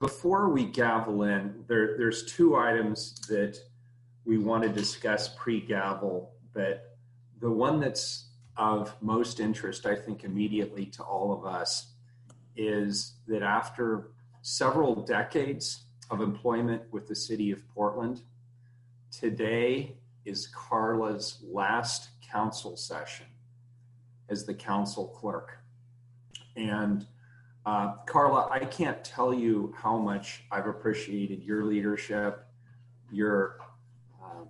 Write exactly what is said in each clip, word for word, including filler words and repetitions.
Before we gavel in, there, there's two items that we want to discuss pre-gavel, but the one that's of most interest, I think, immediately to all of us is that after several decades of employment with the city of Portland, today is Carla's last council session as the council clerk. And uh, Carla, I can't tell you how much I've appreciated your leadership, your uh,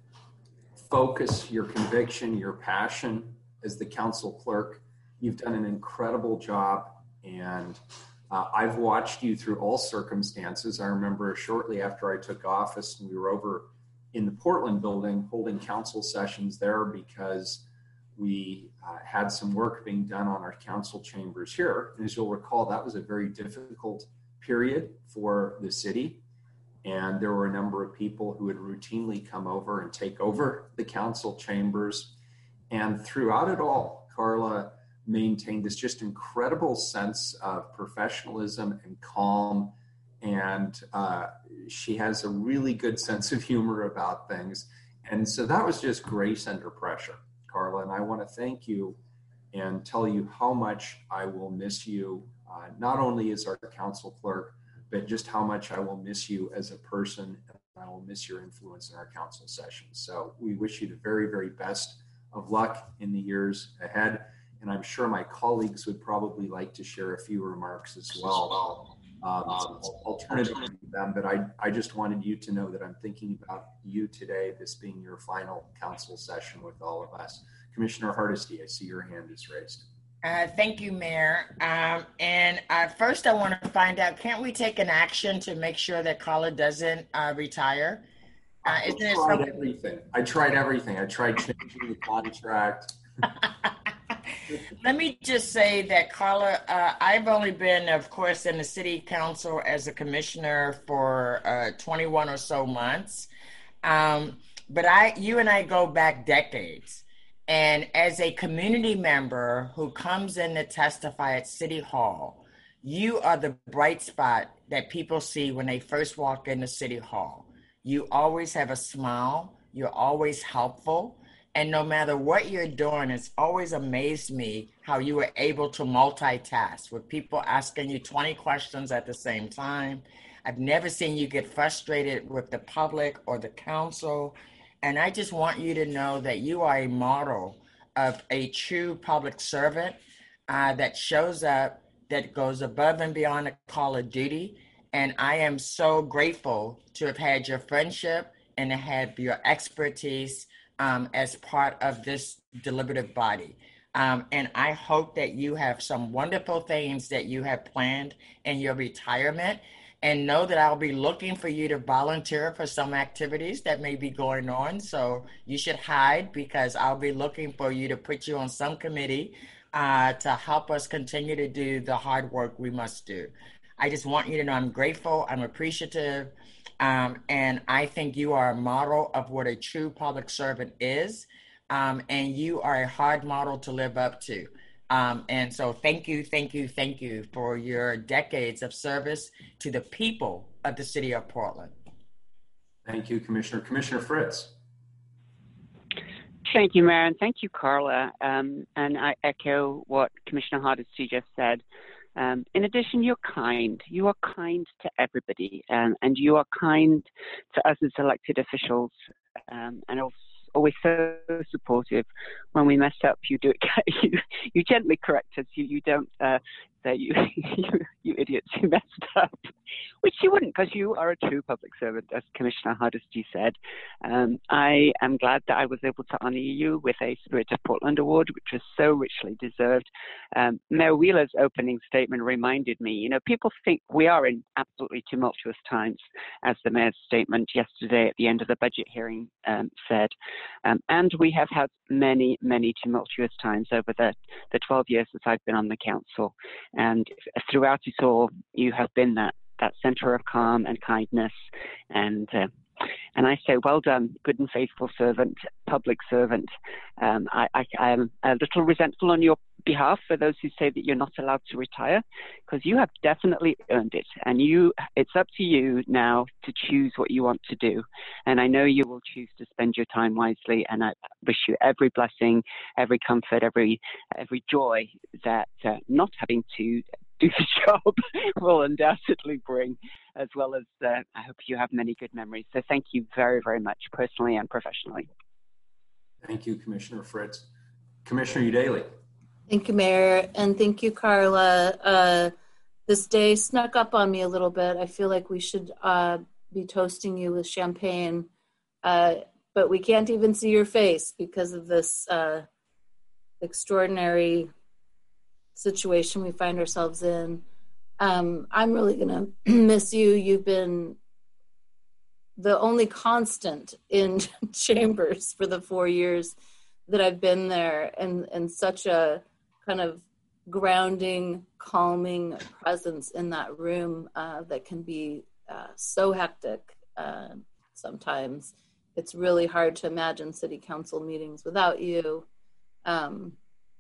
focus, your conviction, your passion as the council clerk. You've done an incredible job, and uh, I've watched you through all circumstances. I remember shortly after I took office, and we were over in the Portland building holding council sessions there because we uh, had some work being done on our council chambers here. And as you'll recall, that was a very difficult period for the city. And there were a number of people who would routinely come over and take over the council chambers. And throughout it all, Carla maintained this just incredible sense of professionalism and calm. And uh, she has a really good sense of humor about things. And so that was just grace under pressure, Carla. And I want to thank you and tell you how much I will miss you, uh, not only as our council clerk, but just how much I will miss you as a person. And I will miss your influence in our council sessions. So we wish you the very, very best of luck in the years ahead. And I'm sure my colleagues would probably like to share a few remarks as well. Um, alternatively to them, but I, I just wanted you to know that I'm thinking about you today, this being your final council session with all of us. Commissioner Hardesty, I see your hand is raised. Uh, thank you, Mayor. Um, and uh, first I want to find out, can't we take an action to make sure that Carla doesn't uh, retire? Uh, I tried something- everything. I tried everything. I tried changing the contract. Let me just say that, Carla, uh, I've only been, of course, in the city council as a commissioner for uh, twenty-one or so months. Um, but I, you and I go back decades. And as a community member who comes in to testify at City Hall, you are the bright spot that people see when they first walk into City Hall. You always have a smile. You're always helpful. And no matter what you're doing, it's always amazed me how you were able to multitask with people asking you twenty questions at the same time. I've never seen you get frustrated with the public or the council. And I just want you to know that you are a model of a true public servant uh, that shows up, that goes above and beyond the call of duty. And I am so grateful to have had your friendship and to have your expertise Um, as part of this deliberative body. Um, and I hope that you have some wonderful things that you have planned in your retirement, and know that I'll be looking for you to volunteer for some activities that may be going on. So you should hide, because I'll be looking for you to put you on some committee uh, to help us continue to do the hard work we must do. I just want you to know I'm grateful, I'm appreciative, Um, and I think you are a model of what a true public servant is, um, and you are a hard model to live up to. Um, and so thank you, thank you, thank you for your decades of service to the people of the city of Portland. Thank you, Commissioner. Commissioner Fritz. Thank you, Mayor, and thank you, Carla. Um, and I echo what Commissioner Hardesty just said. Um, in addition, you're kind. You are kind to everybody, um, and you are kind to us as elected officials, um, and also always so supportive. When we mess up, you do it. You, you gently correct us. You you don't uh, say you, you you idiots you messed up, which you wouldn't, because you are a true public servant, as Commissioner Hardesty said. Um, I am glad that I was able to honour you with a Spirit of Portland Award, which was so richly deserved. Um, Mayor Wheeler's opening statement reminded me, you know, people think we are in absolutely tumultuous times, as the Mayor's statement yesterday at the end of the budget hearing um, said. Um, and we have had many, many tumultuous times over the, the twelve years that I've been on the council. And throughout it all, you have been that, that centre of calm and kindness. And uh, and I say, well done, good and faithful servant, public servant. Um, I, I, I am a little resentful on your behalf for those who say that you're not allowed to retire, because you have definitely earned it. And you, it's up to you now to choose what you want to do. And I know you will choose to spend your time wisely. And I wish you every blessing, every comfort, every every joy that uh, not having to do the job will undoubtedly bring, as well as uh, I hope you have many good memories. So thank you very, very much, personally and professionally. Thank you, Commissioner Fritz. Commissioner Udaley. Thank you, Mayor, and thank you, Carla. Uh, this day snuck up on me a little bit. I feel like we should uh, be toasting you with champagne, uh, but we can't even see your face because of this uh, extraordinary situation we find ourselves in. Um, I'm really gonna miss you. You've been the only constant in Chambers for the four years that I've been there, and, and such a kind of grounding, calming presence in that room uh, that can be uh, so hectic uh, sometimes. It's really hard to imagine city council meetings without you. Um,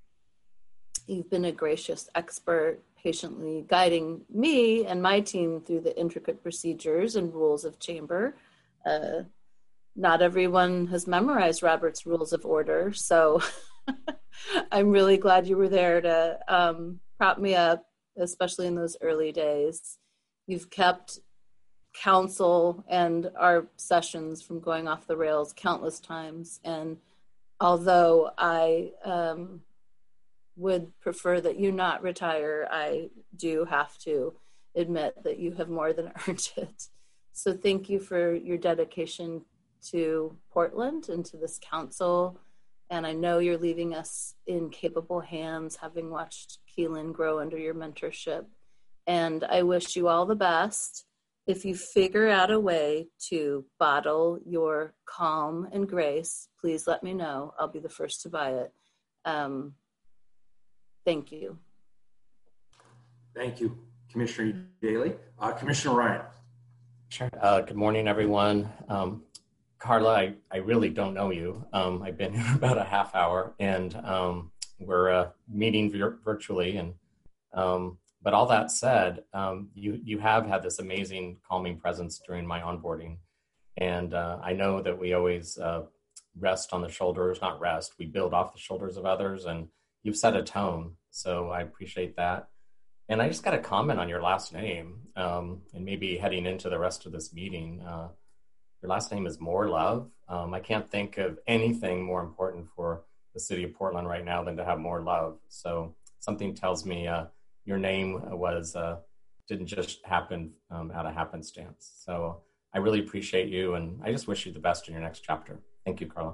You've been a gracious expert, patiently guiding me and my team through the intricate procedures and rules of chamber. Uh, not everyone has memorized Robert's Rules of Order, so I'm really glad you were there to um, prop me up, especially in those early days. You've kept council and our sessions from going off the rails countless times, and although I um, would prefer that you not retire, I do have to admit that you have more than earned it. So thank you for your dedication to Portland and to this council. And I know you're leaving us in capable hands, having watched Keelan grow under your mentorship. And I wish you all the best. If you figure out a way to bottle your calm and grace, please let me know. I'll be the first to buy it. Um, Thank you. Thank you, Commissioner Daly. Uh, Commissioner Ryan. Sure. Uh, good morning, everyone. Um, Carla, I, I really don't know you. Um, I've been here about a half hour, and um, we're uh, meeting vir- virtually. And um, but all that said, um, you you have had this amazing calming presence during my onboarding, and uh, I know that we always uh, rest on the shoulders, not rest. We build off the shoulders of others, and you've set a tone, so I appreciate that. And I just got a comment on your last name, um, and maybe heading into the rest of this meeting. Uh, your last name is More Love. Um, I can't think of anything more important for the city of Portland right now than to have more love. So something tells me uh, your name was uh, didn't just happen um, out of happenstance. So I really appreciate you, and I just wish you the best in your next chapter. Thank you, Carla.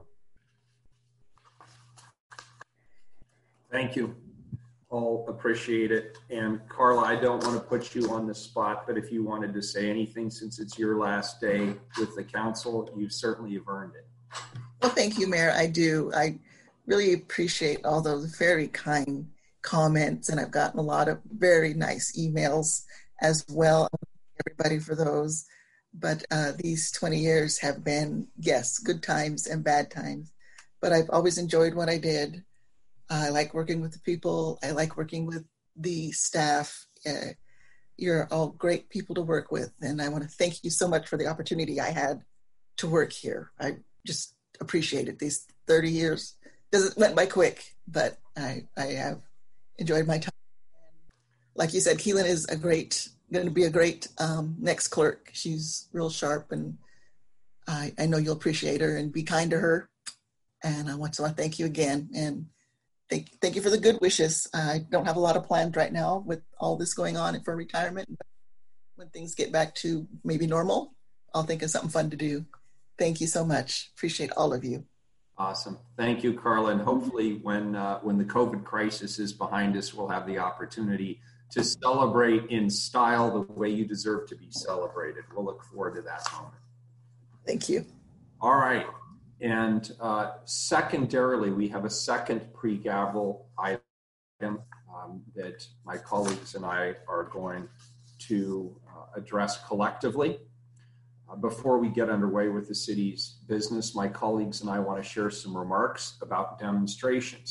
Thank you. All appreciate it. And Carla, I don't want to put you on the spot, but if you wanted to say anything since it's your last day with the council, you certainly have earned it. Well, thank you, Mayor. I do. I really appreciate all those very kind comments, and I've gotten a lot of very nice emails as well. Everybody for those. But uh, these twenty years have been, yes, good times and bad times. But I've always enjoyed what I did. I like working with the people. I like working with the staff. Uh, you're all great people to work with. And I want to thank you so much for the opportunity I had to work here. I just appreciate it. These thirty years doesn't went by quick, but I, I have enjoyed my time. Like you said, Keelan is a great, going to be a great um, next clerk. She's real sharp, and I, I know you'll appreciate her and be kind to her. And I want to thank you again. And Thank, thank you for the good wishes. I don't have a lot of plans right now with all this going on for retirement. But when things get back to maybe normal, I'll think of something fun to do. Thank you so much. Appreciate all of you. Awesome. Thank you, Carla. And hopefully when, uh, when the COVID crisis is behind us, we'll have the opportunity to celebrate in style the way you deserve to be celebrated. We'll look forward to that moment. Thank you. All right. And uh, secondarily, we have a second pre-gavel item um, that my colleagues and I are going to uh, address collectively. Uh, before we get underway with the city's business, my colleagues and I want to share some remarks about demonstrations. The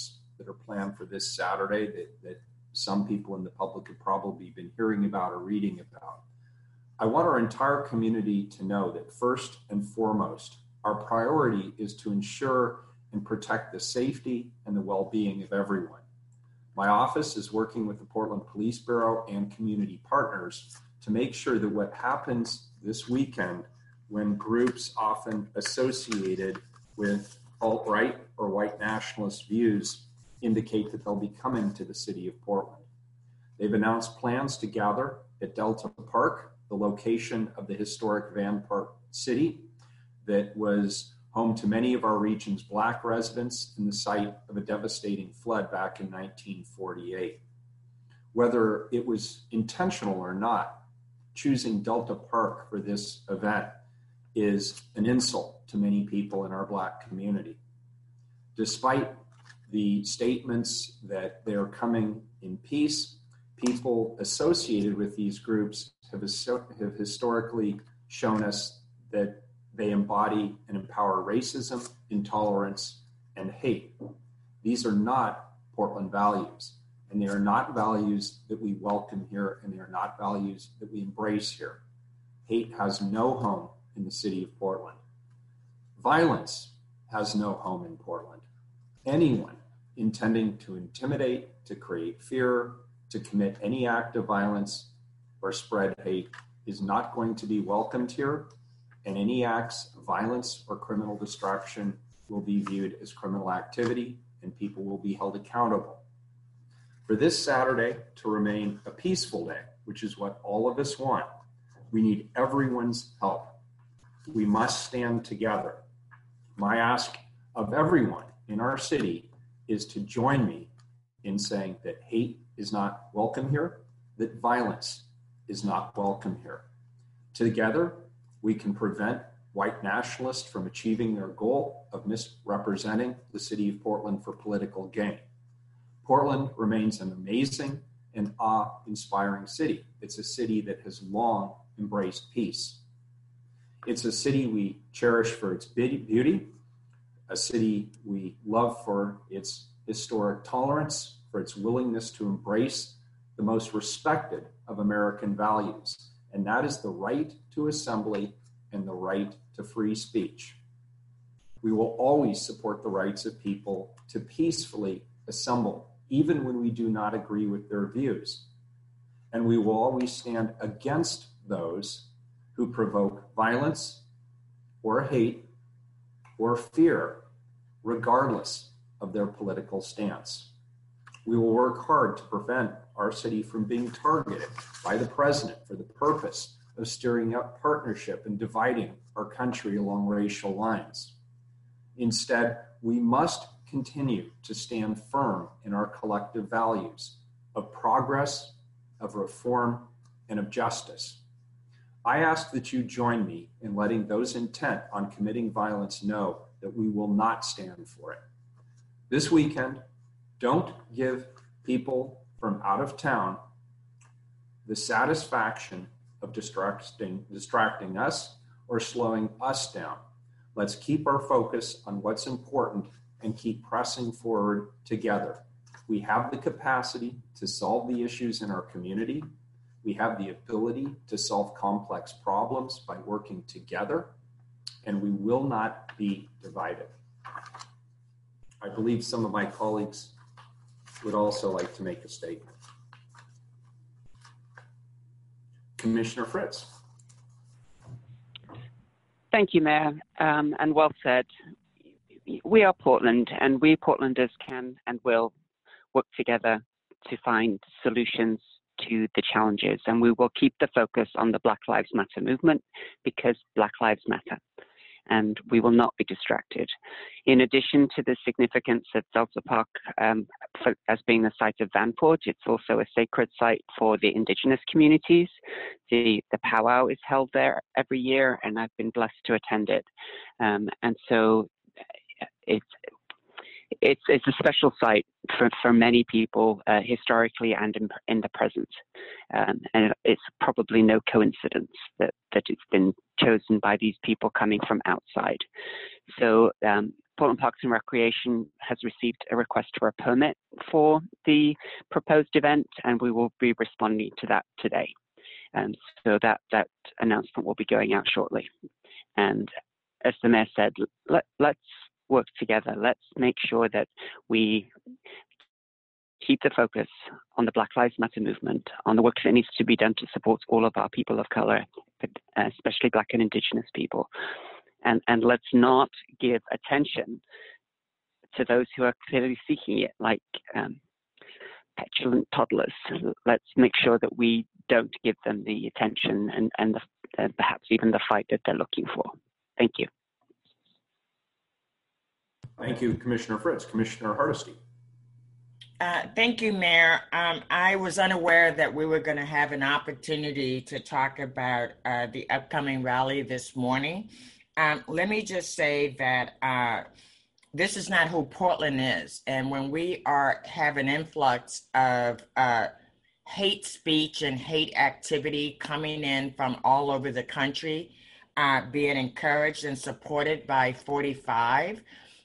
that are planned for this Saturday that, that some people in the public have probably been hearing about or reading about. I want our entire community to know that first and foremost, our priority is to ensure and protect the safety and the well-being of everyone. My office is working with the Portland Police Bureau and community partners to make sure that what happens this weekend, when groups often associated with alt-right or white nationalist views indicate that they'll be coming to the city of Portland. They've announced plans to gather at Delta Park, the location of the historic Van Park City that was home to many of our region's Black residents and the site of a devastating flood back in nineteen forty-eight. Whether it was intentional or not, choosing Delta Park for this event is an insult to many people in our Black community. Despite the statements that they're coming in peace, people associated with these groups have, have historically shown us that they embody and empower racism, intolerance, and hate. These are not Portland values, and they are not values that we welcome here, and they are not values that we embrace here. Hate has no home in the city of Portland. Violence has no home in Portland. Anyone intending to intimidate, to create fear, to commit any act of violence or spread hate is not going to be welcomed here, and any acts of violence or criminal destruction will be viewed as criminal activity and people will be held accountable. For this Saturday to remain a peaceful day, which is what all of us want, we need everyone's help. We must stand together. My ask of everyone in our city is to join me in saying that hate is not welcome here, that violence is not welcome here. Together, we can prevent white nationalists from achieving their goal of misrepresenting the city of Portland for political gain. Portland remains an amazing and awe-inspiring city. It's a city that has long embraced peace. It's a city we cherish for its beauty, a city we love for its historic tolerance, for its willingness to embrace the most respected of American values, and that is the right to assembly and the right to free speech. We will always support the rights of people to peacefully assemble, even when we do not agree with their views. And we will always stand against those who provoke violence or hate or fear, regardless of their political stance. We will work hard to prevent our city from being targeted by the president for the purpose of stirring up partnership and dividing our country along racial lines. Instead, we must continue to stand firm in our collective values of progress, of reform, and of justice. I ask that you join me in letting those intent on committing violence know that we will not stand for it. This weekend, don't give people from out of town the satisfaction of distracting, distracting us or slowing us down. Let's keep our focus on what's important and keep pressing forward together. We have the capacity to solve the issues in our community. We have the ability to solve complex problems by working together, and we will not be divided. I believe some of my colleagues would also like to make a statement. Commissioner Fritz. Thank you, Mayor, um, and well said. We are Portland, and we Portlanders can and will work together to find solutions to the challenges, and we will keep the focus on the Black Lives Matter movement because Black Lives Matter, and we will not be distracted. In addition to the significance of Delta Park um, for, as being the site of Vanport, it's also a sacred site for the Indigenous communities. The, the powwow is held there every year, and I've been blessed to attend it. Um, and so it's It's, it's a special site for, for many people uh, historically and in, in the present. Um, and it's probably no coincidence that, that it's been chosen by these people coming from outside. So um, Portland Parks and Recreation has received a request for a permit for the proposed event, and we will be responding to that today. And so that, that announcement will be going out shortly. And as the mayor said, let, let's work together. Let's make sure that we keep the focus on the Black Lives Matter movement, on the work that needs to be done to support all of our people of color, especially Black and Indigenous people. And, and let's not give attention to those who are clearly seeking it, like um, petulant toddlers. Let's make sure that we don't give them the attention and, and, the, and perhaps even the fight that they're looking for. Thank you. Thank you, Commissioner Fritz. Commissioner Hardesty. Uh, thank you, Mayor. Um, I was unaware that we were going to have an opportunity to talk about uh, the upcoming rally this morning. Um, let me just say that uh, this is not who Portland is. And when we are have an influx of uh, hate speech and hate activity coming in from all over the country, uh, being encouraged and supported by forty-five,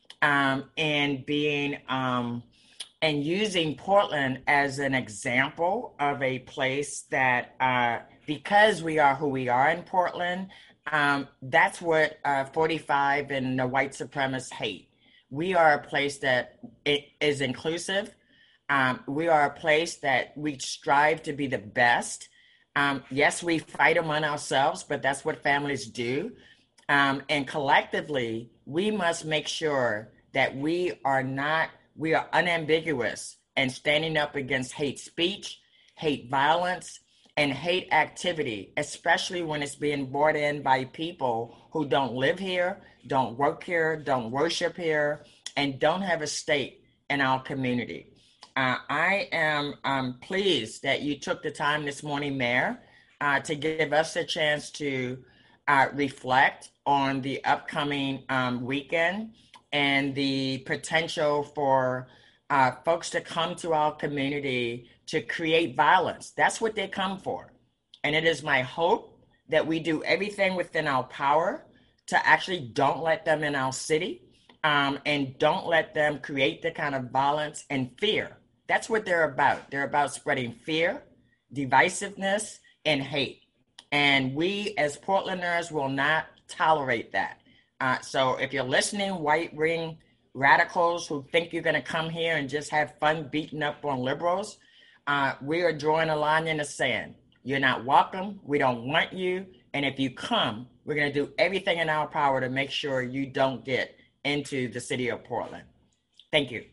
um, and being um, and using Portland as an example of a place that, uh, because we are who we are in Portland, um, that's what uh, forty-five and the white supremacists hate. We are a place that it is inclusive. Um, we are a place that we strive to be the best. Um, yes, we fight among ourselves, but that's what families do. Um, and collectively, we must make sure that we are not, we are unambiguous and standing up against hate speech, hate violence, and hate activity, especially when it's being brought in by people who don't live here, don't work here, don't worship here, and don't have a stake in our community. Uh, I am um, pleased that you took the time this morning, Mayor, uh, to give us a chance to uh, reflect on the upcoming um, weekend and the potential for uh, folks to come to our community to create violence. That's what they come for. And it is my hope that we do everything within our power to actually don't let them in our city, um, and don't let them create the kind of violence and fear. That's what they're about. They're about spreading fear, divisiveness, and hate. And we as Portlanders will not tolerate that. Uh, so if you're listening, white ring radicals who think you're going to come here and just have fun beating up on liberals, uh, we are drawing a line in the sand. You're not welcome. We don't want you. And if you come, we're going to do everything in our power to make sure you don't get into the city of Portland. Thank you.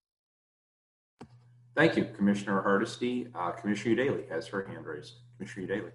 Thank you, Commissioner Hardesty. Uh, Commissioner Daly has her hand raised. Commissioner Daly.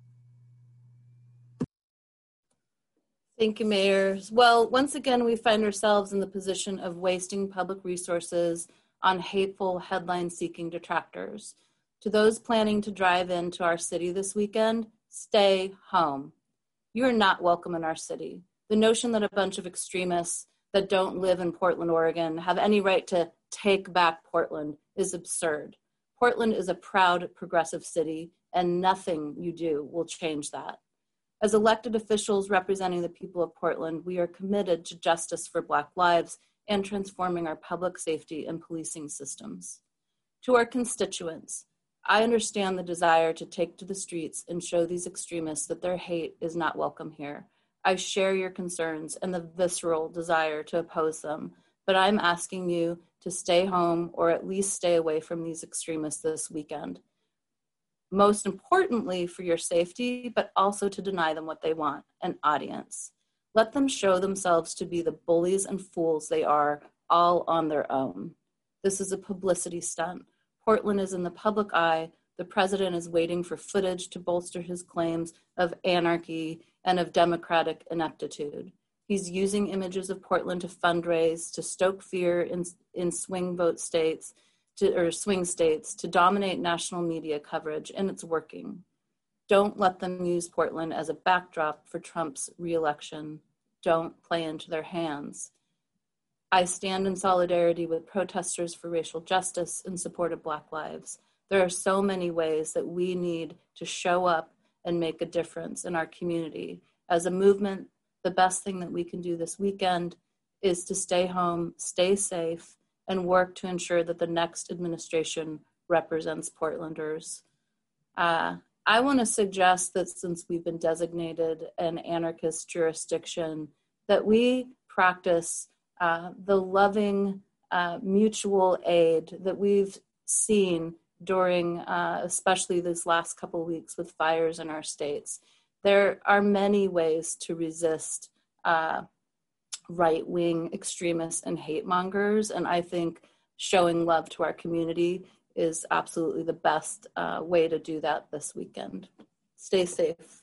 Thank you, Mayor. Well, once again, we find ourselves in the position of wasting public resources on hateful headline-seeking detractors. To those planning to drive into our city this weekend, stay home. You are not welcome in our city. The notion that a bunch of extremists that don't live in Portland, Oregon, have any right to take back Portland is absurd. Portland is a proud, progressive city, and nothing you do will change that. As elected officials representing the people of Portland, we are committed to justice for Black lives and transforming our public safety and policing systems. To our constituents, I understand the desire to take to the streets and show these extremists that their hate is not welcome here. I share your concerns and the visceral desire to oppose them, but I'm asking you to stay home or at least stay away from these extremists this weekend. Most importantly for your safety, but also to deny them what they want, an audience. Let them show themselves to be the bullies and fools they are, all on their own. This is a publicity stunt. Portland is in the public eye. The president is waiting for footage to bolster his claims of anarchy and of democratic ineptitude. He's using images of Portland to fundraise, to stoke fear in, in swing vote states, to, or swing states, to dominate national media coverage, and it's working. Don't let them use Portland as a backdrop for Trump's reelection. Don't play into their hands. I stand in solidarity with protesters for racial justice in support of Black lives. There are so many ways that we need to show up and make a difference in our community. As a movement, the best thing that we can do this weekend is to stay home, stay safe, and work to ensure that the next administration represents Portlanders. Uh, I want to suggest that since we've been designated an anarchist jurisdiction, that we practice uh, the loving uh, mutual aid that we've seen during, uh, especially these last couple of weeks with fires in our states. There are many ways to resist uh, right-wing extremists and hate mongers, and I think showing love to our community is absolutely the best uh, way to do that this weekend. Stay safe.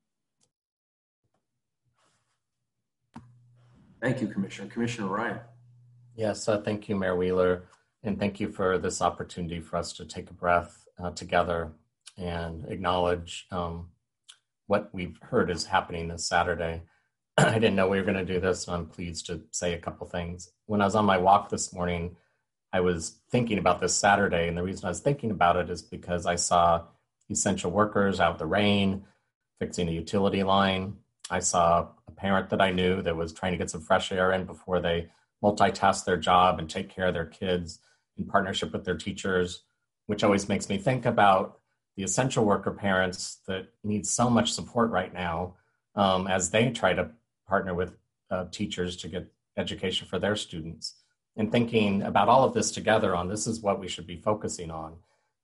Thank you, Commissioner. Commissioner Ryan. Yes, uh, thank you, Mayor Wheeler, and thank you for this opportunity for us to take a breath uh, together and acknowledge um, what we've heard is happening this Saturday. I didn't know we were going to do this, and I'm pleased to say a couple things. When I was on my walk this morning, I was thinking about this Saturday, and the reason I was thinking about it is because I saw essential workers out in the rain, fixing a utility line. I saw a parent that I knew that was trying to get some fresh air in before they multitask their job and take care of their kids in partnership with their teachers, which always makes me think about the essential worker parents that need so much support right now um, as they try to partner with uh, teachers to get education for their students. And thinking about all of this together on this is what we should be focusing on,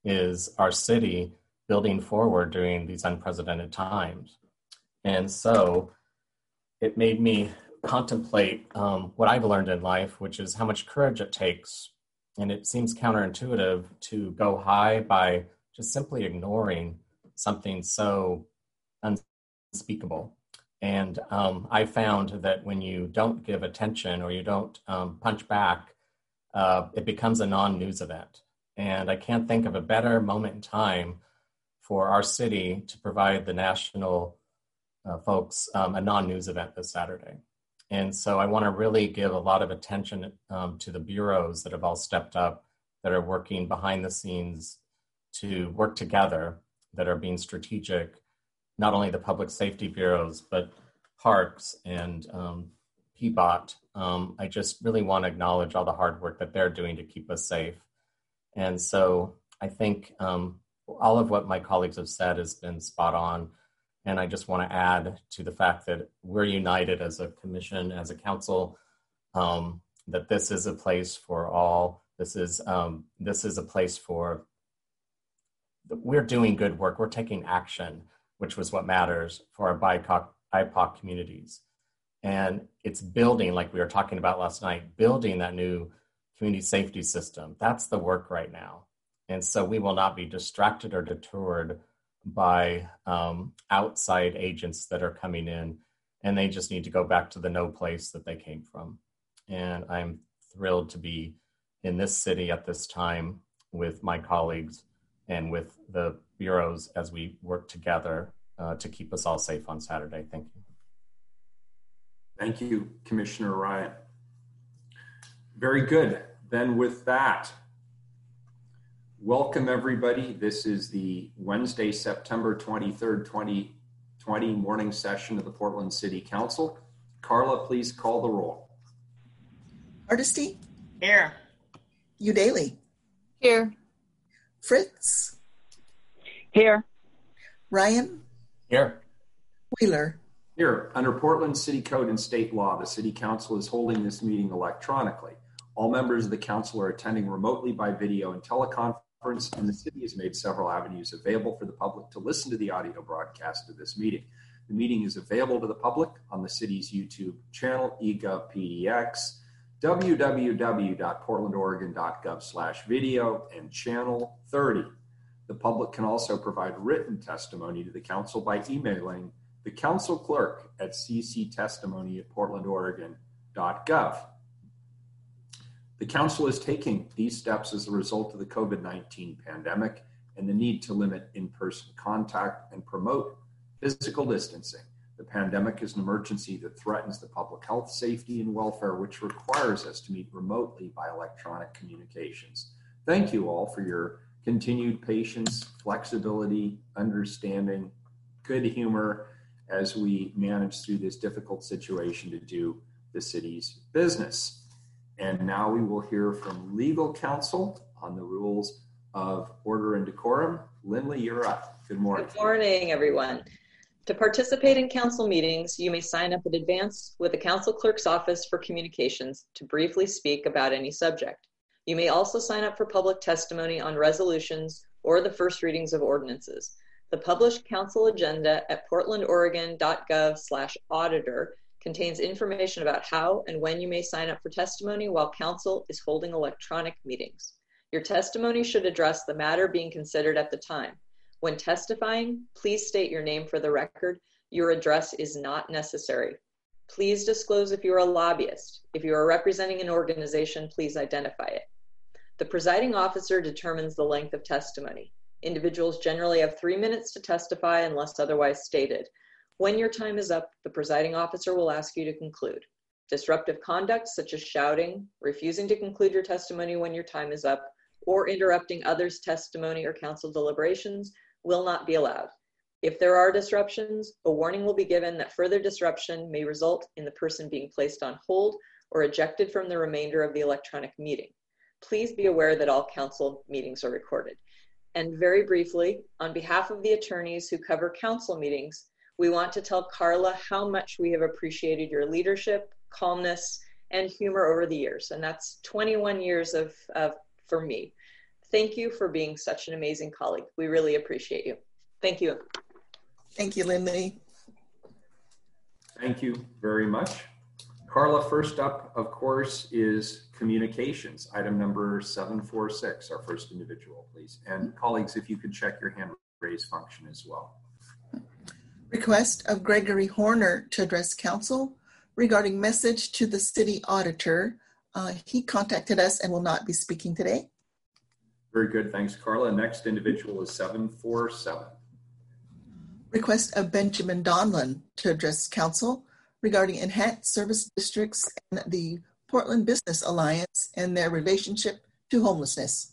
is our city building forward during these unprecedented times. And so it made me contemplate um, what I've learned in life, which is how much courage it takes. And it seems counterintuitive to go high by just simply ignoring something so unspeakable. And um, I found that when you don't give attention or you don't um, punch back, uh, it becomes a non-news event. And I can't think of a better moment in time for our city to provide the national uh, folks um, a non-news event this Saturday. And so I want to really give a lot of attention um, to the bureaus that have all stepped up, that are working behind the scenes to work together, that are being strategic, not only the public safety bureaus, but parks and um, P B O T. Um, I just really want to acknowledge all the hard work that they're doing to keep us safe. And so I think um, all of what my colleagues have said has been spot on. And I just want to add to the fact that we're united as a commission, as a council, um, that this is a place for all. This is um, this is a place for, we're doing good work. We're taking action, which was what matters for our B I P O C communities. And it's building, like we were talking about last night, building that new community safety system. That's the work right now. And so we will not be distracted or deterred by um, outside agents that are coming in, and they just need to go back to the no place that they came from. And I'm thrilled to be in this city at this time with my colleagues and with the bureaus as we work together uh, to keep us all safe on Saturday. Thank you. Thank you, Commissioner Ryan. Very good. Then with that, welcome everybody. This is the Wednesday, September twenty-third, twenty twenty morning session of the Portland City Council. Carla, please call the roll. Hardesty? Here. Udaly? Here. Fritz? Here. Ryan? Here. Wheeler? Here, under Portland City Code and state law, the City Council is holding this meeting electronically. All members of the council are attending remotely by video and teleconference, and the city has made several avenues available for the public to listen to the audio broadcast of this meeting. The meeting is available to the public on the city's YouTube channel, eGov P D X, w w w dot portland oregon dot gov slash video, and channel thirty. The public can also provide written testimony to the council by emailing the council clerk at c c testimony at portland oregon dot gov. The council is taking these steps as a result of the COVID nineteen pandemic and the need to limit in-person contact and promote physical distancing. The pandemic is an emergency that threatens the public health, safety, and welfare, which requires us to meet remotely by electronic communications. Thank you all for your continued patience, flexibility, understanding, good humor as we manage through this difficult situation to do the city's business. And now we will hear from legal counsel on the rules of order and decorum. Lindley, you're up. Good morning. Good morning, everyone. To participate in council meetings, you may sign up in advance with the council clerk's office for communications to briefly speak about any subject. You may also sign up for public testimony on resolutions or the first readings of ordinances. The published council agenda at portland oregon dot gov slash auditor contains information about how and when you may sign up for testimony while council is holding electronic meetings. Your testimony should address the matter being considered at the time. When testifying, please state your name for the record. Your address is not necessary. Please disclose if you are a lobbyist. If you are representing an organization, please identify it. The presiding officer determines the length of testimony. Individuals generally have three minutes to testify unless otherwise stated. When your time is up, the presiding officer will ask you to conclude. Disruptive conduct, such as shouting, refusing to conclude your testimony when your time is up, or interrupting others' testimony or council deliberations will not be allowed. If there are disruptions, a warning will be given that further disruption may result in the person being placed on hold or ejected from the remainder of the electronic meeting. Please be aware that all council meetings are recorded. And very briefly, on behalf of the attorneys who cover council meetings, we want to tell Carla how much we have appreciated your leadership, calmness, and humor over the years. And that's twenty-one years of, of for me. Thank you for being such an amazing colleague. We really appreciate you. Thank you. Thank you, Lindley. Thank you very much. Carla, first up, of course, is communications. Item number seven four six, our first individual, please. And colleagues, if you could check your hand raise function as well. Request of Gregory Horner to address council regarding message to the city auditor. Uh, he contacted us and will not be speaking today. Very good. Thanks, Carla. Next individual is seven four seven. Request of Benjamin Donlin to address council regarding enhanced service districts and the Portland Business Alliance and their relationship to homelessness.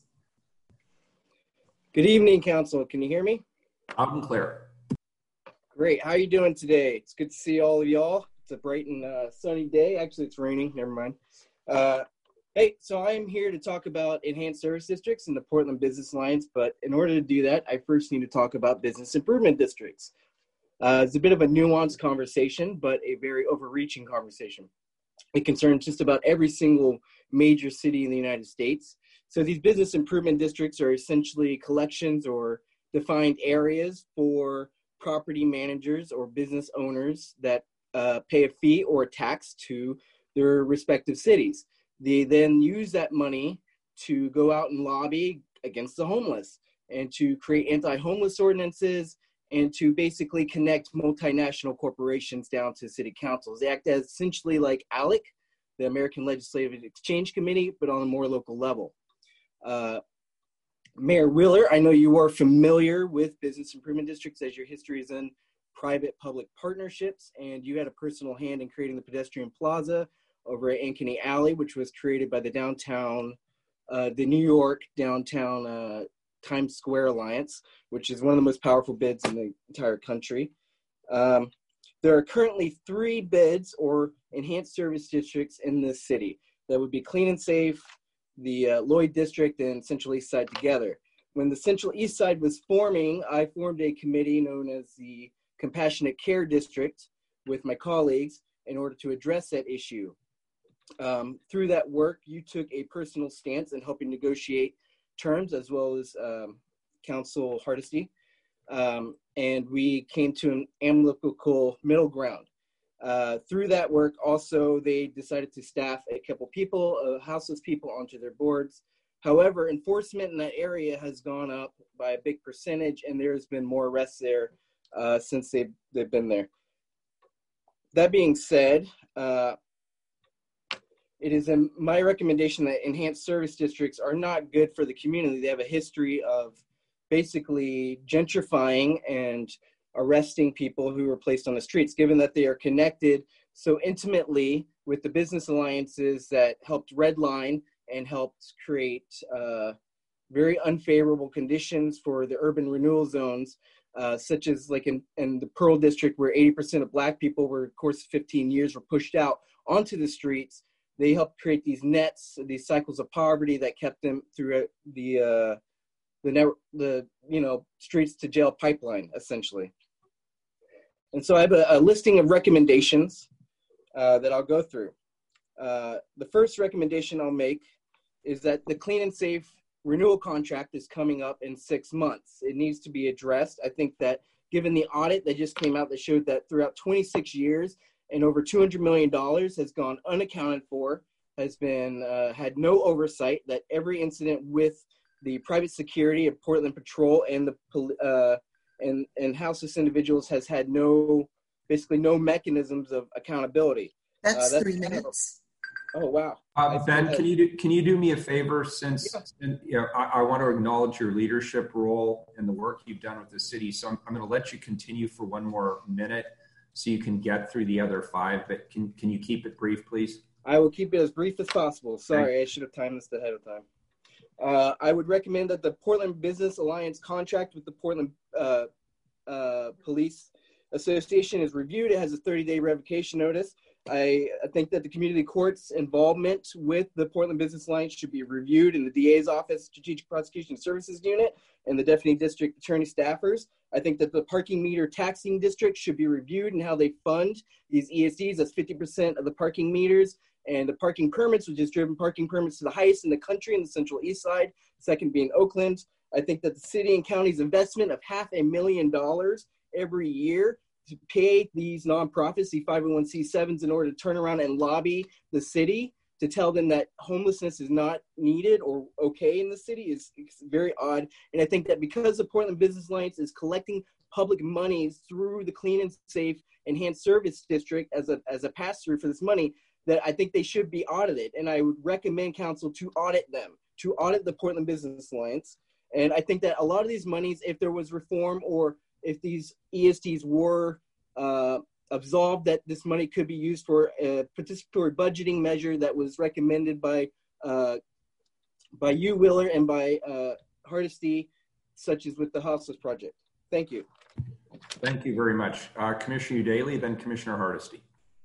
Good evening, council. Can you hear me? Loud and clear. Great. How are you doing today? It's good to see all of y'all. It's a bright and uh, sunny day. Actually, it's raining. Never mind. Uh, hey, so I am here to talk about enhanced service districts in the Portland Business Alliance, but in order to do that, I first need to talk about business improvement districts. Uh, it's a bit of a nuanced conversation, but a very overreaching conversation. It concerns just about every single major city in the United States. So these business improvement districts are essentially collections or defined areas for property managers or business owners that uh, pay a fee or a tax to their respective cities. They then use that money to go out and lobby against the homeless and to create anti-homeless ordinances and to basically connect multinational corporations down to city councils. They act as essentially like ALEC, the American Legislative Exchange Committee, but on a more local level. Uh, Mayor Wheeler, I know you are familiar with business improvement districts as your history is in private-public partnerships, and you had a personal hand in creating the pedestrian plaza over at Ankeny Alley, which was created by the downtown, uh, the New York Downtown uh, Times Square Alliance, which is one of the most powerful bids in the entire country. Um, there are currently three bids or enhanced service districts in this city. That would be Clean and Safe, the uh, Lloyd District, and Central East Side together. When the Central East Side was forming, I formed a committee known as the Compassionate Care District with my colleagues in order to address that issue. Um, through that work, you took a personal stance in helping negotiate terms as well as um, Council Hardesty, um, and we came to an amicable middle ground. Uh, through that work, also, they decided to staff a couple people, uh, houseless people, onto their boards. However, enforcement in that area has gone up by a big percentage, and there's been more arrests there uh, since they've, they've been there. That being said, uh, it is in my recommendation that enhanced service districts are not good for the community. They have a history of basically gentrifying and arresting people who were placed on the streets, given that they are connected so intimately with the business alliances that helped redline and helped create uh, very unfavorable conditions for the urban renewal zones, uh, such as like in, in the Pearl District, where eighty percent of Black people were, of course, fifteen years were pushed out onto the streets, they helped create these nets, these cycles of poverty that kept them through the uh, the network, the you know streets to jail pipeline, essentially. And so I have a, a listing of recommendations uh, that I'll go through. Uh, the first recommendation I'll make is that the Clean and Safe renewal contract is coming up in six months. It needs to be addressed. I think that given the audit that just came out that showed that throughout twenty-six years and over two hundred million dollars has gone unaccounted for, has been uh, had no oversight, that every incident with the private security of Portland Patrol and the uh, and and houseless individuals has had no, basically no mechanisms of accountability. That's, uh, that's three minutes. Of, oh wow! Uh, Ben, can you do can you do me a favor? Since Yeah. and, you know, I, I want to acknowledge your leadership role and the work you've done with the city. So I'm, I'm going to let you continue for one more minute, so you can get through the other five. But can can you keep it brief, please? I will keep it as brief as possible. Sorry, I should have timed this ahead of time. Uh, I would recommend that the Portland Business Alliance contract with the Portland uh, uh, Police Association is reviewed. It has a thirty-day revocation notice. I, I think that the community court's involvement with the Portland Business Alliance should be reviewed in the D A's office, Strategic Prosecution Services Unit, and the Deputy District Attorney staffers. I think that the parking meter taxing district should be reviewed and how they fund these E S Ds. That's fifty percent of the parking meters. And the parking permits, which is driven parking permits to the highest in the country in the Central East Side, second being Oakland. I think that the city and county's investment of half a million dollars every year to pay these nonprofits, the five oh one c sevens, in order to turn around and lobby the city to tell them that homelessness is not needed or okay in the city is, is very odd. And I think that because the Portland Business Alliance is collecting public monies through the Clean and Safe Enhanced Service District as a, as a pass-through for this money, that I think they should be audited. And I would recommend council to audit them, to audit the Portland Business Alliance. And I think that a lot of these monies, if there was reform or if these E S Ds were uh, absolved, that this money could be used for a participatory budgeting measure that was recommended by uh, by you, Willer, and by uh, Hardesty, such as with the Houseless Project. Thank you. Thank you very much. Uh, Commissioner Daly, then Commissioner Hardesty.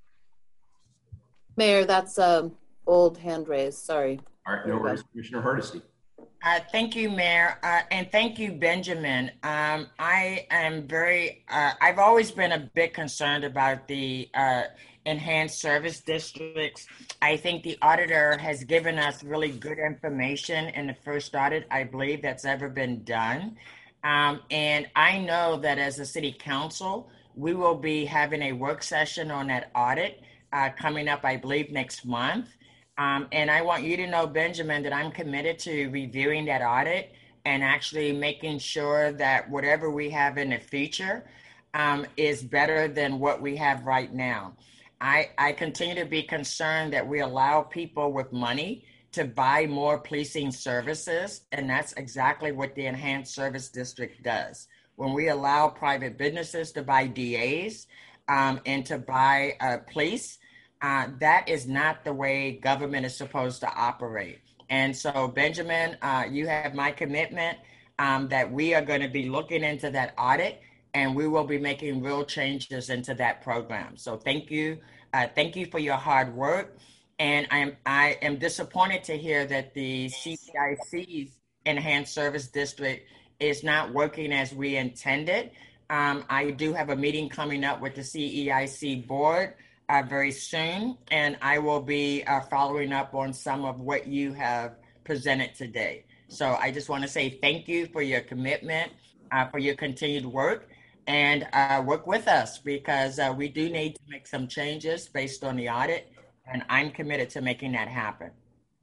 Mayor, that's a old hand raised. Sorry. All right, no worries. Commissioner Hardesty. Uh, thank you, Mayor, uh, and thank you, Benjamin. Um, I am very, uh, I've always been a bit concerned about the uh, enhanced service districts. I think the auditor has given us really good information in the first audit, I believe, that's ever been done. Um, and I know that as a city council, we will be having a work session on that audit uh, coming up, I believe, next month. Um, and I want you to know, Benjamin, that I'm committed to reviewing that audit and actually making sure that whatever we have in the future um, is better than what we have right now. I, I continue to be concerned that we allow people with money to buy more policing services, and that's exactly what the Enhanced Service District does. When we allow private businesses to buy D As um, and to buy uh, police, Uh, that is not the way government is supposed to operate. And so, Benjamin, uh, you have my commitment um, that we are going to be looking into that audit, and we will be making real changes into that program. So thank you. Uh, thank you for your hard work. And I am, I am disappointed to hear that the C E I C's Enhanced Service District is not working as we intended. Um, I do have a meeting coming up with the C E I C board Uh, very soon, and I will be uh, following up on some of what you have presented today. So I just want to say thank you for your commitment, uh, for your continued work, and uh, work with us because uh, we do need to make some changes based on the audit, and I'm committed to making that happen.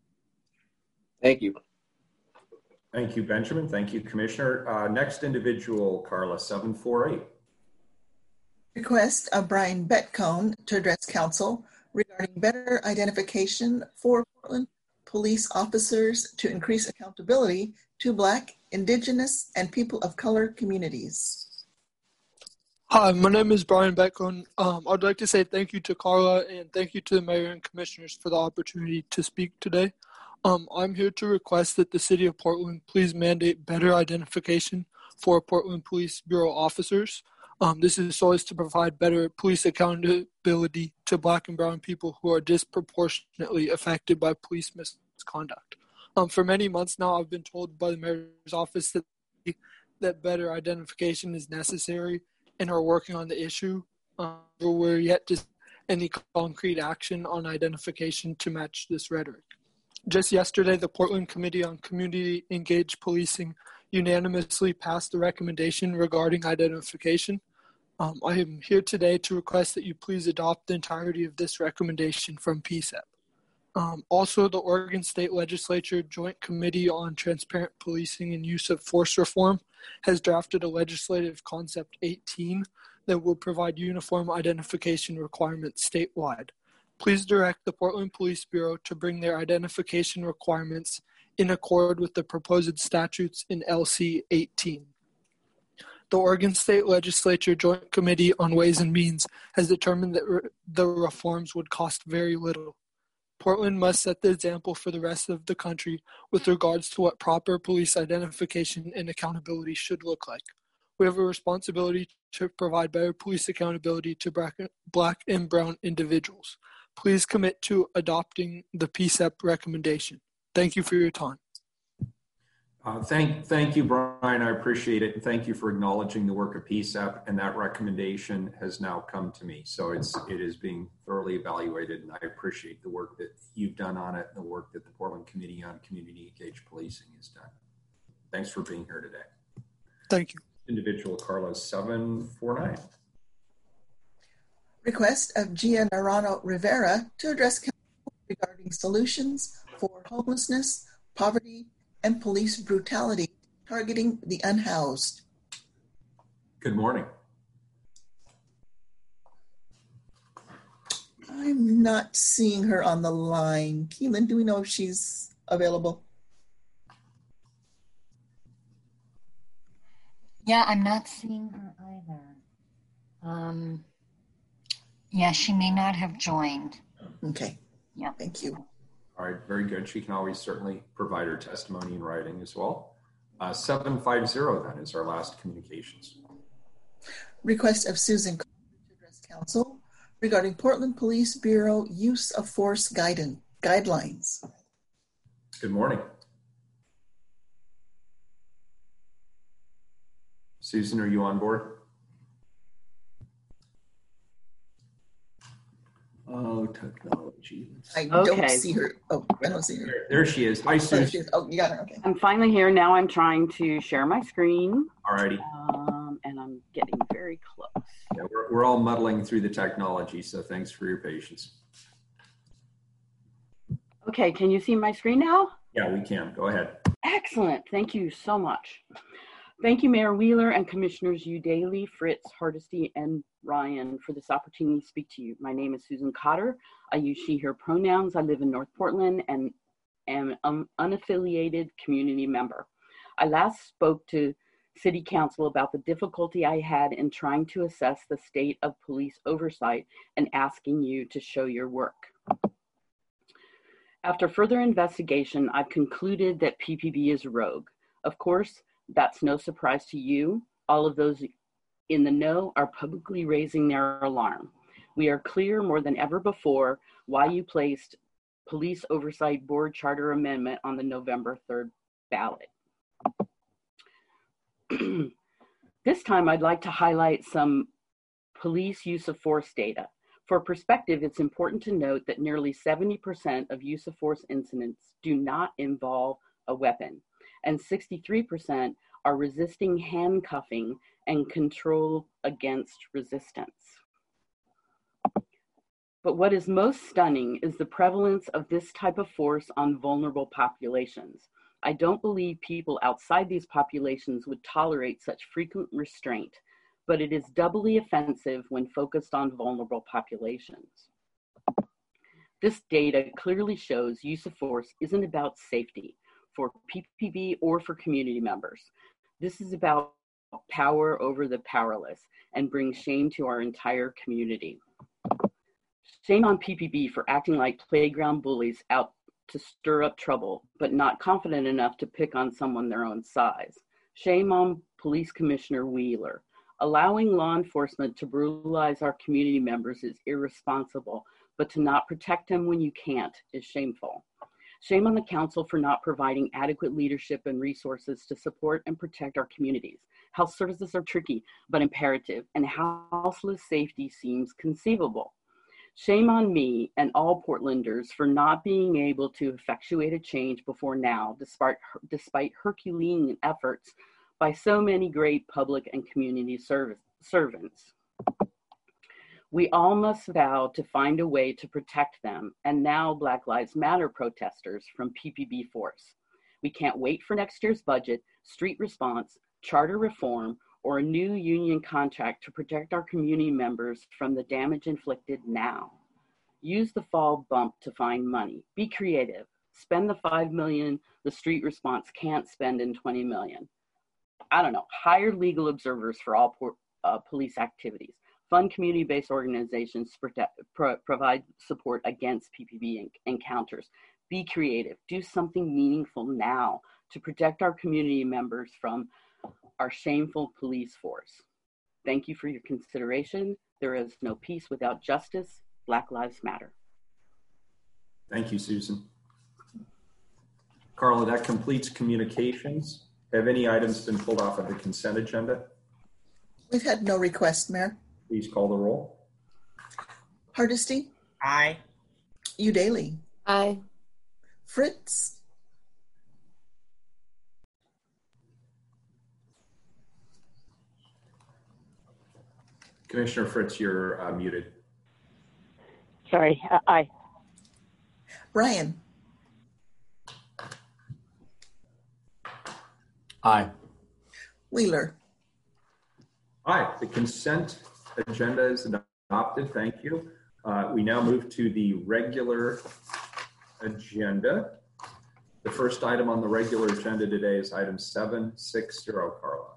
Thank you. Thank you, Benjamin. Thank you, Commissioner. Uh, next individual, Carla, seven four eight. Request of Brian Betcone to address council regarding better identification for Portland police officers to increase accountability to Black, Indigenous, and people of color communities. Hi, my name is Brian Betcone. Um, I'd like to say thank you to Carla and thank you to the mayor and commissioners for the opportunity to speak today. Um, I'm here to request that the city of Portland please mandate better identification for Portland Police Bureau officers. Um, this is so as to provide better police accountability accountability to Black and brown people who are disproportionately affected by police misconduct. Um, for many months now, I've been told by the mayor's office that, that better identification is necessary and are working on the issue. Um, we're yet to see any concrete action on identification to match this rhetoric. Just yesterday, the Portland Committee on Community Engaged Policing unanimously passed the recommendation regarding identification. Um, I am here today to request that you please adopt the entirety of this recommendation from P S E P. Um, also, the Oregon State Legislature Joint Committee on Transparent Policing and Use of Force Reform has drafted a legislative concept eighteen that will provide uniform identification requirements statewide. Please direct the Portland Police Bureau to bring their identification requirements in accord with the proposed statutes in L C eighteen. The Oregon State Legislature Joint Committee on Ways and Means has determined that re- the reforms would cost very little. Portland must set the example for the rest of the country with regards to what proper police identification and accountability should look like. We have a responsibility to provide better police accountability to Black and brown individuals. Please commit to adopting the P S E P recommendation. Thank you for your time. Uh, thank, thank you, Brian. I appreciate it. And thank you for acknowledging the work of P S E P. And that recommendation has now come to me. So it's, it is being thoroughly evaluated. And I appreciate the work that you've done on it, and the work that the Portland Committee on Community Engaged Policing has done. Thanks for being here today. Thank you. Individual Carla seven four nine. Request of Gia Naranjo Rivera to address council regarding solutions for homelessness, poverty, and police brutality targeting the unhoused. Good morning. I'm not seeing her on the line. Keelan, do we know if she's available? Yeah, I'm not seeing her either. Um, yeah, she may not have joined. Okay. Yeah. Thank you. All right, very good. She can always certainly provide her testimony in writing as well. Uh, seven five zero then is our last communications. Request of Susan to address council regarding Portland Police Bureau use of force guidance guidelines. Good morning. Susan, are you on board? Oh, technology. I Okay. don't see her. Oh, I don't see her. There, there she is. Hi, Oh, Susan. she is. Oh, you got her. Okay. I'm finally here. Now I'm trying to share my screen, All righty. um, and I'm getting very close. Yeah, we're, we're all muddling through the technology, so thanks for your patience. Okay, can you see my screen now? Yeah, we can. Go ahead. Excellent. Thank you so much. Thank you, Mayor Wheeler and Commissioners Udaly, Fritz, Hardesty, and Ryan for this opportunity to speak to you. My name is Susan Cotter. I use she, her pronouns. I live in North Portland and am an unaffiliated community member. I last spoke to City Council about the difficulty I had in trying to assess the state of police oversight and asking you to show your work. After further investigation, I've concluded that P P B is rogue. Of course, that's no surprise to you. All of those in the know are publicly raising their alarm. We are clear more than ever before why you placed Police Oversight Board Charter Amendment on the November third ballot. This time, I'd like to highlight some police use of force data. For perspective, it's important to note that nearly seventy percent of use of force incidents do not involve a weapon, and sixty-three percent are resisting handcuffing and control against resistance. But what is most stunning is the prevalence of this type of force on vulnerable populations. I don't believe people outside these populations would tolerate such frequent restraint, but it is doubly offensive when focused on vulnerable populations. This data clearly shows use of force isn't about safety for P P B or for community members. This is about power over the powerless and brings shame to our entire community. Shame on P P B for acting like playground bullies out to stir up trouble, but not confident enough to pick on someone their own size. Shame on Police Commissioner Wheeler. Allowing law enforcement to brutalize our community members is irresponsible, but to not protect them when you can't is shameful. Shame on the council for not providing adequate leadership and resources to support and protect our communities. Health services are tricky, but imperative, and houseless safety seems conceivable. Shame on me and all Portlanders for not being able to effectuate a change before now, despite, despite Herculean efforts by so many great public and community service, servants. We all must vow to find a way to protect them, and now Black Lives Matter protesters from P P B force. We can't wait for next year's budget, street response, charter reform, or a new union contract to protect our community members from the damage inflicted now. Use the fall bump to find money. Be creative. Spend the five million dollars the street response can't spend in twenty million dollars. I don't know, hire legal observers for all por- uh, police activities. Fund community-based organizations to protect, pro- provide support against P P B encounters. Be creative. Do something meaningful now to protect our community members from our shameful police force. Thank you for your consideration. There is no peace without justice. Black Lives Matter. Thank you, Susan. Carla, that completes communications. Have any items been pulled off of the consent agenda? We've had no request, Mayor. Please call the roll. Hardesty? Aye. Udaly? Aye. Fritz? Commissioner Fritz, you're uh, muted. Sorry, uh, aye. Brian? Aye. Wheeler? Aye. The consent agenda is adopted. Thank you. Uh, we now move to the regular agenda. The first item on the regular agenda today is item seven six zero, Carla.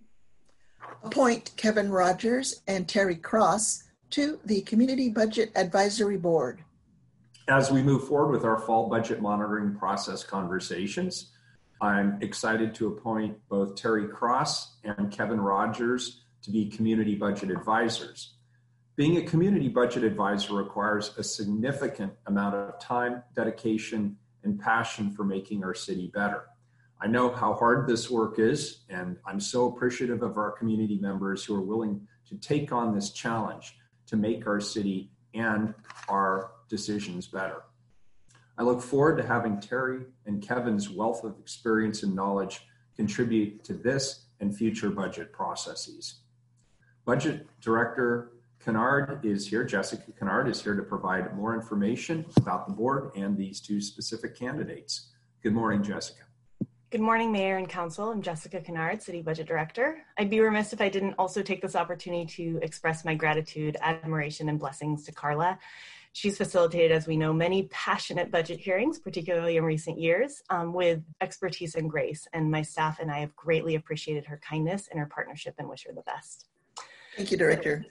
Appoint Kevin Rogers and Terry Cross to the Community Budget Advisory Board. As we move forward with our fall budget monitoring process conversations, I'm excited to appoint both Terry Cross and Kevin Rogers to be community budget advisors. Being a community budget advisor requires a significant amount of time, dedication, and passion for making our city better. I know how hard this work is, and I'm so appreciative of our community members who are willing to take on this challenge to make our city and our decisions better. I look forward to having Terry and Kevin's wealth of experience and knowledge contribute to this and future budget processes. Budget Director Kennard is here, Jessica Kennard is here to provide more information about the board and these two specific candidates. Good morning, Jessica. Good morning, Mayor and Council. I'm Jessica Kennard, City Budget Director. I'd be remiss if I didn't also take this opportunity to express my gratitude, admiration, and blessings to Carla. She's facilitated, as we know, many passionate budget hearings, particularly in recent years, um, with expertise and grace. And my staff and I have greatly appreciated her kindness and her partnership and wish her the best. Thank you, Director.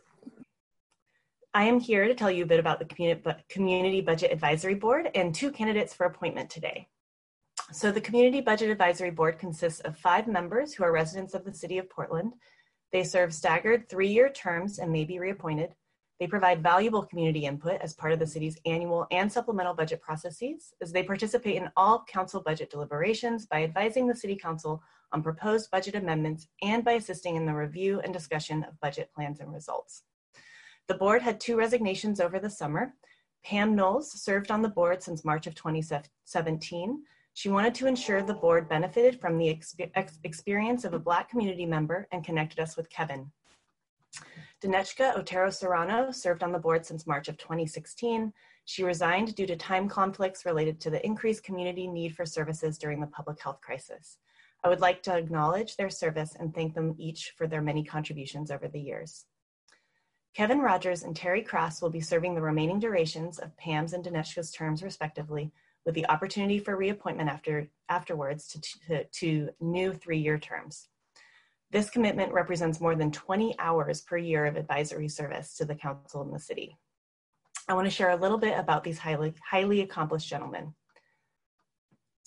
I am here to tell you a bit about the Community Budget Advisory Board and two candidates for appointment today. So the Community Budget Advisory Board consists of five members who are residents of the City of Portland. They serve staggered three-year terms and may be reappointed. They provide valuable community input as part of the city's annual and supplemental budget processes, as they participate in all council budget deliberations by advising the City Council on proposed budget amendments and by assisting in the review and discussion of budget plans and results. The board had two resignations over the summer. Pam Knowles served on the board since March of twenty seventeen. She wanted to ensure the board benefited from the exp experience of a Black community member and connected us with Kevin. Dinechka Otero Serrano served on the board since March of twenty sixteen. She resigned due to time conflicts related to the increased community need for services during the public health crisis. I would like to acknowledge their service and thank them each for their many contributions over the years. Kevin Rogers and Terry Cross will be serving the remaining durations of Pam's and Dinechka's terms respectively, with the opportunity for reappointment after, afterwards to, to, to new three-year terms. This commitment represents more than twenty hours per year of advisory service to the council and the city. I want to share a little bit about these highly, highly accomplished gentlemen.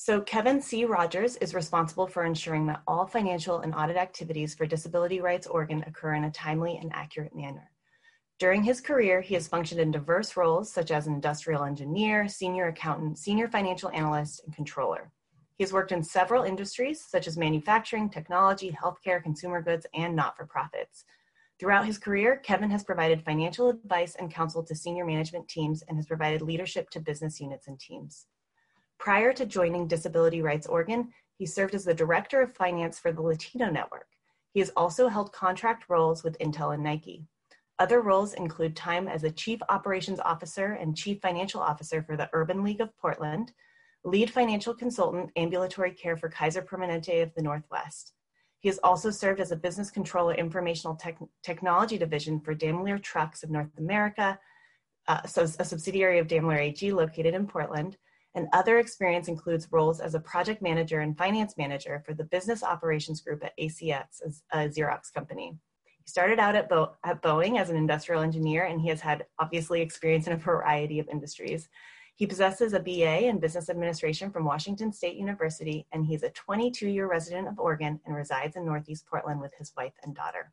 So Kevin C. Rogers is responsible for ensuring that all financial and audit activities for Disability Rights Oregon occur in a timely and accurate manner. During his career, he has functioned in diverse roles such as industrial engineer, senior accountant, senior financial analyst, and controller. He has worked in several industries such as manufacturing, technology, healthcare, consumer goods, and not-for-profits. Throughout his career, Kevin has provided financial advice and counsel to senior management teams and has provided leadership to business units and teams. Prior to joining Disability Rights Oregon, he served as the Director of Finance for the Latino Network. He has also held contract roles with Intel and Nike. Other roles include time as a Chief Operations Officer and Chief Financial Officer for the Urban League of Portland, Lead Financial Consultant, Ambulatory Care for Kaiser Permanente of the Northwest. He has also served as a Business Controller Informational Tech Technology Division for Daimler Trucks of North America, uh, so a subsidiary of Daimler A G located in Portland, and other experience includes roles as a Project Manager and Finance Manager for the Business Operations Group at A C X, a Xerox company. He started out at, Bo at Boeing as an industrial engineer, and he has had obviously experience in a variety of industries. He possesses a B A in Business Administration from Washington State University, and he's a twenty-two-year resident of Oregon and resides in Northeast Portland with his wife and daughter.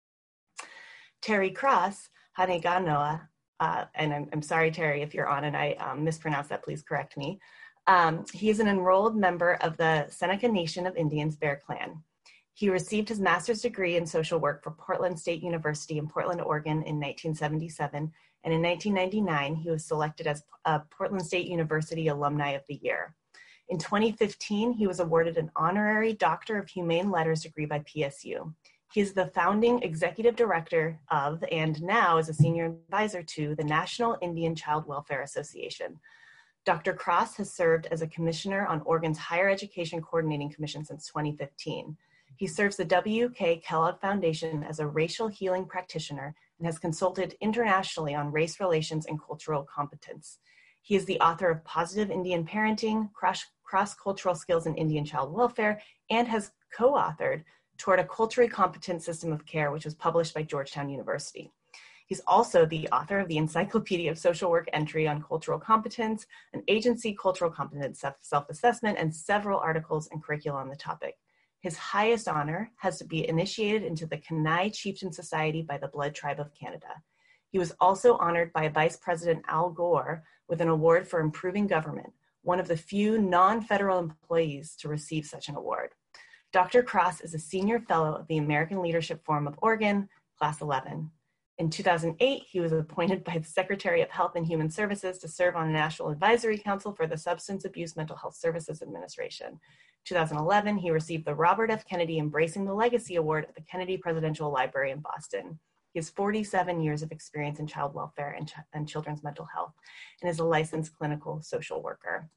Terry Cross, Haneganoa, uh, and I'm, I'm sorry, Terry, if you're on and I um, mispronounced that, please correct me. Um, he is an enrolled member of the Seneca Nation of Indians Bear Clan. He received his master's degree in social work from Portland State University in Portland, Oregon in nineteen seventy-seven, and in nineteen ninety-nine, he was selected as a Portland State University Alumni of the Year. In twenty fifteen, he was awarded an honorary Doctor of Humane Letters degree by P S U. He is the founding executive director of, and now is a senior advisor to, the National Indian Child Welfare Association. Doctor Cross has served as a commissioner on Oregon's Higher Education Coordinating Commission since twenty fifteen. He serves the W K Kellogg Foundation as a racial healing practitioner and has consulted internationally on race relations and cultural competence. He is the author of Positive Indian Parenting, Cross, Cross-Cultural Skills in Indian Child Welfare, and has co-authored Toward a Culturally Competent System of Care, which was published by Georgetown University. He's also the author of the Encyclopedia of Social Work entry on cultural competence, an agency cultural competence self-assessment, and several articles and curricula on the topic. His highest honor has to be initiated into the Kenai Chieftain Society by the Blood Tribe of Canada. He was also honored by Vice President Al Gore with an award for improving government, one of the few non-federal employees to receive such an award. Doctor Cross is a senior fellow of the American Leadership Forum of Oregon, Class eleven. In two thousand eight, he was appointed by the Secretary of Health and Human Services to serve on the National Advisory Council for the Substance Abuse Mental Health Services Administration. two thousand eleven, he received the Robert F. Kennedy Embracing the Legacy Award at the Kennedy Presidential Library in Boston. He has forty-seven years of experience in child welfare and, ch and children's mental health and is a licensed clinical social worker.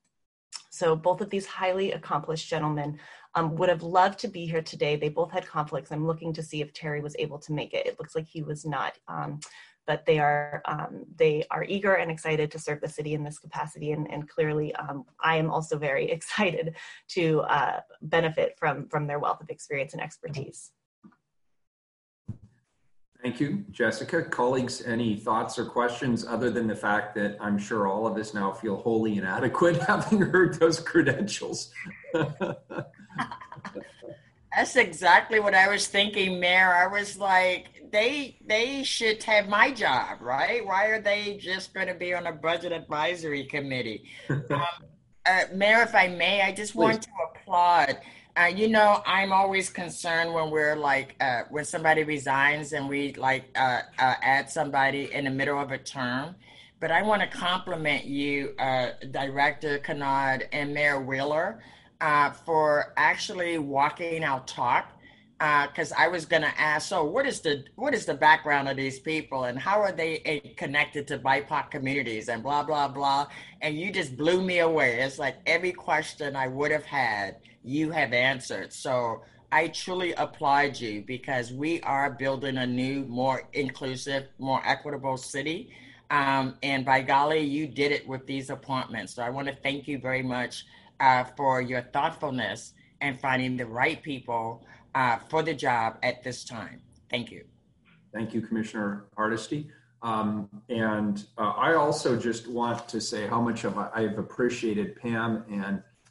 So both of these highly accomplished gentlemen um, would have loved to be here today. They both had conflicts. I'm looking to see if Terry was able to make it. It looks like he was not, um, but they are um, they are eager and excited to serve the city in this capacity. And, and clearly, um, I am also very excited to uh, benefit from, from their wealth of experience and expertise. Thank you, Jessica. Colleagues, any thoughts or questions other than the fact that I'm sure all of us now feel wholly inadequate having heard those credentials? That's exactly what I was thinking, Mayor. I was like, they they should have my job, right? Why are they just going to be on a budget advisory committee? um, uh, Mayor, if I may, I just Please. want to applaud. Uh, you know, I'm always concerned when we're like, uh, when somebody resigns and we like uh, uh, add somebody in the middle of a term. But I want to compliment you, uh, Director Kennard and Mayor Wheeler, uh, for actually walking our talk. Because uh, I was going to ask, so what is the what is the background of these people and how are they uh, connected to B I P O C communities and blah, blah, blah. And you just blew me away. It's like every question I would have had, you have answered. So I truly applaud you because we are building a new, more inclusive, more equitable city. Um, and by golly, you did it with these appointments. So I want to thank you very much uh, for your thoughtfulness and finding the right people uh, for the job at this time. Thank you. Thank you, Commissioner Hardesty. Um, and uh, I also just want to say how much of I've appreciated Pam and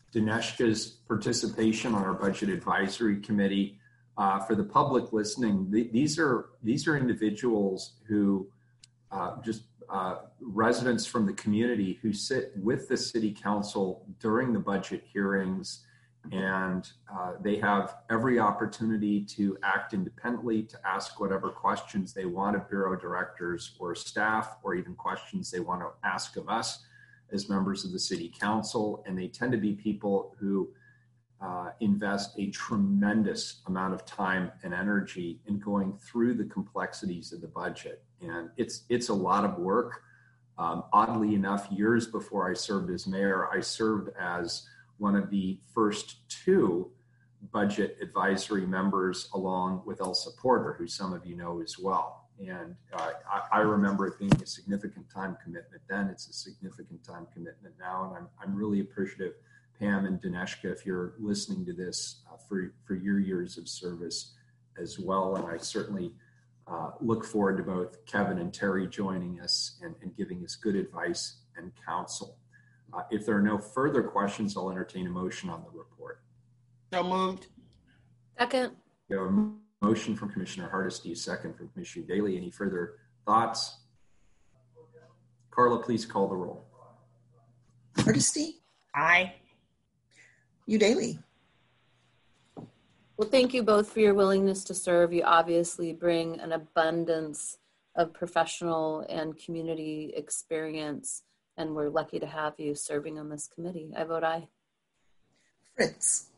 Dineshka's participation on our Budget Advisory Committee. Uh, for the public listening, th- these are these are individuals who uh, just uh, residents from the community who sit with the City Council during the budget hearings, and uh, they have every opportunity to act independently, to ask whatever questions they want of Bureau directors or staff, or even questions they want to ask of us as members of the City Council. And they tend to be people who Uh, invest a tremendous amount of time and energy in going through the complexities of the budget. And it's it's a lot of work. Um, oddly enough, years before I served as mayor, I served as one of the first two budget advisory members, along with Elsa Porter, who some of you know as well. And uh, I, I remember it being a significant time commitment then. It's a significant time commitment now. And I'm, I'm really appreciative, Pam and Dineshka, if you're listening to this, uh, for, for your years of service as well. And I certainly uh, look forward to both Kevin and Terry joining us and, and giving us good advice and counsel. Uh, if there are no further questions, I'll entertain a motion on the report. So moved. Second. We have a motion from Commissioner Hardesty, second from Commissioner Daly. Any further thoughts? Carla, please call the roll. Hardesty? Aye. Daly. Well, thank you both for your willingness to serve. You obviously bring an abundance of professional and community experience, and we're lucky to have you serving on this committee. I vote aye. Fritz.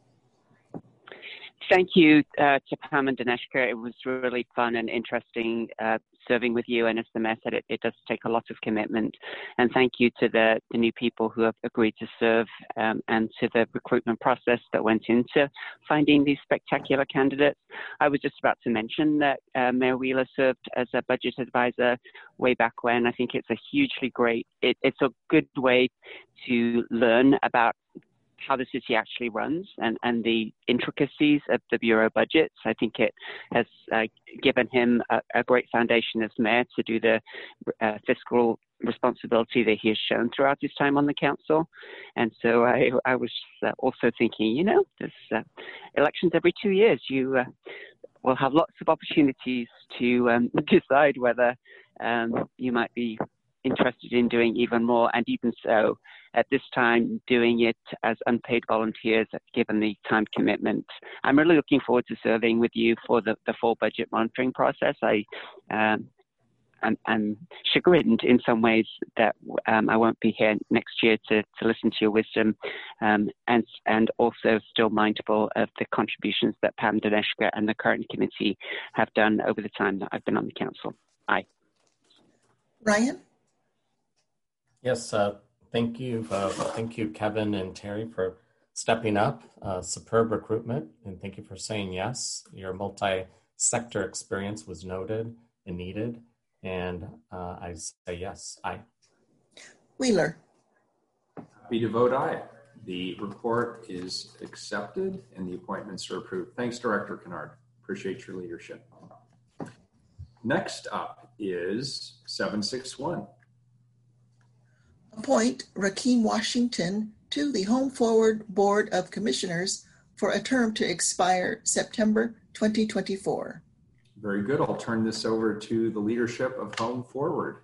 Thank you uh, to Pam and Dineshka. It was really fun and interesting uh, serving with you. And as the mayor said, it, it does take a lot of commitment. And thank you to the, the new people who have agreed to serve, um, and to the recruitment process that went into finding these spectacular candidates. I was just about to mention that uh, Mayor Wheeler served as a budget advisor way back when. I think it's a hugely great, it, it's a good way to learn about how the city actually runs and, and the intricacies of the Bureau budgets. I think it has uh, given him a, a great foundation as mayor to do the uh, fiscal responsibility that he has shown throughout his time on the council. And so I, I was uh, also thinking, you know, there's uh, elections every two years. You uh, will have lots of opportunities to um, decide whether um, you might be interested in doing even more, and even so, at this time, doing it as unpaid volunteers, given the time commitment. I'm really looking forward to serving with you for the, the full budget monitoring process. I, um, I'm, I'm chagrined in some ways that um, I won't be here next year to, to listen to your wisdom, um, and, and also still mindful of the contributions that Pam Dineshka and the current committee have done over the time that I've been on the council. Aye. Ryan? Yes, uh, thank you. Uh, thank you, Kevin and Terry, for stepping up. Uh, superb recruitment, and thank you for saying yes. Your multi-sector experience was noted and needed, and uh, I say yes. Aye. Wheeler. Happy to vote aye. The report is accepted and the appointments are approved. Thanks, Director Kennard. Appreciate your leadership. Next up is seven six one. Appoint Rakeem Washington to the Home Forward Board of Commissioners for a term to expire September twenty twenty-four. Very good. I'll turn this over to the leadership of Home Forward.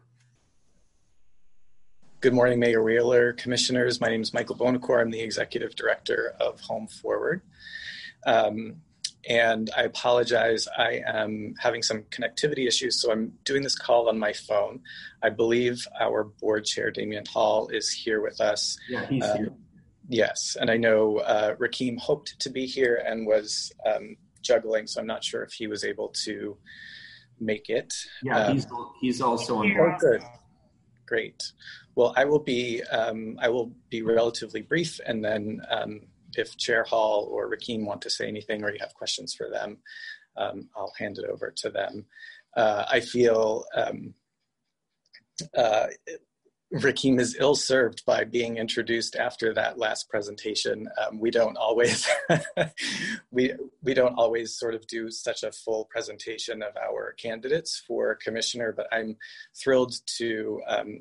Good morning, Mayor Wheeler, Commissioners. My name is Michael Bonacore. I'm the Executive Director of Home Forward. Um, and I apologize, I am having some connectivity issues, so I'm doing this call on my phone. I believe our board chair, Damian Hall, is here with us. Yeah, he's um, here. Yes, and I know uh, Rakeem hoped to be here and was um, juggling, so I'm not sure if he was able to make it. Yeah, um, he's, he's also on Oh, board. good. Great. Well, I will be um, I will be relatively brief, and then um, if Chair Hall or Rakeem want to say anything, or you have questions for them, um, I'll hand it over to them. Uh, I feel um, uh, Rakeem is ill-served by being introduced after that last presentation. Um, we don't always we we don't always sort of do such a full presentation of our candidates for commissioner, but I'm thrilled to um,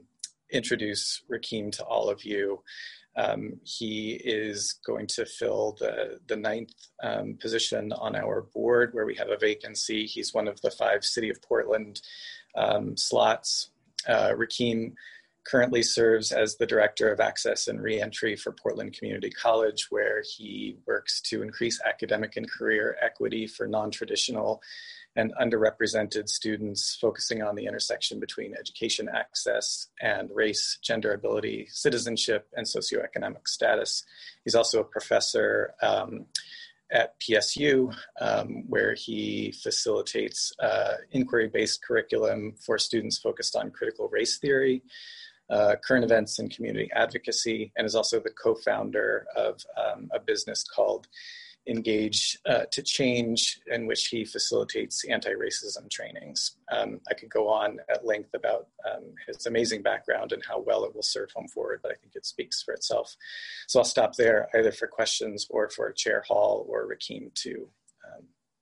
introduce Rakeem to all of you. Um, he is going to fill the, the ninth um, position on our board where we have a vacancy. He's one of the five City of Portland um, slots. Uh, Rakeem currently serves as the Director of Access and Reentry for Portland Community College, where he works to increase academic and career equity for non-traditional and underrepresented students, focusing on the intersection between education access and race, gender ability, citizenship, and socioeconomic status. He's also a professor um, at P S U, um, where he facilitates uh, inquiry-based curriculum for students focused on critical race theory, uh, current events, and community advocacy, and is also the co-founder of um, a business called Engage uh, to Change, in which he facilitates anti-racism trainings. Um, I could go on at length about um, his amazing background and how well it will serve Home Forward, but I think it speaks for itself. So I'll stop there, either for questions or for Chair Hall or Rakeem to, um,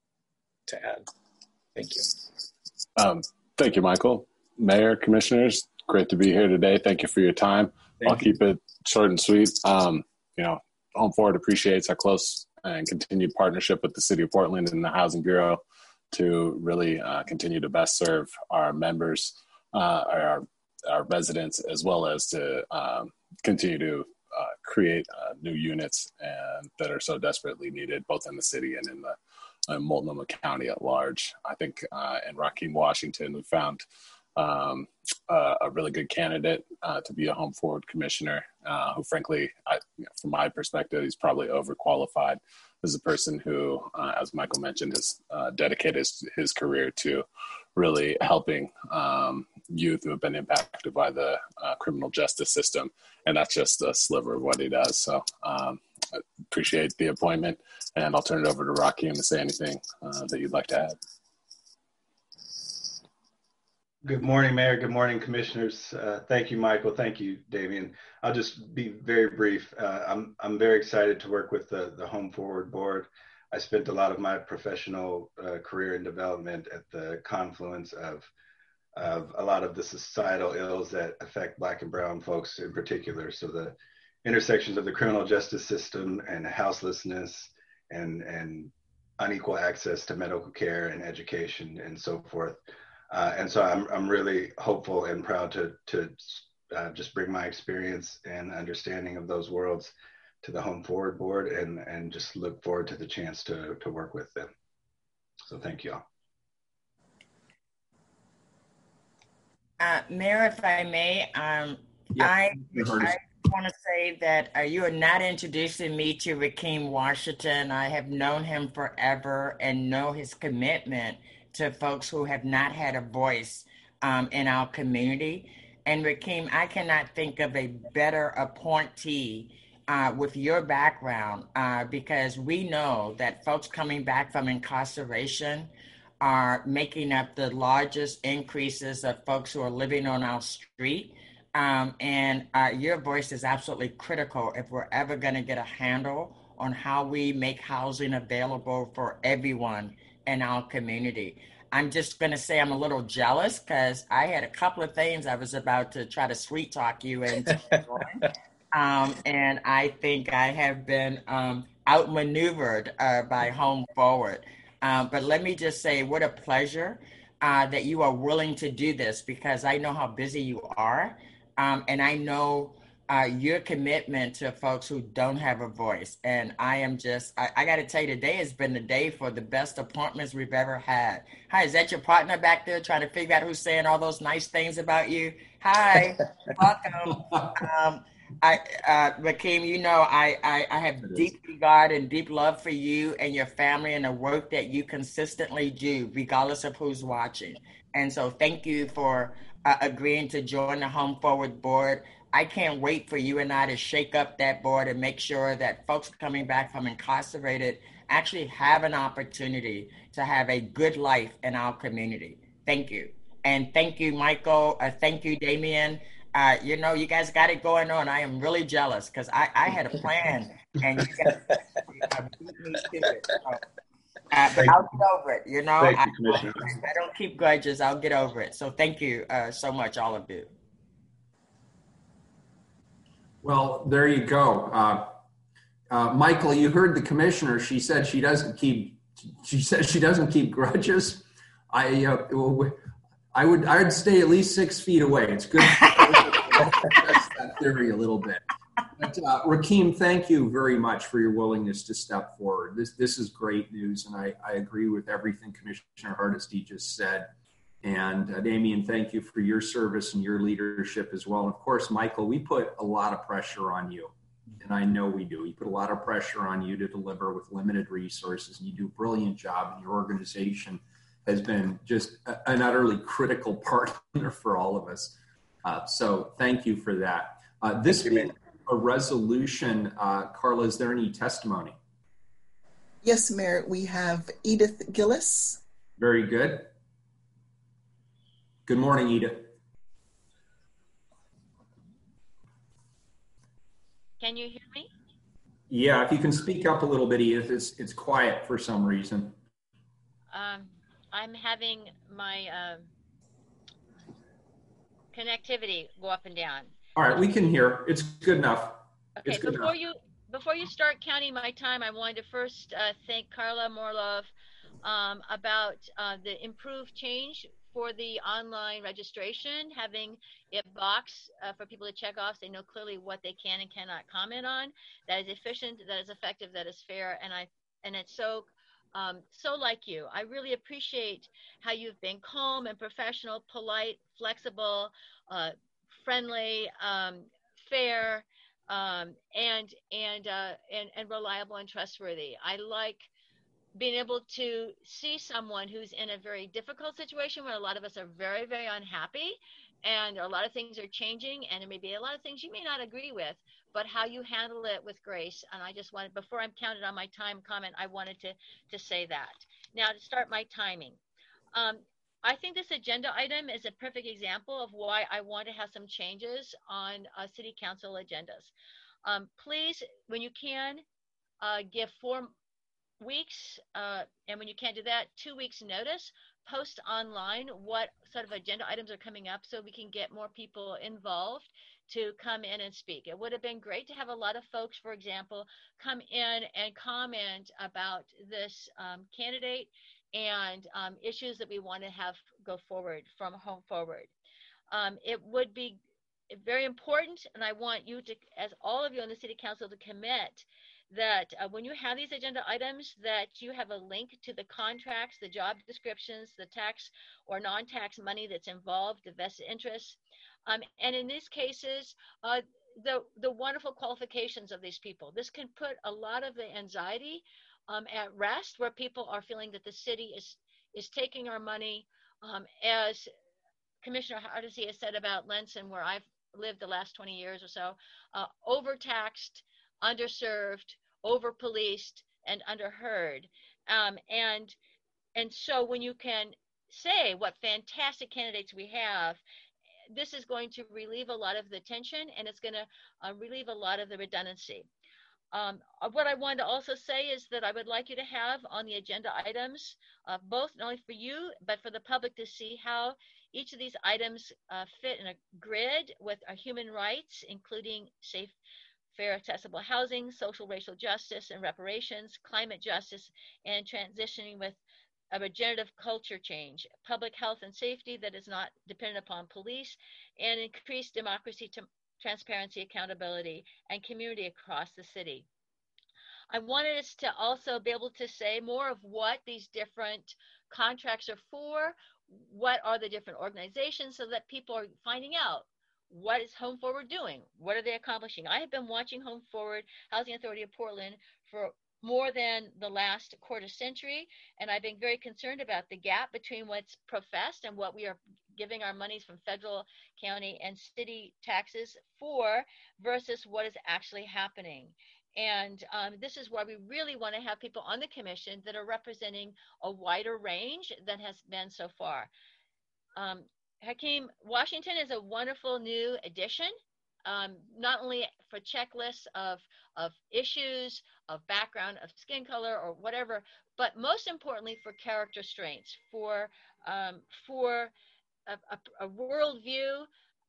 to add. Thank you. Um, thank you, Michael. Mayor, Commissioners, great to be here today. Thank you for your time. Thank I'll you. keep it short and sweet. Um, you know, Home Forward appreciates our close and continued partnership with the City of Portland and the Housing Bureau to really uh, continue to best serve our members, uh, our, our residents, as well as to um, continue to uh, create uh, new units and that are so desperately needed, both in the city and in the uh, Multnomah County at large. I think uh, in Rakeem Washington, we found um, uh, a really good candidate uh, to be a Home Forward commissioner, uh, who frankly, I, you know, from my perspective, he's probably overqualified as a person who, uh, as Michael mentioned, has uh, dedicated his, his career to really helping um, youth who have been impacted by the uh, criminal justice system. And that's just a sliver of what he does. So um, I appreciate the appointment, and I'll turn it over to Rakeem to say anything uh, that you'd like to add. Good morning, Mayor. Good morning, Commissioners. Uh, thank you, Michael. Thank you, Damian. I'll just be very brief. Uh, I'm I'm very excited to work with the, the Home Forward Board. I spent a lot of my professional uh, career in development at the confluence of, of a lot of the societal ills that affect Black and Brown folks in particular. So the intersections of the criminal justice system and houselessness and, and unequal access to medical care and education and so forth. Uh, and so I'm I'm really hopeful and proud to to uh, just bring my experience and understanding of those worlds to the Home Forward Board, and and just look forward to the chance to to work with them. So thank you all. Uh, Mayor, if I may, um, yeah, I, I want to say that uh, you are not introducing me to Rakeem Washington. I have known him forever and know his commitment to folks who have not had a voice um, in our community. And Rakeem, I cannot think of a better appointee uh, with your background uh, because we know that folks coming back from incarceration are making up the largest increases of folks who are living on our street. Um, and uh, your voice is absolutely critical if we're ever gonna get a handle on how we make housing available for everyone in our community. I'm just going to say I'm a little jealous because I had a couple of things I was about to try to sweet talk you into doing. Um, and I think I have been um, outmaneuvered uh, by Home Forward. Um, but let me just say what a pleasure uh, that you are willing to do this, because I know how busy you are. Um, and I know Uh, your commitment to folks who don't have a voice. And I am just, I, I got to tell you, today has been the day for the best appointments we've ever had. Hi, is that your partner back there trying to figure out who's saying all those nice things about you? Hi, welcome. Um, I, uh, Rakeem, you know, I, I, I have deep regard and deep love for you and your family and the work that you consistently do, regardless of who's watching. And so thank you for uh, agreeing to join the Home Forward Board. I can't wait for you and I to shake up that board and make sure that folks coming back from incarcerated actually have an opportunity to have a good life in our community. Thank you. And thank you, Michael. Uh, thank you, Damian. Uh, you know, you guys got it going on. I am really jealous because I, I had a plan and you guys uh, beat me to it. So, uh, but I'll get over it, you know. Thank I, you, Commissioner. I, I don't keep grudges. I'll get over it. So thank you uh, so much, all of you. Well, there you go. Uh, uh, Michael, you heard the commissioner. She said she doesn't keep, she said she doesn't keep grudges. I, uh, I would, I would stay at least six feet away. It's good to test that theory a little bit. But uh, Rakeem, thank you very much for your willingness to step forward. This, this is great news, and I, I agree with everything Commissioner Hardesty just said. And uh, Damien, thank you for your service and your leadership as well. And of course, Michael, we put a lot of pressure on you, and I know we do. We put a lot of pressure on you to deliver with limited resources, and you do a brilliant job, and your organization has been just a, an utterly critical partner for all of us. Uh, so thank you for that. Uh, this being a resolution, uh, Carla, is there any testimony? Yes, Mayor, we have Edith Gillis. Very good. Good morning, Edith. Can you hear me? Yeah, if you can speak up a little bit, Edith. It's, it's quiet for some reason. Um, I'm having my uh, connectivity go up and down. All right, we can hear. It's good enough. Okay, it's good before enough. you before you start counting my time, I wanted to first uh, thank Carla Morlov um, about uh, the improved change for the online registration, having it box uh, for people to check off so they know clearly what they can and cannot comment on. That is efficient, that is effective, that is fair, and I and it's so um, so like you. I really appreciate how you've been calm and professional, polite, flexible, uh, friendly, um, fair, um, and and uh, and and reliable and trustworthy. I like being able to see someone who's in a very difficult situation where a lot of us are very, very unhappy, and a lot of things are changing, and there may be a lot of things you may not agree with, but how you handle it with grace. And I just wanted, before I'm counted on my time comment, I wanted to to say that. Now to start my timing. Um, I think this agenda item is a perfect example of why I want to have some changes on uh, city council agendas. Um, please, when you can, uh, give four weeks, uh, and when you can't do that, two weeks notice, post online what sort of agenda items are coming up so we can get more people involved to come in and speak. It would have been great to have a lot of folks, for example, come in and comment about this um, candidate and um, issues that we want to have go forward from Home Forward. Um, it would be very important, and I want you to, as all of you on the City Council, to commit that uh, when you have these agenda items, that you have a link to the contracts, the job descriptions, the tax or non-tax money that's involved, the vested interests, um, and in these cases, uh, the the wonderful qualifications of these people. This can put a lot of the anxiety um, at rest, where people are feeling that the city is is taking our money, um, as Commissioner Hardesty has said about Lenson, where I've lived the last twenty years or so, uh, overtaxed, underserved, over-policed, and underheard. Um, and, and so when you can say what fantastic candidates we have, this is going to relieve a lot of the tension, and it's going to uh, relieve a lot of the redundancy. Um, what I wanted to also say is that I would like you to have on the agenda items, uh, both not only for you, but for the public to see how each of these items uh, fit in a grid with our human rights, including safe, fair, accessible housing, social, racial justice and reparations, climate justice, and transitioning with a regenerative culture change, public health and safety that is not dependent upon police, and increased democracy, to transparency, accountability, and community across the city. I wanted us to also be able to say more of what these different contracts are for, what are the different organizations, so that people are finding out, what is Home Forward doing? What are they accomplishing? I have been watching Home Forward Housing Authority of Portland for more than the last quarter century, and I've been very concerned about the gap between what's professed and what we are giving our monies from federal, county, and city taxes for versus what is actually happening. And um, this is why we really want to have people on the commission that are representing a wider range than has been so far. Um, Hakeem, Washington is a wonderful new addition, um, not only for checklists of, of issues, of background, of skin color, or whatever, but most importantly for character strengths, for, um, for a, a, a worldview,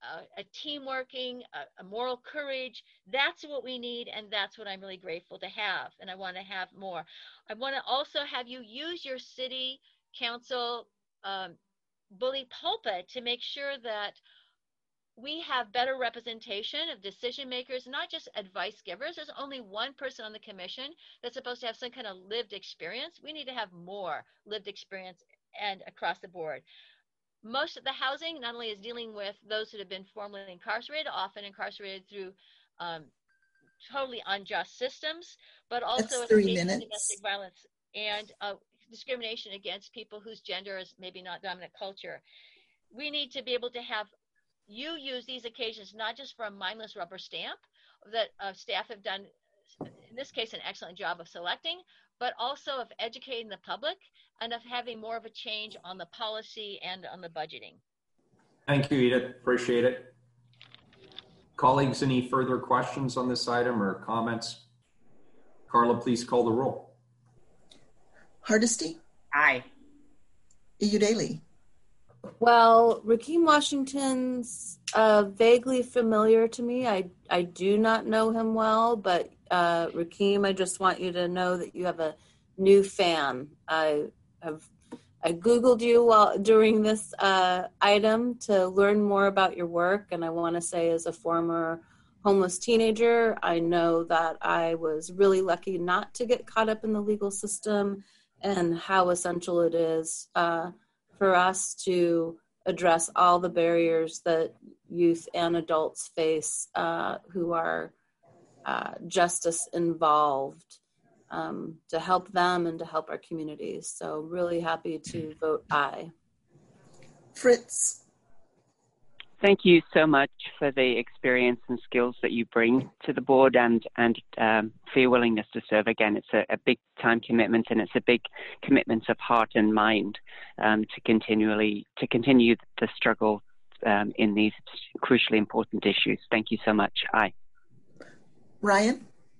a, a team working, a, a moral courage. That's what we need, and that's what I'm really grateful to have, and I want to have more. I want to also have you use your city council um, bully pulpit to make sure that we have better representation of decision makers, not just advice givers. There's only one person on the commission that's supposed to have some kind of lived experience. We need to have more lived experience and across the board. Most of the housing not only is dealing with those that have been formerly incarcerated, often incarcerated through um, totally unjust systems, but also escaping domestic violence and uh, discrimination against people whose gender is maybe not dominant culture. We need to be able to have you use these occasions not just for a mindless rubber stamp that uh, staff have done, in this case, an excellent job of selecting, but also of educating the public and of having more of a change on the policy and on the budgeting. Thank you, Edith. Appreciate it. Colleagues, any further questions on this item or comments? Carla, please call the roll. Hardesty? Aye. Udaley? Well, Rakeem Washington's uh, vaguely familiar to me. I, I do not know him well, but uh, Rakeem, I just want you to know that you have a new fan. I have I Googled you while during this uh, item to learn more about your work, and I want to say as a former homeless teenager, I know that I was really lucky not to get caught up in the legal system and how essential it is uh, for us to address all the barriers that youth and adults face uh, who are uh, justice involved, um, to help them and to help our communities. So really happy to vote aye. Fritz. Thank you so much for the experience and skills that you bring to the board and, and um, for your willingness to serve. Again, it's a, a big time commitment, and it's a big commitment of heart and mind um, to continually, to continue the struggle um, in these crucially important issues. Thank you so much. Aye. Ryan?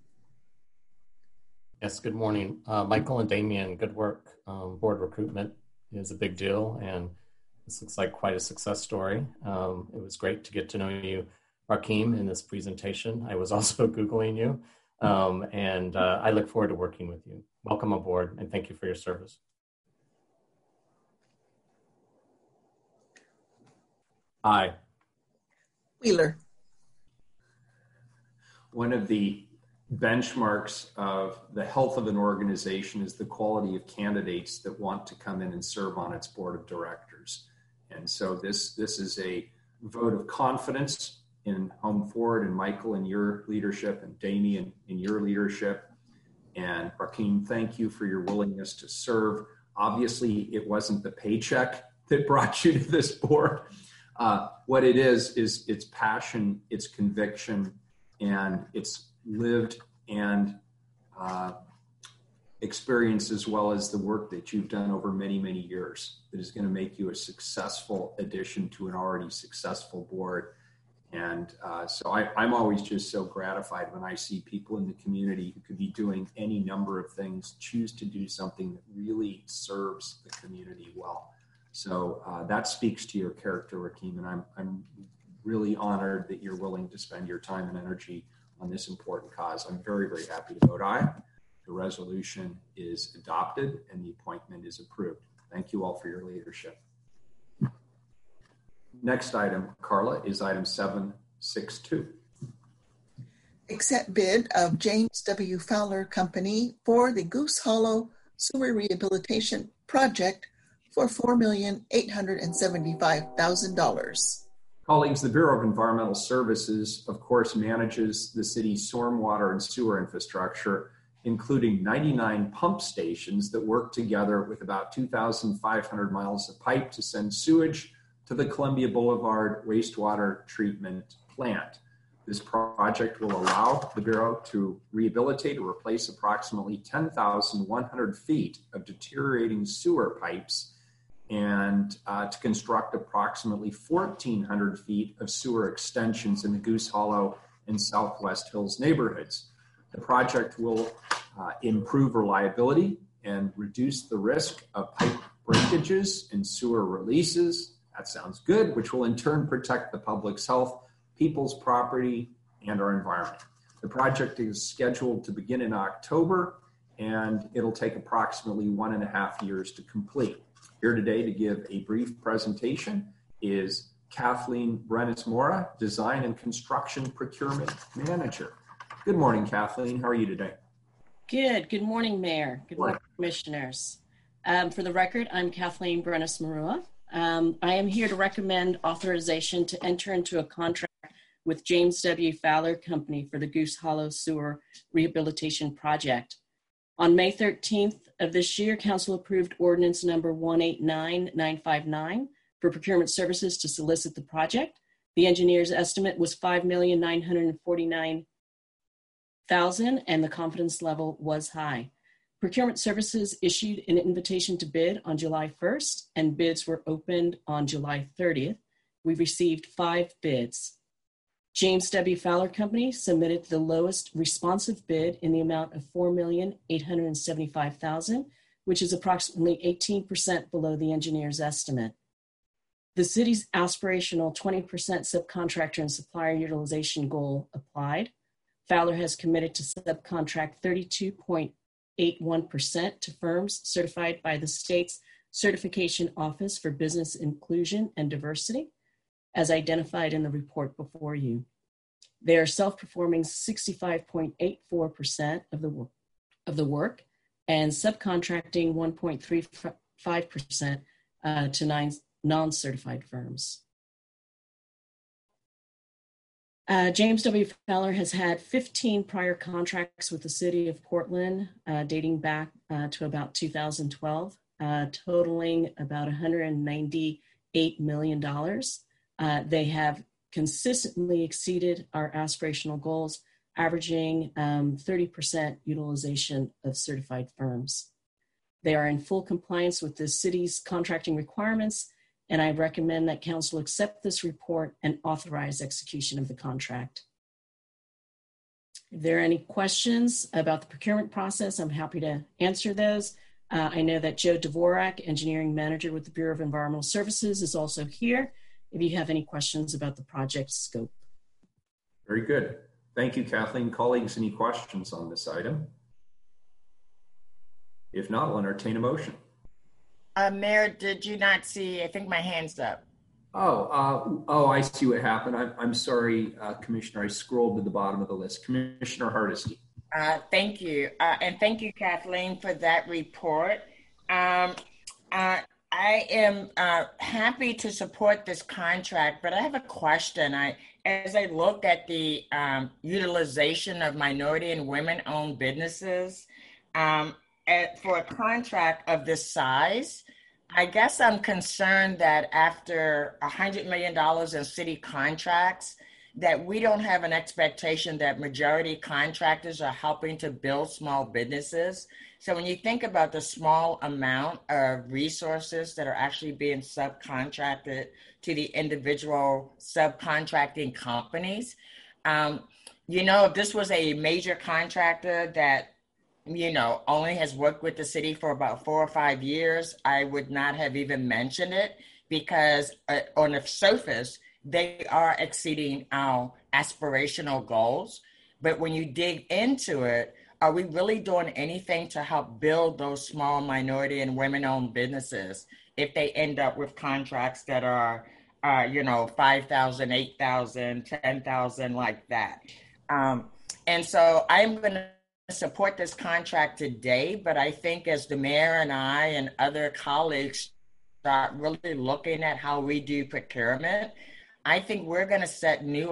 Yes, good morning. Uh, Michael and Damien, good work. Um, board recruitment is a big deal, and this looks like quite a success story. Um, it was great to get to know you, Rakeem, in this presentation. I was also Googling you, um, and uh, I look forward to working with you. Welcome aboard, and thank you for your service. Aye. Wheeler. One of the benchmarks of the health of an organization is the quality of candidates that want to come in and serve on its board of directors. And so this, this is a vote of confidence in Home Forward and Michael in your leadership and Damien in your leadership. And Rakeem, thank you for your willingness to serve. Obviously, it wasn't the paycheck that brought you to this board. Uh, what it is, is it's passion, it's conviction, and it's lived and uh, experience, as well as the work that you've done over many, many years, that is going to make you a successful addition to an already successful board. And uh, so I, I'm always just so gratified when I see people in the community who could be doing any number of things choose to do something that really serves the community well. So uh, that speaks to your character, Rakeem, and I'm, I'm really honored that you're willing to spend your time and energy on this important cause. I'm very, very happy to vote aye. The resolution is adopted and the appointment is approved. Thank you all for your leadership. Next item, Carla, is item seven six two. Accept bid of James W. Fowler Company for the Goose Hollow Sewer Rehabilitation Project for four million eight hundred seventy-five thousand dollars. Colleagues, the Bureau of Environmental Services, of course, manages the city's stormwater and sewer infrastructure, including ninety-nine pump stations that work together with about two thousand five hundred miles of pipe to send sewage to the Columbia Boulevard wastewater treatment plant. This project will allow the Bureau to rehabilitate or replace approximately ten thousand one hundred feet of deteriorating sewer pipes and uh, to construct approximately fourteen hundred feet of sewer extensions in the Goose Hollow and Southwest Hills neighborhoods. The project will uh, improve reliability and reduce the risk of pipe breakages and sewer releases, That sounds good, which will in turn protect the public's health, people's property, and our environment. The project is scheduled to begin in October, and it'll take approximately one and a half years to complete. Here today to give a brief presentation is Kathleen Brenes-Mora, Design and Construction Procurement Manager. Good morning, Kathleen. How are you today? Good. Good morning, Mayor. Good morning, Commissioners. Um, for the record, I'm Kathleen Brenes-Mora. Um, I am here to recommend authorization to enter into a contract with James W. Fowler Company for the Goose Hollow Sewer Rehabilitation Project. On May thirteenth of this year, Council approved ordinance number one eight nine nine five nine for procurement services to solicit the project. The engineer's estimate was five million nine hundred forty-nine thousand dollars and the confidence level was high. Procurement services issued an invitation to bid on July first and bids were opened on July thirtieth. We received five bids. James W. Fowler Company submitted the lowest responsive bid in the amount of four million eight hundred seventy-five thousand dollars, which is approximately eighteen percent below the engineer's estimate. The city's aspirational twenty percent subcontractor and supplier utilization goal applied. Fowler has committed to subcontract thirty-two point eight one percent to firms certified by the state's Certification Office for Business Inclusion and Diversity, as identified in the report before you. They are self-performing sixty-five point eight four percent of the, work, of the work and subcontracting one point three five percent uh, to nine non-certified firms. Uh, James W. Fowler has had fifteen prior contracts with the city of Portland, uh, dating back uh, to about two thousand twelve, uh, totaling about one hundred ninety-eight million dollars. Uh, they have consistently exceeded our aspirational goals, averaging um, thirty percent utilization of certified firms. They are in full compliance with the city's contracting requirements, and I recommend that Council accept this report and authorize execution of the contract. If there are any questions about the procurement process, I'm happy to answer those. Uh, I know that Joe Dvorak, Engineering Manager with the Bureau of Environmental Services, is also here if you have any questions about the project scope. Very good. Thank you, Kathleen. Colleagues, any questions on this item? If not, I'll entertain a motion. Uh, Mayor, did you not see? I think my hand's up. Oh, uh, oh, I see what happened. I'm, I'm sorry, uh, Commissioner. I scrolled to the bottom of the list. Commissioner Hardesty. Uh, thank you. Uh, and thank you, Kathleen, for that report. Um, uh, I am uh, happy to support this contract, but I have a question. I, as I look at the um, utilization of minority and women-owned businesses, um, at, for a contract of this size, I guess I'm concerned that after one hundred million dollars in city contracts, that we don't have an expectation that majority contractors are helping to build small businesses. So when you think about the small amount of resources that are actually being subcontracted to the individual subcontracting companies, um, you know, if this was a major contractor that, you know, only has worked with the city for about four or five years, I would not have even mentioned it because uh, on the surface, they are exceeding our aspirational goals. But when you dig into it, are we really doing anything to help build those small minority and women-owned businesses if they end up with contracts that are, uh, you know, five thousand, eight thousand, ten thousand, like that? Um, and so I'm going to support this contract today, but I think as the mayor and I and other colleagues start really looking at how we do procurement, I think we're going to set new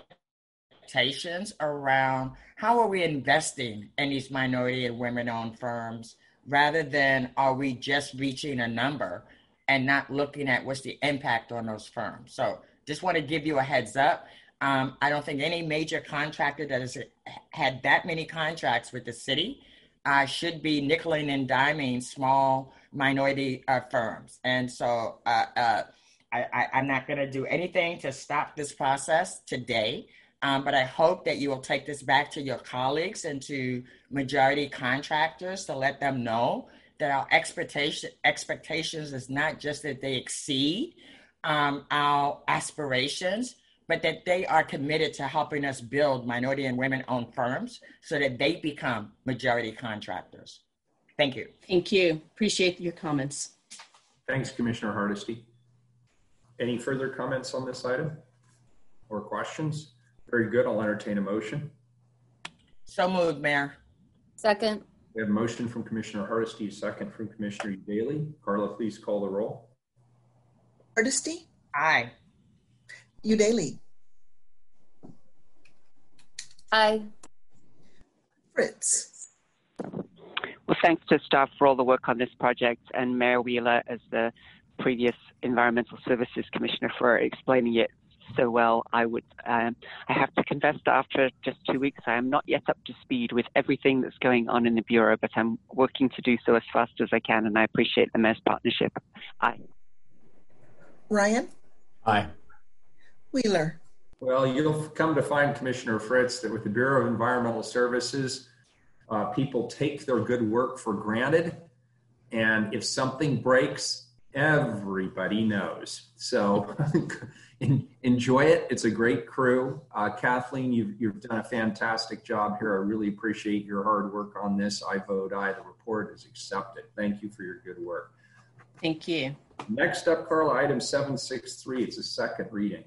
expectations around how are we investing in these minority and women-owned firms rather than are we just reaching a number and not looking at what's the impact on those firms. So just want to give you a heads up. Um, I don't think any major contractor that has had that many contracts with the city uh, should be nickeling and diming small minority uh, firms. And so uh, uh, I, I, I'm not going to do anything to stop this process today, um, but I hope that you will take this back to your colleagues and to majority contractors to let them know that our expectation expectations is not just that they exceed um, our aspirations, but that they are committed to helping us build minority and women-owned firms so that they become majority contractors. Thank you. Thank you. Appreciate your comments. Thanks, Commissioner Hardesty. Any further comments on this item or questions? Very good. I'll entertain a motion. So moved, Mayor. Second. We have a motion from Commissioner Hardesty, a second from Commissioner Daly. Carla, please call the roll. Hardesty? Aye. Udaly? Aye. Fritz? Well, thanks to staff for all the work on this project, and Mayor Wheeler as the previous Environmental Services Commissioner for explaining it so well. I would, um, I have to confess that after just two weeks, I am not yet up to speed with everything that's going on in the Bureau, but I'm working to do so as fast as I can, and I appreciate the Mayor's partnership. Aye. Ryan? Aye. Wheeler? Well, you'll come to find, Commissioner Fritz, that with the Bureau of Environmental Services, uh, people take their good work for granted. And if something breaks, everybody knows. So enjoy it. It's a great crew. Uh, Kathleen, you've, you've done a fantastic job here. I really appreciate your hard work on this. I vote aye. The report is accepted. Thank you for your good work. Thank you. Next up, Carla, item seven six three. It's a second reading.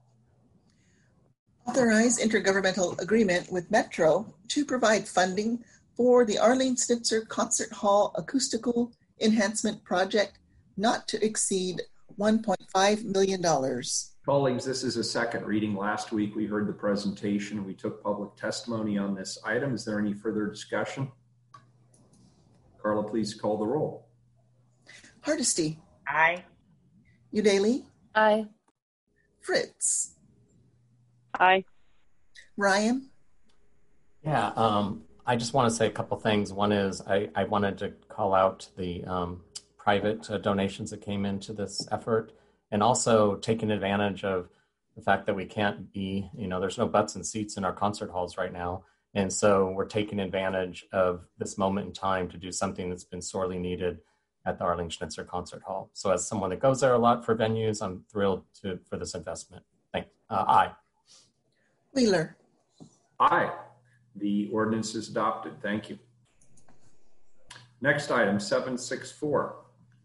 Authorize intergovernmental agreement with Metro to provide funding for the Arlene Schnitzer Concert Hall Acoustical Enhancement Project not to exceed one point five million dollars. Colleagues, this is a second reading. Last week we heard the presentation. We took public testimony on this item. Is there any further discussion? Carla, please call the roll. Hardesty? Aye. Udaly? Aye. Fritz? Aye. Ryan? Yeah, um, I just want to say a couple things. One is I, I wanted to call out the um, private uh, donations that came into this effort, and also taking advantage of the fact that we can't be, you know, there's no butts and seats in our concert halls right now. And so we're taking advantage of this moment in time to do something that's been sorely needed at the Arlene Schnitzer Concert Hall. So as someone that goes there a lot for venues, I'm thrilled to for this investment. Thank uh, aye. Wheeler? Aye. The ordinance is adopted. Thank you. Next item, seven six four.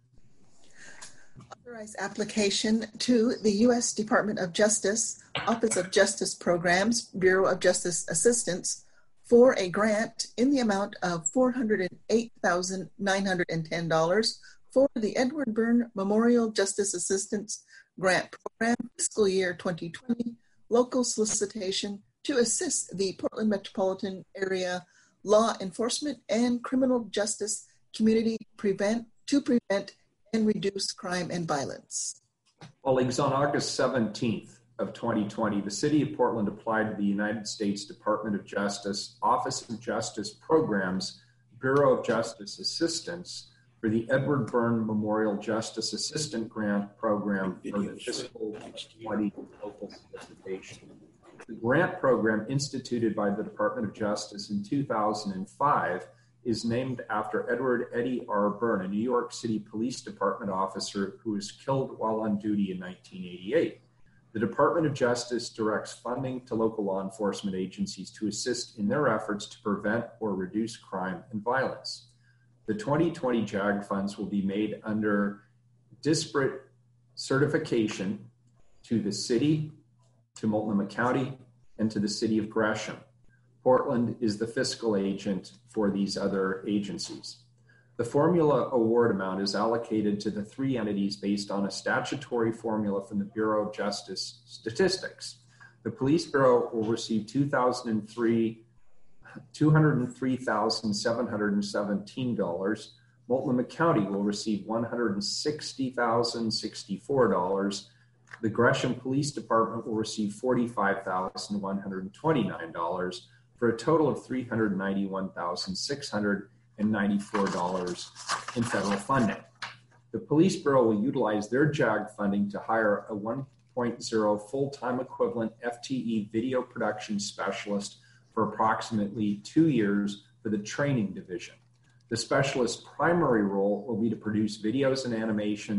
Authorize application to the U S Department of Justice, Office of Justice Programs, Bureau of Justice Assistance for a grant in the amount of four hundred eight thousand nine hundred ten dollars for the Edward Byrne Memorial Justice Assistance Grant Program, fiscal year twenty twenty, local solicitation to assist the Portland metropolitan area law enforcement and criminal justice community prevent to prevent and reduce crime and violence. Colleagues, on August seventeenth of twenty twenty, the City of Portland applied to the United States Department of Justice, Office of Justice Programs, Bureau of Justice Assistance for the Edward Byrne Memorial Justice Assistant Grant Program for the fiscal twenty local solicitation. The grant program, instituted by the Department of Justice in two thousand five, is named after Edward Eddie R. Byrne, a New York City Police Department officer who was killed while on duty in nineteen eighty-eight. The Department of Justice directs funding to local law enforcement agencies to assist in their efforts to prevent or reduce crime and violence. The twenty twenty JAG funds will be made under disparate certification to the city, to Multnomah County, and to the city of Gresham. Portland is the fiscal agent for these other agencies. The formula award amount is allocated to the three entities based on a statutory formula from the Bureau of Justice Statistics. The Police Bureau will receive two hundred three thousand seven hundred seventeen dollars. Multnomah County will receive one hundred sixty thousand sixty-four dollars. The Gresham Police Department will receive forty-five thousand one hundred twenty-nine dollars for a total of three hundred ninety-one thousand six hundred ninety-four dollars in federal funding. The Police Bureau will utilize their JAG funding to hire a one point oh full-time equivalent F T E video production specialist for approximately two years for the training division. The specialist's primary role will be to produce videos and animations for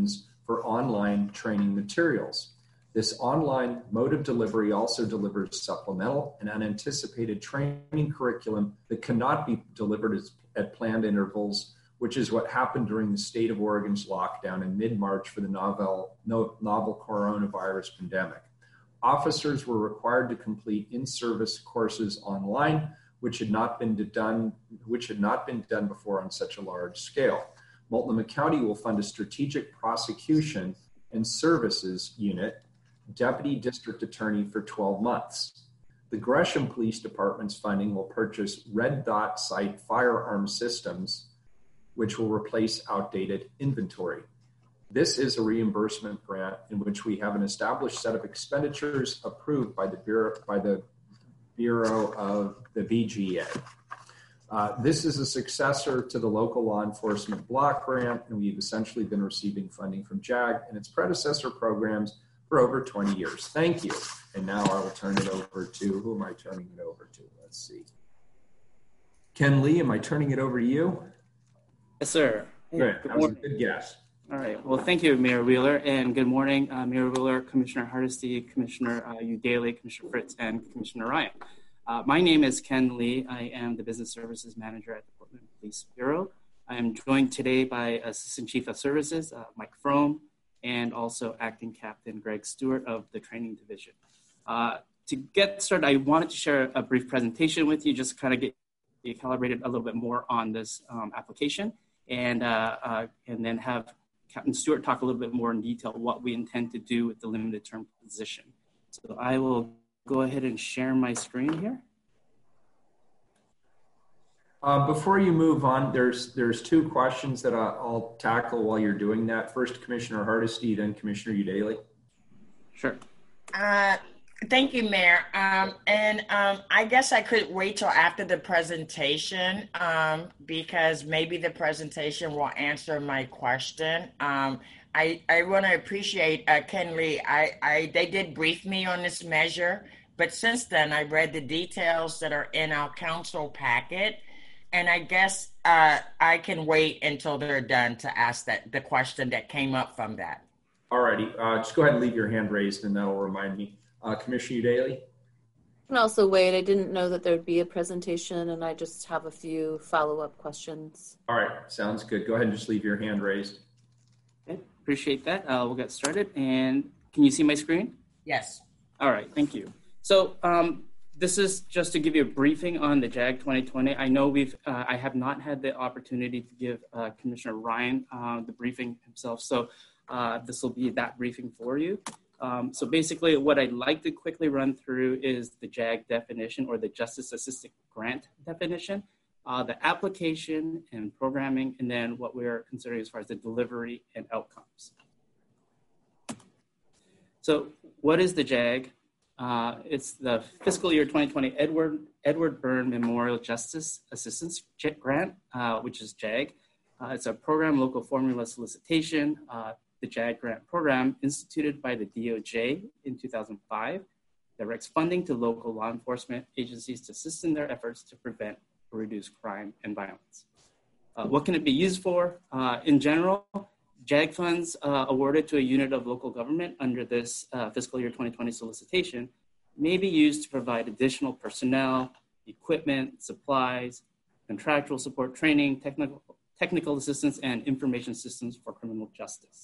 for online training materials. This online mode of delivery also delivers supplemental and unanticipated training curriculum that cannot be delivered as, at planned intervals, which is what happened during the state of Oregon's lockdown in mid-March for the novel, no, novel coronavirus pandemic. Officers were required to complete in-service courses online, which had not been done, which had not been done before on such a large scale. Multnomah County will fund a strategic prosecution and services unit, deputy district attorney for twelve months. The Gresham Police Department's funding will purchase red dot sight firearm systems, which will replace outdated inventory. This is a reimbursement grant in which we have an established set of expenditures approved by the Bureau, by the Bureau of the B G A. Uh, this is a successor to the local law enforcement block grant, and we've essentially been receiving funding from JAG and its predecessor programs for over twenty years. Thank you. And now I will turn it over to, who am I turning it over to? Let's see. Ken Lee, am I turning it over to you? Yes, sir. Good. That was a good guess. All right. Well, thank you, Mayor Wheeler, and good morning, uh, Mayor Wheeler, Commissioner Hardesty, Commissioner uh, Udaley, Commissioner Fritz, and Commissioner Ryan. Uh, my name is Ken Lee. I am the Business Services Manager at the Portland Police Bureau. I am joined today by Assistant Chief of Services, uh, Mike Frome, and also Acting Captain Greg Stewart of the Training Division. Uh, to get started, I wanted to share a brief presentation with you, just to kind of get you calibrated a little bit more on this um, application, and uh, uh, and then have Captain Stewart talk a little bit more in detail what we intend to do with the limited term position. So I will go ahead and share my screen here. Uh, before you move on, there's there's two questions that I'll tackle while you're doing that. First, Commissioner Hardesty, then Commissioner Udaley. Sure. Uh, thank you, Mayor. Um, and um, I guess I could wait till after the presentation um, because maybe the presentation will answer my question. Um, I, I want to appreciate uh, Ken Lee. I, I they did brief me on this measure, but since then I read the details that are in our council packet. And I guess uh, I can wait until they're done to ask that the question that came up from that. All righty. Uh, just go ahead and leave your hand raised, and that'll remind me. Uh, Commissioner Udaley? I can also wait. I didn't know that there would be a presentation, and I just have a few follow-up questions. All right. Sounds good. Go ahead and just leave your hand raised. Okay. Appreciate that. Uh, we'll get started. And can you see my screen? Yes. All right. Thank you. So, um, this is just to give you a briefing on the JAG twenty twenty. I know we've, uh, I have not had the opportunity to give uh, Commissioner Ryan uh, the briefing himself. So uh, this will be that briefing for you. Um, so basically what I'd like to quickly run through is the JAG definition, or the Justice Assistant Grant definition, uh, the application and programming, and then what we're considering as far as the delivery and outcomes. So what is the JAG? Uh, it's the fiscal year twenty twenty Edward Edward Byrne Memorial Justice Assistance Grant, uh, which is JAG. Uh, it's a program local formula solicitation. Uh, the JAG grant program, instituted by the D O J in two thousand five, directs funding to local law enforcement agencies to assist in their efforts to prevent or reduce crime and violence. Uh, what can it be used for? Uh, in general, JAG funds uh, awarded to a unit of local government under this uh, fiscal year twenty twenty solicitation may be used to provide additional personnel, equipment, supplies, contractual support, training, technical, technical assistance, and information systems for criminal justice.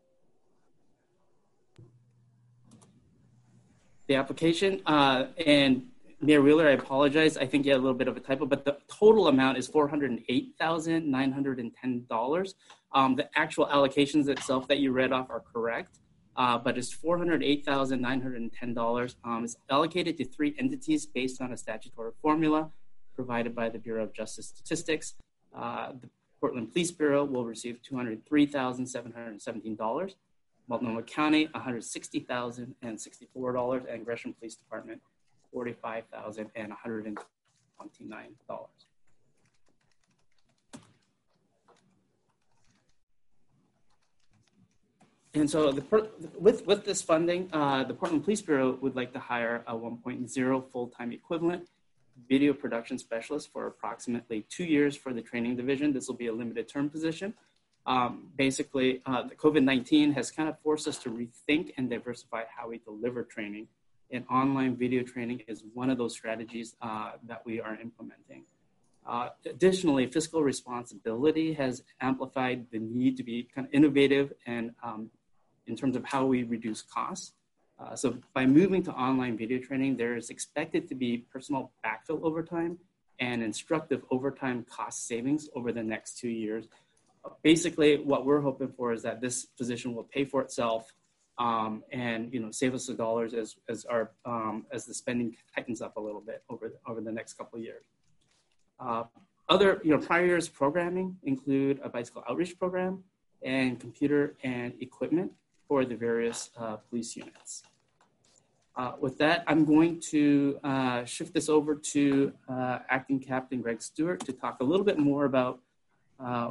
The application, uh, and Mayor Wheeler, I apologize, I think you had a little bit of a typo, but the total amount is four hundred eight thousand nine hundred ten dollars. Um, the actual allocations itself that you read off are correct, uh, but it's four hundred eight thousand nine hundred ten dollars. Um, it's allocated to three entities based on a statutory formula provided by the Bureau of Justice Statistics. Uh, the Portland Police Bureau will receive two hundred three thousand seven hundred seventeen dollars. Multnomah County, one hundred sixty thousand sixty-four dollars, and Gresham Police Department, forty-five thousand one hundred twenty-nine dollars. And so the, with, with this funding, uh, the Portland Police Bureau would like to hire a one point oh full-time equivalent video production specialist for approximately two years for the training division. This will be a limited term position. Um, basically, uh, the COVID nineteen has kind of forced us to rethink and diversify how we deliver training. And online video training is one of those strategies uh, that we are implementing. Uh, additionally, fiscal responsibility has amplified the need to be kind of innovative and um, in terms of how we reduce costs. Uh, so by moving to online video training, there is expected to be personal backfill over time and instructive overtime cost savings over the next two years. Basically, what we're hoping for is that this position will pay for itself um, and you know save us the dollars as as our um, as the spending tightens up a little bit over the, over the next couple of years. Uh, other you know prior years programming include a bicycle outreach program and computer and equipment for the various uh, police units. Uh, with that, I'm going to uh, shift this over to uh, Acting Captain Greg Stewart to talk a little bit more about uh,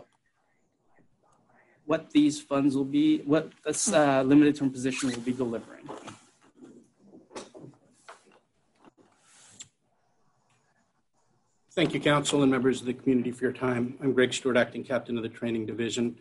what these funds will be, what this uh, limited term position will be delivering. Thank you, Council and members of the community for your time. I'm Greg Stewart, Acting Captain of the Training Division.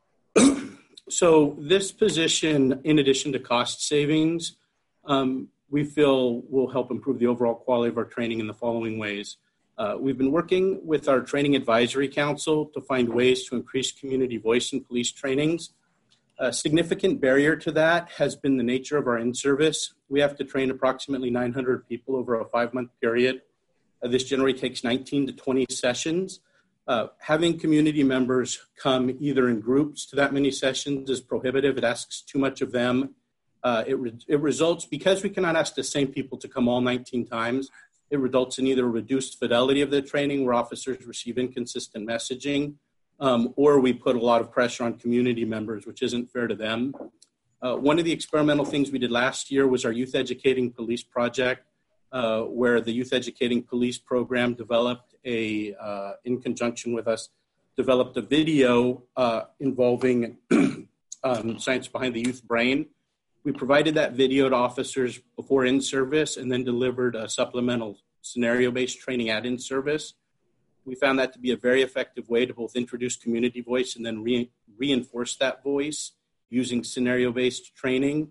So this position, in addition to cost savings, um, we feel will help improve the overall quality of our training in the following ways. Uh, we've been working with our Training Advisory Council to find ways to increase community voice in police trainings. A significant barrier to that has been the nature of our in-service. We have to train approximately nine hundred people over a five-month period. Uh, this generally takes nineteen to twenty sessions. Uh, having community members come either in groups to that many sessions is prohibitive. It asks too much of them. Uh, it, re- it results, because we cannot ask the same people to come all nineteen times, it results in either reduced fidelity of the training where officers receive inconsistent messaging, um, or we put a lot of pressure on community members, which isn't fair to them. Uh, one of the experimental things we did last year was our Youth Educating Police project, uh, where the Youth Educating Police program developed a, uh, in conjunction with us, developed a video uh, involving um, science behind the youth brain. We provided that video to officers before in-service and then delivered a supplemental scenario-based training at in-service. We found that to be a very effective way to both introduce community voice and then re- reinforce that voice using scenario-based training.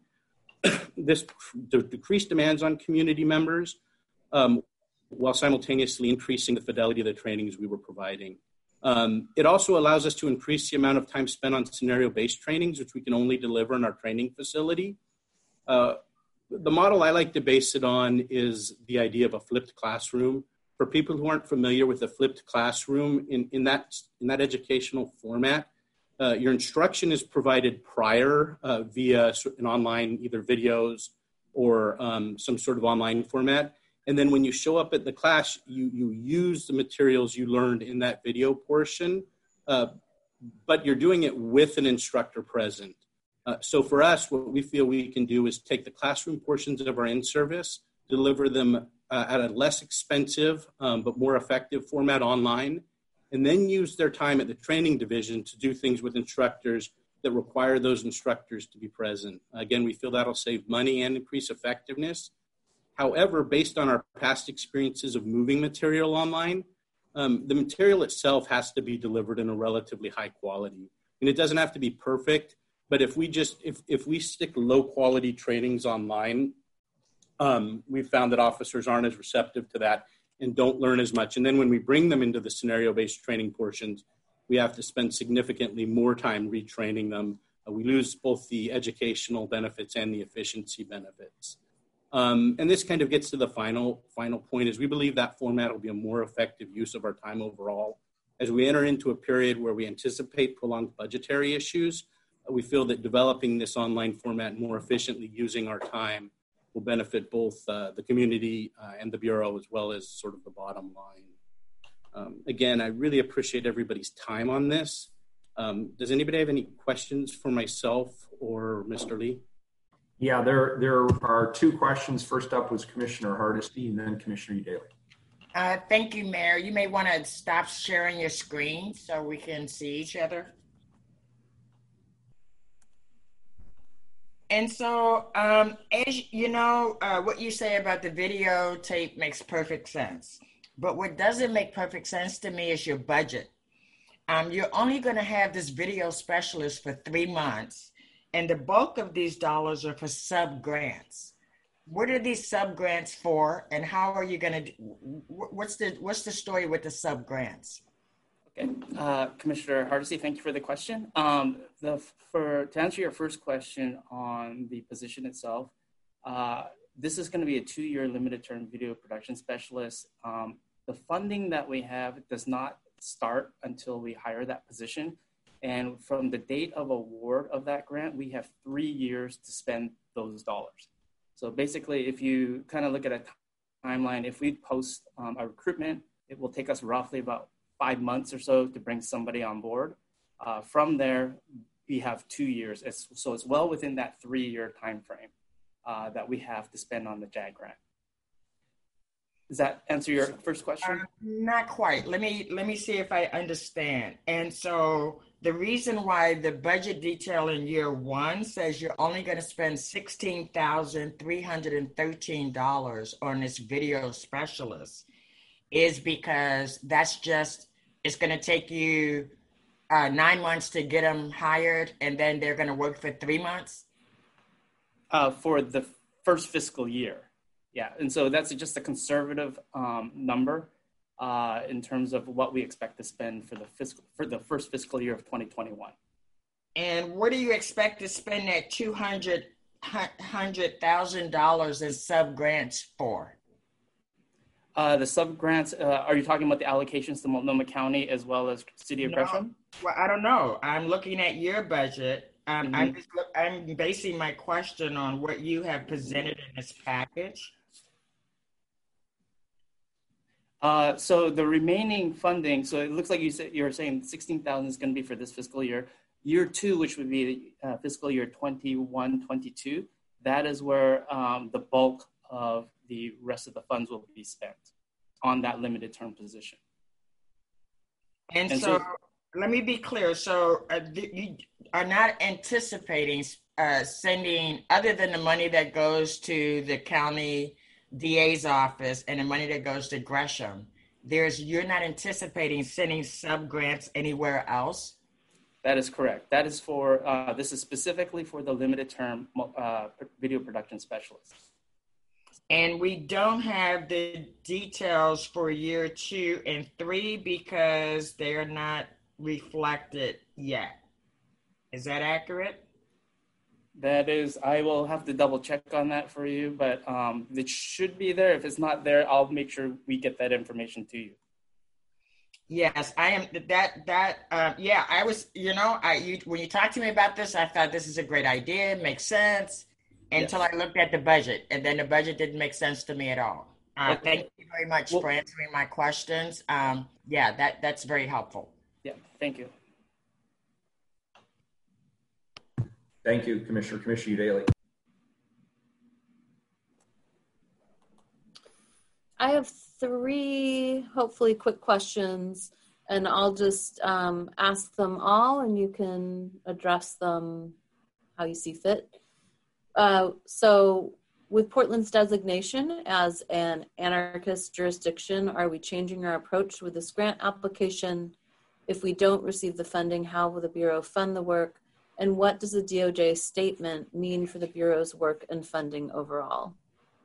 This d- decreased demands on community members um, while simultaneously increasing the fidelity of the trainings we were providing. Um, it also allows us to increase the amount of time spent on scenario-based trainings, which we can only deliver in our training facility. Uh, the model I like to base it on is the idea of a flipped classroom. For people who aren't familiar with a flipped classroom, in, in, that, in that educational format, uh, your instruction is provided prior uh, via an online, either videos or um, some sort of online format. And then when you show up at the class, you, you use the materials you learned in that video portion, uh, but you're doing it with an instructor present. Uh, so for us, what we feel we can do is take the classroom portions of our in-service, deliver them uh, at a less expensive um, but more effective format online, and then use their time at the training division to do things with instructors that require those instructors to be present. Again, we feel that'll save money and increase effectiveness. However, based on our past experiences of moving material online, um, the material itself has to be delivered in a relatively high quality. And it doesn't have to be perfect, but if we just, if, if we stick low quality trainings online, um, we've found that officers aren't as receptive to that and don't learn as much. And then when we bring them into the scenario-based training portions, we have to spend significantly more time retraining them. Uh, we lose both the educational benefits and the efficiency benefits. Um, and this kind of gets to the final final point is we believe that format will be a more effective use of our time overall. As we enter into a period where we anticipate prolonged budgetary issues, uh, we feel that developing this online format more efficiently using our time will benefit both uh, the community uh, and the Bureau as well as sort of the bottom line. Um, again, I really appreciate everybody's time on this. Um, does anybody have any questions for myself or Mister Lee? Yeah, there there are two questions. First up was Commissioner Hardesty and then Commissioner Daly. Uh, thank you, Mayor. You may want to stop sharing your screen so we can see each other. And so, um, as you know, uh, what you say about the videotape makes perfect sense. But what doesn't make perfect sense to me is your budget. um, you're only going to have this video specialist for three months, and the bulk of these dollars are for sub grants. What are these sub grants for, and how are you going to? What's the what's the story with the sub grants? Okay, uh, Commissioner Hardesty, thank you for the question. Um, the for to answer your first question on the position itself, uh, this is going to be a two-year limited-term video production specialist. Um, the funding that we have does not start until we hire that position. And from the date of award of that grant, we have three years to spend those dollars. So basically, if you kind of look at a timeline, if we post um, a recruitment, it will take us roughly about five months or so to bring somebody on board. Uh, from there, we have two years. It's, so it's well within that three-year time frame uh, that we have to spend on the JAG grant. Does that answer your first question? Uh, not quite. Let me let me see if I understand. And so the reason why the budget detail in year one says you're only going to spend sixteen thousand three hundred thirteen dollars on this video specialist is because that's just, it's going to take you uh, nine months to get them hired, and then they're going to work for three months? Uh, for the first fiscal year. Yeah, and so that's just a conservative um, number uh, in terms of what we expect to spend for the fiscal for the first fiscal year of twenty twenty-one. And what do you expect to spend that two hundred thousand dollars in sub grants for? Uh, the sub grants, uh, are you talking about the allocations to Multnomah County as well as City of No, Gresham? well, I don't know. I'm looking at your budget. Um, Mm-hmm. I'm just look, I'm basing my question on what you have presented in this package. Uh, so the remaining funding, so it looks like you said you're saying sixteen thousand is going to be for this fiscal year. Year two, which would be uh, fiscal year twenty-one twenty-two, that is where um, the bulk of the rest of the funds will be spent on that limited term position. And, And so, so- let me be clear. So uh, th- you are not anticipating uh, sending, other than the money that goes to the county D A's office and the money that goes to Gresham, there's you're not anticipating sending sub grants anywhere else? That is correct. That is for, uh, this is specifically for the limited term uh, video production specialist. And we don't have the details for year two and three because they're not reflected yet. Is that accurate? That is, I will have to double check on that for you, but um, it should be there. If it's not there, I'll make sure we get that information to you. Yes, I am. That that uh, yeah, I was. You know, I you when you talked to me about this, I thought this is a great idea. It makes sense until Yes. I looked at the budget, and then the budget didn't make sense to me at all. Uh, Okay. Thank you very much Well- for answering my questions. Um, yeah, that that's very helpful. Yeah, thank you. Thank you, Commissioner. Commissioner Daly. I have three, hopefully, quick questions, and I'll just um, ask them all, and you can address them how you see fit. Uh, so, with Portland's designation as an anarchist jurisdiction, are we changing our approach with this grant application? If we don't receive the funding, how will the Bureau fund the work? And what does the D O J statement mean for the Bureau's work and funding overall?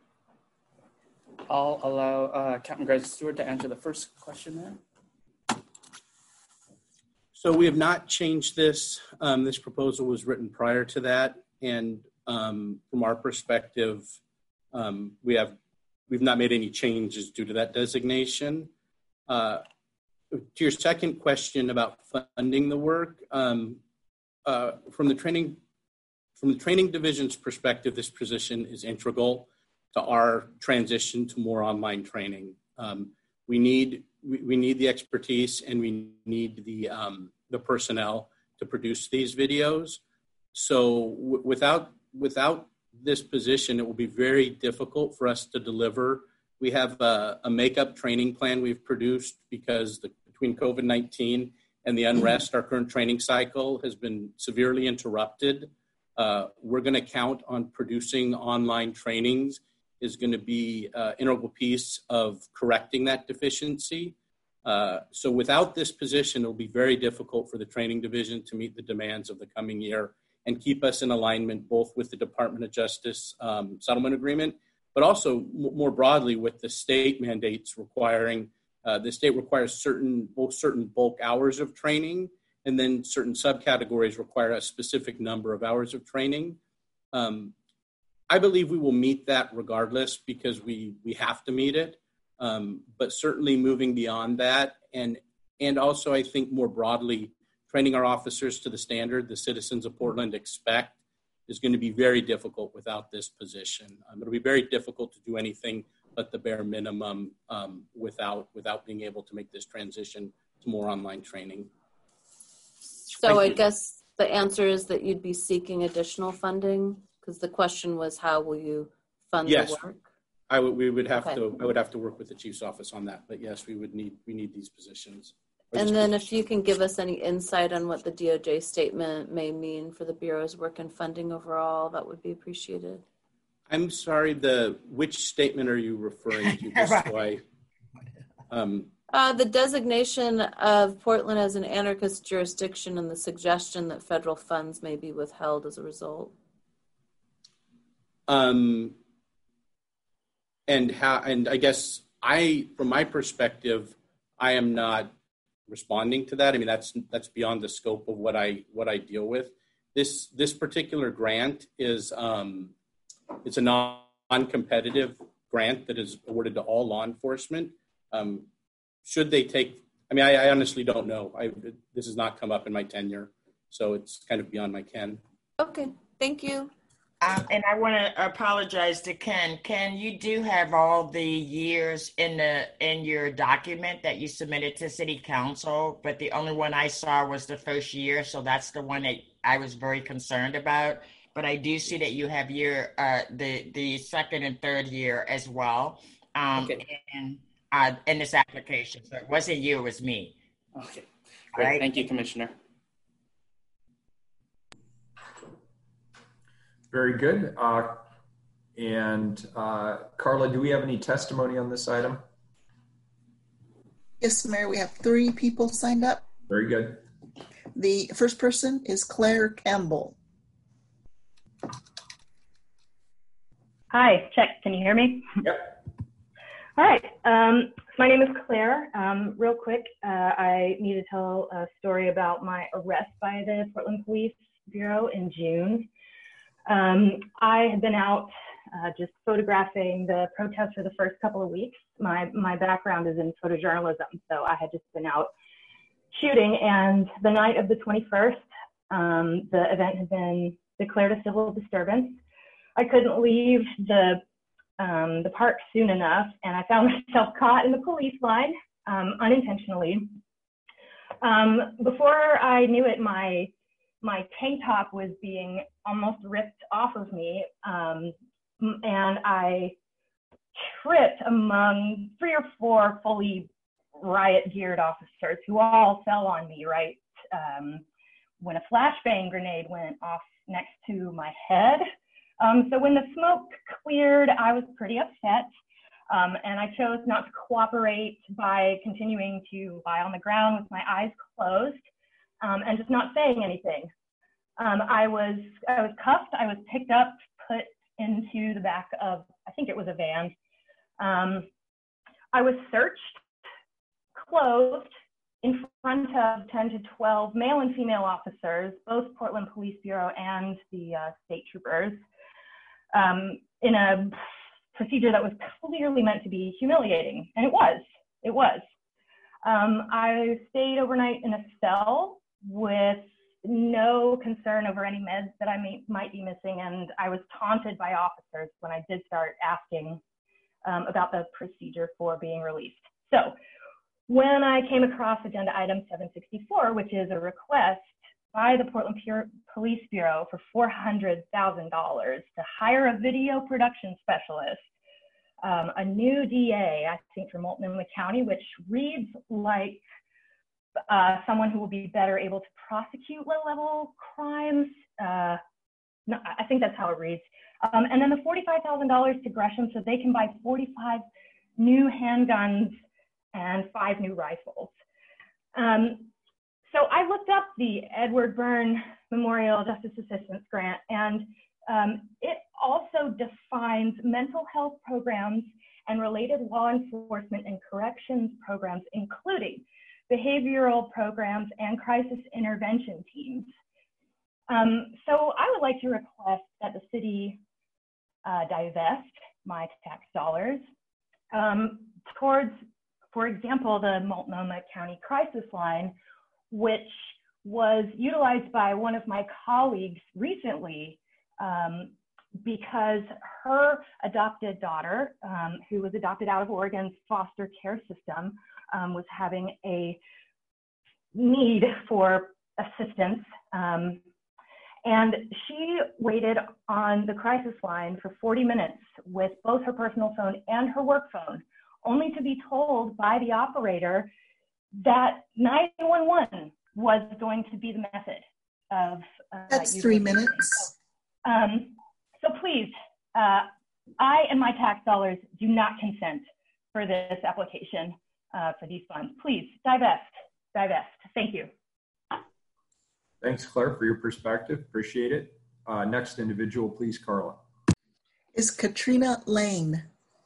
I'll allow uh, Captain Greg Stewart to answer the first question there. So we have not changed this. Um, this proposal was written prior to that, and um, from our perspective, um, we have we've not made any changes due to that designation. Uh, to your second question about funding the work, um, uh, from the training from the training division's perspective, this position is integral to our transition to more online training. Um, we need we, we need the expertise and we need the um, the personnel to produce these videos. So w- without without this position, it will be very difficult for us to deliver. We have a, a makeup training plan we've produced because the, between COVID nineteen and the unrest, our current training cycle has been severely interrupted. Uh, we're going to count on producing online trainings is going to be an integral piece of correcting that deficiency. Uh, so without this position, it'll be very difficult for the training division to meet the demands of the coming year and keep us in alignment both with the Department of Justice um, settlement agreement, but also m- more broadly with the state mandates requiring, uh, the state requires certain, both certain bulk hours of training, and then certain subcategories require a specific number of hours of training. Um, I believe we will meet that regardless because we, we have to meet it. Um, but certainly moving beyond that, and and also I think more broadly, training our officers to the standard the citizens of Portland expect is going to be very difficult without this position. Um, it'll be very difficult to do anything but the bare minimum um, without without being able to make this transition to more online training. So Thank I you. guess the answer is that you'd be seeking additional funding, because the question was, how will you fund Yes. the work? I would, we would have Okay. to, I would have to work with the chief's office on that, but yes, we would need, we need these positions. Or And this then position. if you can give us any insight on what the D O J statement may mean for the Bureau's work and funding overall, that would be appreciated. I'm sorry, the, which statement are you referring to? Just so I, um, Uh, the designation of Portland as an anarchist jurisdiction and the suggestion that federal funds may be withheld as a result. um, and how, and I guess I, from my perspective, I am not responding to that. I mean, that's, that's beyond the scope of what I, what I deal with. This, this particular grant is, um, it's a non, non-competitive grant that is awarded to all law enforcement. Um, should they take, I mean, I, I honestly don't know. I, this has not come up in my tenure, so it's kind of beyond my ken. Okay, thank you. Um, and I want to apologize to Ken. Ken, you do have all the years in the in your document that you submitted to City Council, but the only one I saw was the first year, so that's the one that I was very concerned about. But I do see that you have your uh, the the second and third year as well, um, Okay. in uh, in this application. So it wasn't you, it was me. Okay, great. Right. Thank you, Commissioner. Very good. Uh, and uh, Carla, do we have any testimony on this item? Yes, Mayor, we have three people signed up. Very good. The first person is Claire Campbell. Hi, check. Can you hear me? Yep. All right. Um, my name is Claire. Um, real quick, uh, I need to tell a story about my arrest by the Portland Police Bureau in June. Um, I had been out uh, just photographing the protests for the first couple of weeks. My, my background is in photojournalism, so I had just been out shooting, and the night of the twenty-first, um, the event had been declared a civil disturbance. I couldn't leave the um, the park soon enough, and I found myself caught in the police line um, unintentionally. Um, before I knew it, my my tank top was being almost ripped off of me, um, and I tripped among three or four fully riot geared officers who all fell on me right um, when a flashbang grenade went off next to my head. Um, so when the smoke cleared, I was pretty upset, um, and I chose not to cooperate by continuing to lie on the ground with my eyes closed um, and just not saying anything. Um, I was I was cuffed. I was picked up, put into the back of, I think it was a van. Um, I was searched, clothed in front of ten to twelve male and female officers, both Portland Police Bureau and the uh, state troopers, um, in a procedure that was clearly meant to be humiliating. And it was, it was. Um, I stayed overnight in a cell with no concern over any meds that I may, might be missing. And I was taunted by officers when I did start asking um, about the procedure for being released. So when I came across agenda item seven sixty-four, which is a request by the Portland Pure Police Bureau for four hundred thousand dollars to hire a video production specialist, um, a new D A, I think, for Multnomah County, which reads like uh, someone who will be better able to prosecute low-level crimes. Uh, no, I think that's how it reads. Um, and then the forty-five thousand dollars to Gresham so they can buy forty-five new handguns and five new rifles. Um, so I looked up the Edward Byrne Memorial Justice Assistance Grant, and um, it also defines mental health programs and related law enforcement and corrections programs, including behavioral programs and crisis intervention teams. Um, so I would like to request that the city uh, divest my tax dollars um, towards, for example, the Multnomah County Crisis Line, which was utilized by one of my colleagues recently um, because her adopted daughter, um, who was adopted out of Oregon's foster care system, um, was having a need for assistance. Um, and she waited on the crisis line for forty minutes with both her personal phone and her work phone, only to be told by the operator that nine one one was going to be the method of uh, That's three minutes. Um, so please, uh, I and my tax dollars do not consent for this application uh, for these funds. Please divest, divest. Thank you. Thanks, Claire, for your perspective. Appreciate it. Uh, next individual, please, Carla. Is Katrina Lane?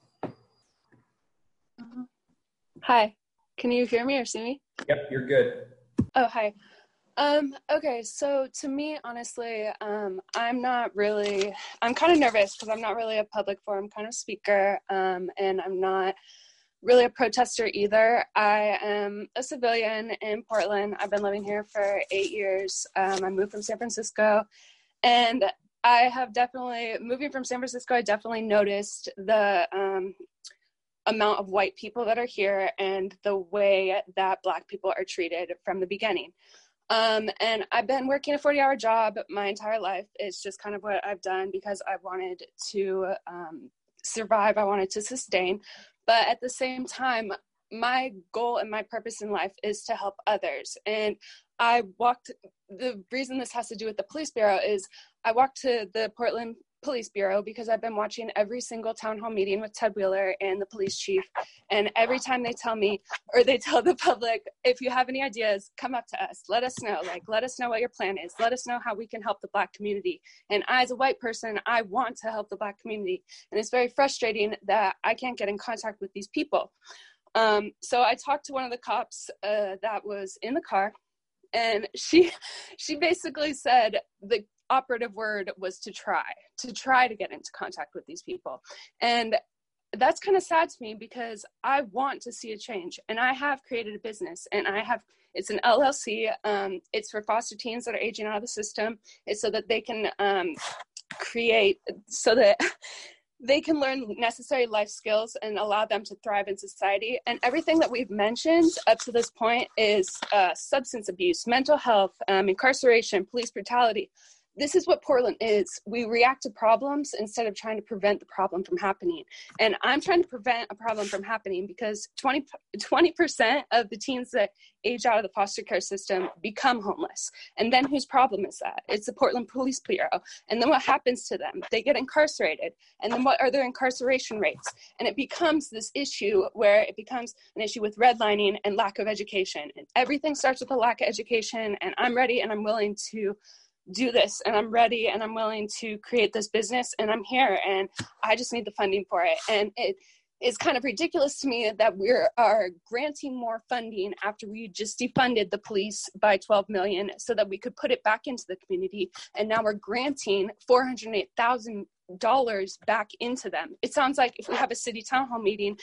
Hi, can you hear me or see me? Yep, you're good. Oh, hi. Um, okay, so to me, honestly, um, I'm not really, I'm kind of nervous because I'm not really a public forum kind of speaker, um, and I'm not really a protester either. I am a civilian in Portland. I've been living here for eight years. Um, I moved from San Francisco, and I have definitely, moving from San Francisco, I definitely noticed the um, amount of white people that are here and the way that Black people are treated from the beginning. Um, and I've been working a forty hour job my entire life. It's just kind of what I've done because I wanted to um, survive. I wanted to sustain. But at the same time, my goal and my purpose in life is to help others. And I walked, the reason this has to do with the police bureau is I walked to the Portland Police Bureau because I've been watching every single town hall meeting with Ted Wheeler and the police chief. And every time they tell me, or they tell the public, if you have any ideas, come up to us, let us know, like, let us know what your plan is. Let us know how we can help the Black community. And I, as a white person, I want to help the Black community. And it's very frustrating that I can't get in contact with these people. Um, so I talked to one of the cops uh, that was in the car, and she, she basically said the operative word was to try, to try to get into contact with these people. And that's kind of sad to me because I want to see a change, and I have created a business, and I have, it's an L L C. Um, it's for foster teens that are aging out of the system. It's so that they can um, create, so that they can learn necessary life skills and allow them to thrive in society. And everything that we've mentioned up to this point is uh, substance abuse, mental health, um, incarceration, police brutality. This is what Portland is. We react to problems instead of trying to prevent the problem from happening. And I'm trying to prevent a problem from happening because twenty percent of the teens that age out of the foster care system become homeless. And then whose problem is that? It's the Portland Police Bureau. And then what happens to them? They get incarcerated. And then what are their incarceration rates? And it becomes this issue where it becomes an issue with redlining and lack of education. And everything starts with a lack of education. And I'm ready and I'm willing to do this, and I'm ready and I'm willing to create this business, and I'm here, and I just need the funding for it. And it is kind of ridiculous to me that we are granting more funding after we just defunded the police by twelve million dollars so that we could put it back into the community, and now we're granting four hundred eight thousand dollars back into them. It sounds like if we have a city town hall meeting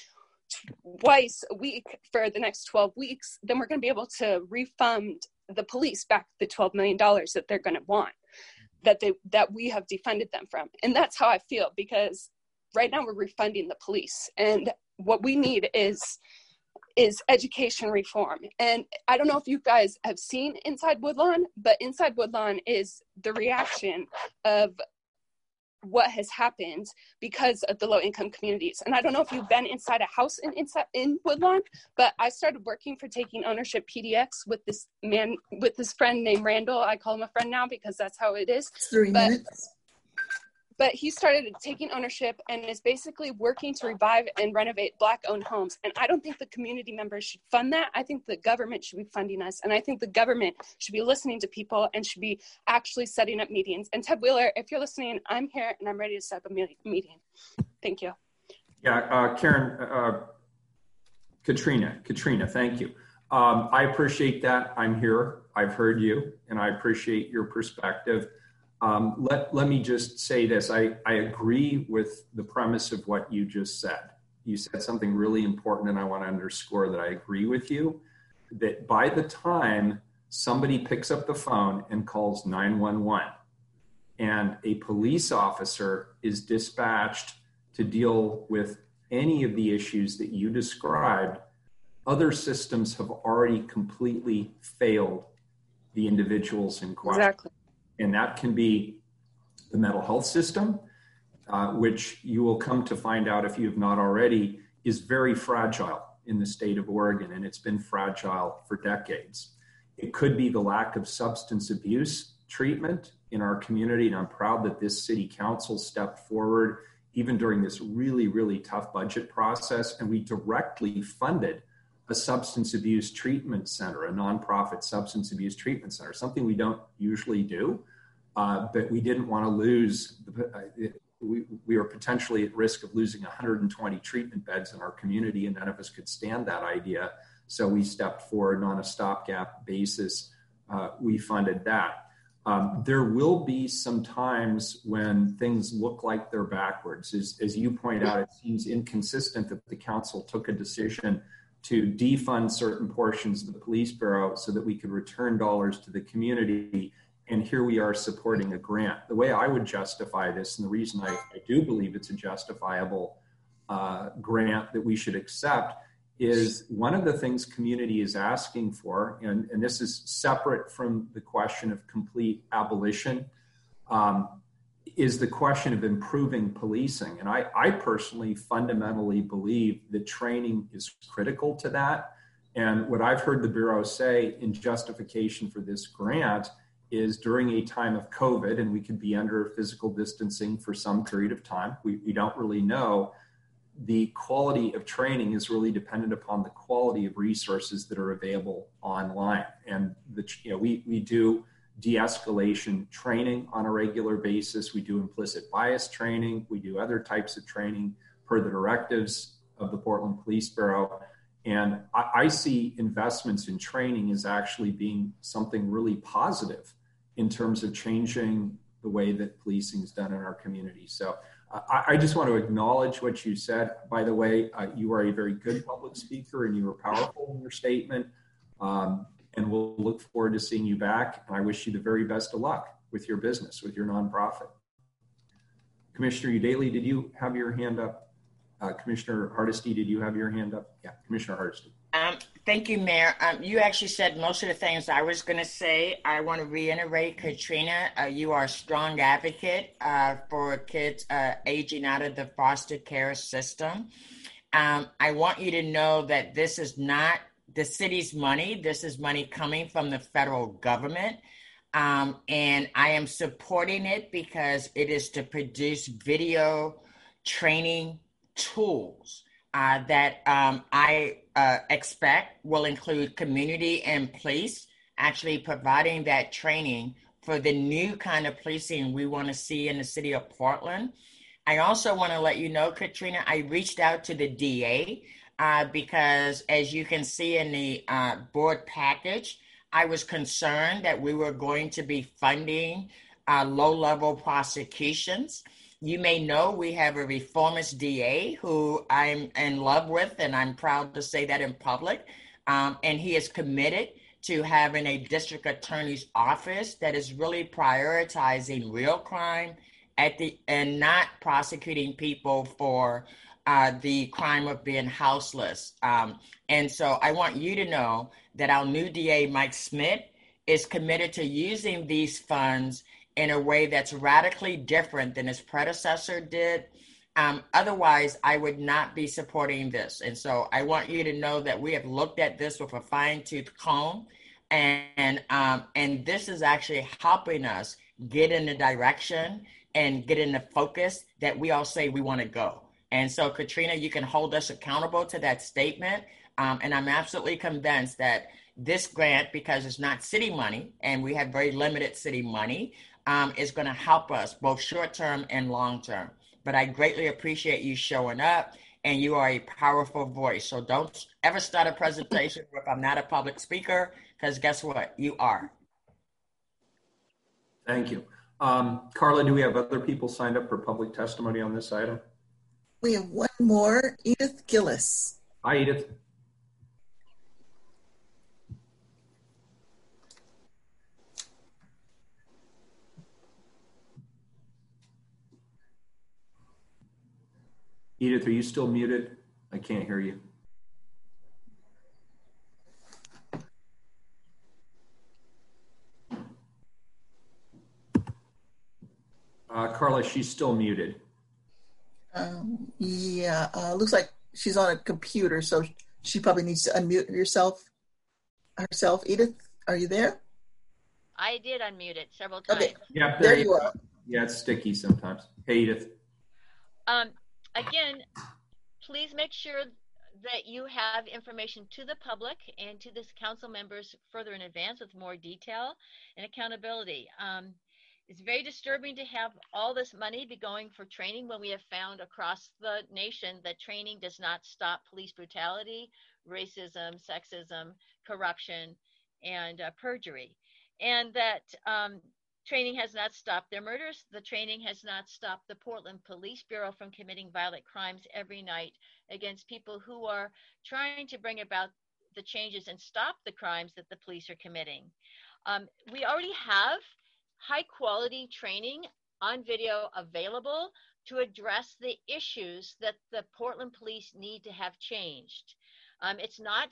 twice a week for the next twelve weeks, then we're going to be able to refund the police back the twelve million dollars that they're going to want, that they that we have defunded them from. And that's how I feel, because right now we're refunding the police, and what we need is is education reform. And I don't know if you guys have seen Inside Woodlawn, but Inside Woodlawn is the reaction of what has happened because of the low income communities. And I don't know if you've been inside a house in inside in Woodlawn, but I started working for Taking Ownership P D X with this man, with this friend named Randall. I call him a friend now because that's how it is. Three but, minutes. but he started taking ownership and is basically working to revive and renovate Black-owned homes. And I don't think the community members should fund that. I think the government should be funding us. And I think the government should be listening to people and should be actually setting up meetings. And Ted Wheeler, if you're listening, I'm here and I'm ready to set up a meeting. Thank you. Yeah, uh, Karen, uh, Katrina, Katrina, thank you. Um, I appreciate that. I'm here. I've heard you, and I appreciate your perspective. Um, let, let me just say this. I, I agree with the premise of what you just said. You said something really important, and I want to underscore that I agree with you, that by the time somebody picks up the phone and calls nine one one, and a police officer is dispatched to deal with any of the issues that you described, other systems have already completely failed the individuals in question. Exactly. And that can be the mental health system, uh, which you will come to find out if you have not already, is very fragile in the state of Oregon, and it's been fragile for decades. It could be the lack of substance abuse treatment in our community, and I'm proud that this city council stepped forward even during this really, really tough budget process, and we directly funded a substance abuse treatment center, a nonprofit substance abuse treatment center, something we don't usually do, uh, but we didn't want to lose, uh, it, we, we were potentially at risk of losing one hundred twenty treatment beds in our community, and none of us could stand that idea. So we stepped forward on a stopgap basis. Uh, we funded that. Um, there will be some times when things look like they're backwards. As, as you point out, it seems inconsistent that the council took a decision to defund certain portions of the police bureau so that we could return dollars to the community. And here we are supporting a grant. The way I would justify this, and the reason I, I do believe it's a justifiable uh, grant that we should accept, is one of the things community is asking for, and, and this is separate from the question of complete abolition, um, is the question of improving policing. And I, I personally fundamentally believe that training is critical to that. And what I've heard the Bureau say in justification for this grant is during a time of COVID, and we could be under physical distancing for some period of time, we, we don't really know, the quality of training is really dependent upon the quality of resources that are available online. And the, you know, we, we do de-escalation training on a regular basis. We do implicit bias training. We do other types of training per the directives of the Portland Police Bureau. And I, I see investments in training as actually being something really positive in terms of changing the way that policing is done in our community. So uh, I, I just want to acknowledge what you said. By the way, uh, you are a very good public speaker and you were powerful in your statement. Um, and we'll look forward to seeing you back. And I wish you the very best of luck with your business, with your nonprofit. Commissioner Udaley, did you have your hand up? Uh, Commissioner Hardesty, did you have your hand up? Yeah, Commissioner Hardesty. Um, thank you, Mayor. Um, you actually said most of the things I was going to say. I want to reiterate, Katrina, uh, you are a strong advocate uh, for kids uh, aging out of the foster care system. Um, I want you to know that this is not the city's money. This is money coming from the federal government. Um, and I am supporting it because it is to produce video training tools uh, that um, I uh, expect will include community and police actually providing that training for the new kind of policing we want to see in the city of Portland. I also want to let you know, Katrina, I reached out to the D A uh, because as you can see in the uh, board package, I was concerned that we were going to be funding uh, low-level prosecutions. You may know we have a reformist D A who I'm in love with, and I'm proud to say that in public. Um, and he is committed to having a district attorney's office that is really prioritizing real crime at the and not prosecuting people for uh, the crime of being houseless. Um, and so I want you to know that our new D A, Mike Smith, is committed to using these funds in a way that's radically different than his predecessor did. Um, otherwise, I would not be supporting this. And so I want you to know that we have looked at this with a fine-tooth comb, and um, and this is actually helping us get in the direction and get in the focus that we all say we want to go. And so, Katrina, you can hold us accountable to that statement. Um, and I'm absolutely convinced that this grant, because it's not city money and we have very limited city money, um, is going to help us both short term and long term. But I greatly appreciate you showing up, and you are a powerful voice. So don't ever start a presentation if I'm not a public speaker, because guess what? You are. Thank you. Um, Carla, do we have other people signed up for public testimony on this item? We have one more, Edith Gillis. Hi, Edith. Edith, are you still muted? I can't hear you. Uh, Carla, she's still muted. Um, yeah, uh, looks like she's on a computer, so she probably needs to unmute herself. Herself, Edith, are you there? I did unmute it several times. Okay. Yeah, there, there you are. Yeah, it's sticky sometimes. Hey, Edith. Um, again, please make sure that you have information to the public and to this council members further in advance with more detail and accountability. Um, it's very disturbing to have all this money be going for training when we have found across the nation that training does not stop police brutality, racism, sexism, corruption, and uh, perjury. And that um, training has not stopped their murders. The training has not stopped the Portland Police Bureau from committing violent crimes every night against people who are trying to bring about the changes and stop the crimes that the police are committing. Um, we already have high quality training on video available to address the issues that the Portland police need to have changed. Um, it's not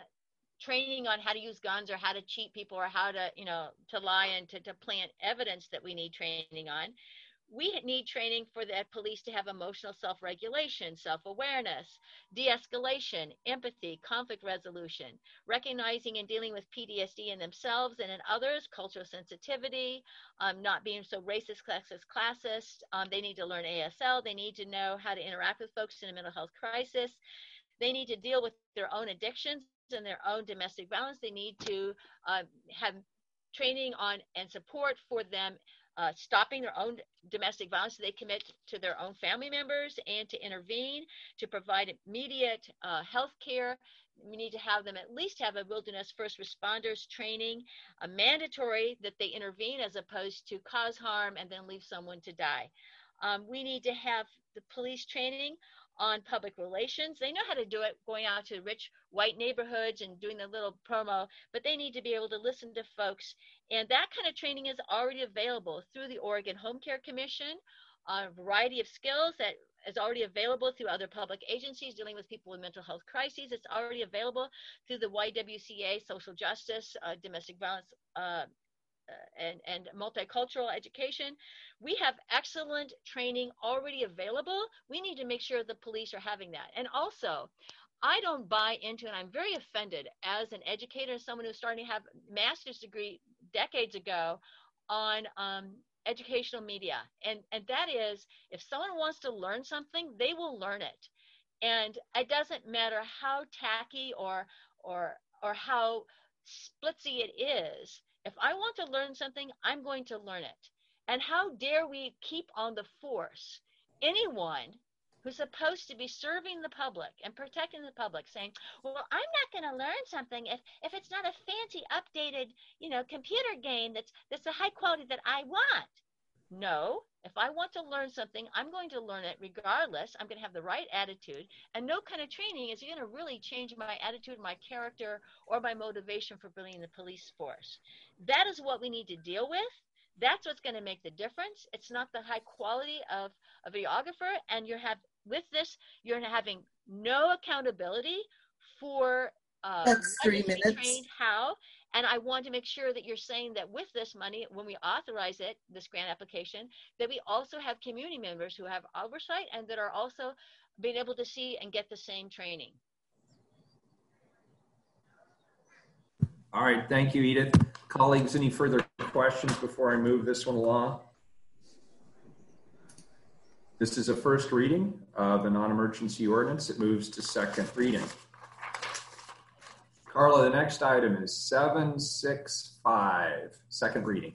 training on how to use guns or how to cheat people or how to, you know, to lie and to, to plant evidence that we need training on. We need training for the police to have emotional self-regulation, self-awareness, de-escalation, empathy, conflict resolution, recognizing and dealing with P T S D in themselves and in others, cultural sensitivity, um, not being so racist, classist, classist. Um, they need to learn A S L. They need to know how to interact with folks in a mental health crisis. They need to deal with their own addictions and their own domestic violence. They need to uh, have training on and support for them Uh, stopping their own domestic violence they commit to their own family members, and to intervene, to provide immediate uh, health care. We need to have them at least have a wilderness first responders training, a mandatory that they intervene as opposed to cause harm and then leave someone to die. Um, we need to have the police training on public relations. They know how to do it, going out to rich white neighborhoods and doing the little promo, but they need to be able to listen to folks. And that kind of training is already available through the Oregon Home Care Commission, a variety of skills that is already available through other public agencies dealing with people with mental health crises. It's already available through the Y W C A, social justice, uh, domestic violence, uh, Uh, and, and multicultural education. We have excellent training already available. We need to make sure the police are having that. And also, I don't buy into, and I'm very offended as an educator and someone who's starting to have a master's degree decades ago on um, educational media. And, and that is, if someone wants to learn something, they will learn it. And it doesn't matter how tacky or, or, or how splitsy it is. If I want to learn something, I'm going to learn it. And how dare we keep on the force anyone who's supposed to be serving the public and protecting the public saying, well, I'm not going to learn something if, if it's not a fancy updated, you know, computer game that's, that's the high quality that I want. No, if I want to learn something, I'm going to learn it regardless. I'm going to have the right attitude, and no kind of training is going to really change my attitude, my character, or my motivation for being in the police force. That is what we need to deal with. That's what's going to make the difference. It's not the high quality of a videographer, and you're have with this, you're having no accountability for uh, That's three minutes. Trained how. And I want to make sure that you're saying that with this money, when we authorize it, this grant application, that we also have community members who have oversight and that are also being able to see and get the same training. All right, thank you, Edith. Colleagues, any further questions before I move this one along? This is a first reading of a non-emergency ordinance. It moves to second reading. Carla, the next item is seven six five, second reading.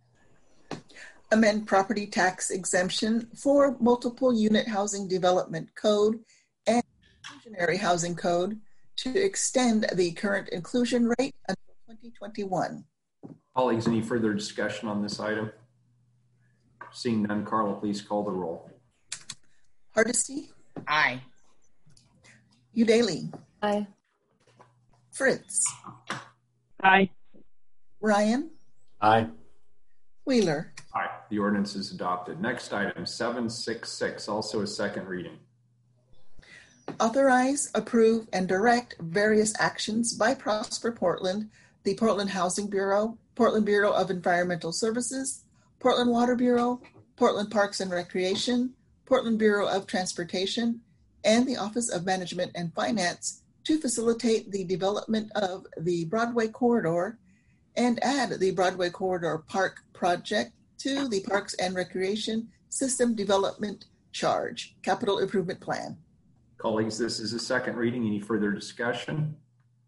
Amend property tax exemption for multiple unit housing development code and inclusionary housing code to extend the current inclusion rate until twenty twenty-one. Colleagues, any further discussion on this item? Seeing none, Carla, please call the roll. Hardesty? Aye. Udaly? Aye. Fritz? Aye. Ryan? Aye. Wheeler? Aye. The ordinance is adopted. Next item, seven six six, also a second reading. Authorize, approve, and direct various actions by Prosper Portland, the Portland Housing Bureau, Portland Bureau of Environmental Services, Portland Water Bureau, Portland Parks and Recreation, Portland Bureau of Transportation, and the Office of Management and Finance to facilitate the development of the Broadway Corridor and add the Broadway Corridor Park project to the Parks and Recreation System Development Charge Capital Improvement Plan. Colleagues, this is a second reading. Any further discussion?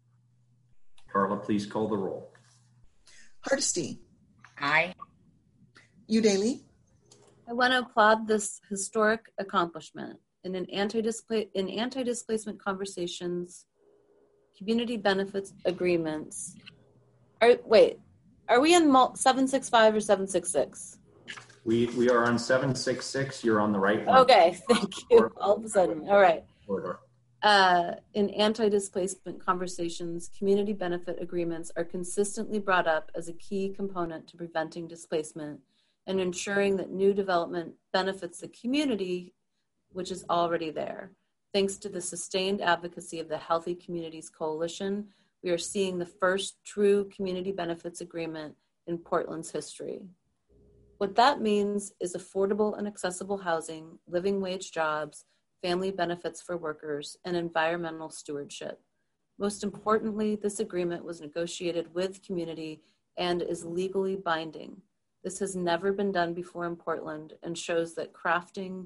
Carla, please call the roll. Hardesty? Aye. Udaly? I want to applaud this historic accomplishment. In an anti-display in anti-displacement conversations, community benefits agreements. Are, wait, are we in seven six five or seven six six? We we are on seven six six. You're on the right one. Okay, thank you. All of a sudden, all right. Order. Uh, in anti-displacement conversations, community benefit agreements are consistently brought up as a key component to preventing displacement and ensuring that new development benefits the community, which is already there. Thanks to the sustained advocacy of the Healthy Communities Coalition, we are seeing the first true community benefits agreement in Portland's history. What that means is affordable and accessible housing, living wage jobs, family benefits for workers, and environmental stewardship. Most importantly, this agreement was negotiated with community and is legally binding. This has never been done before in Portland and shows that crafting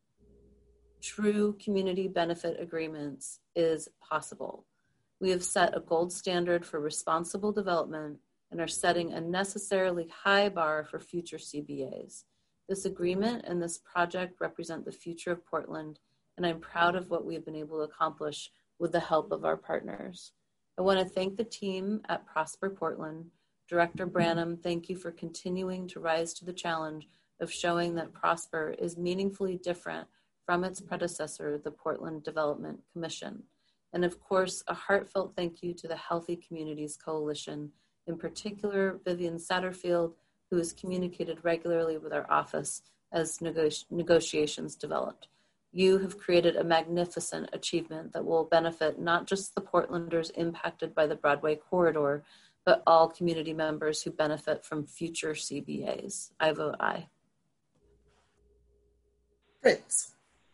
true community benefit agreements is possible. We have set a gold standard for responsible development and are setting a necessarily high bar for future C B As. This agreement and this project represent the future of Portland, and I'm proud of what we've been able to accomplish with the help of our partners. I want to thank the team at Prosper Portland. Director Branham, thank you for continuing to rise to the challenge of showing that Prosper is meaningfully different from its predecessor, the Portland Development Commission. And of course, a heartfelt thank you to the Healthy Communities Coalition, in particular, Vivian Satterfield, who has communicated regularly with our office as nego- negotiations developed. You have created a magnificent achievement that will benefit not just the Portlanders impacted by the Broadway corridor, but all community members who benefit from future C B As. I vote aye. Fritz?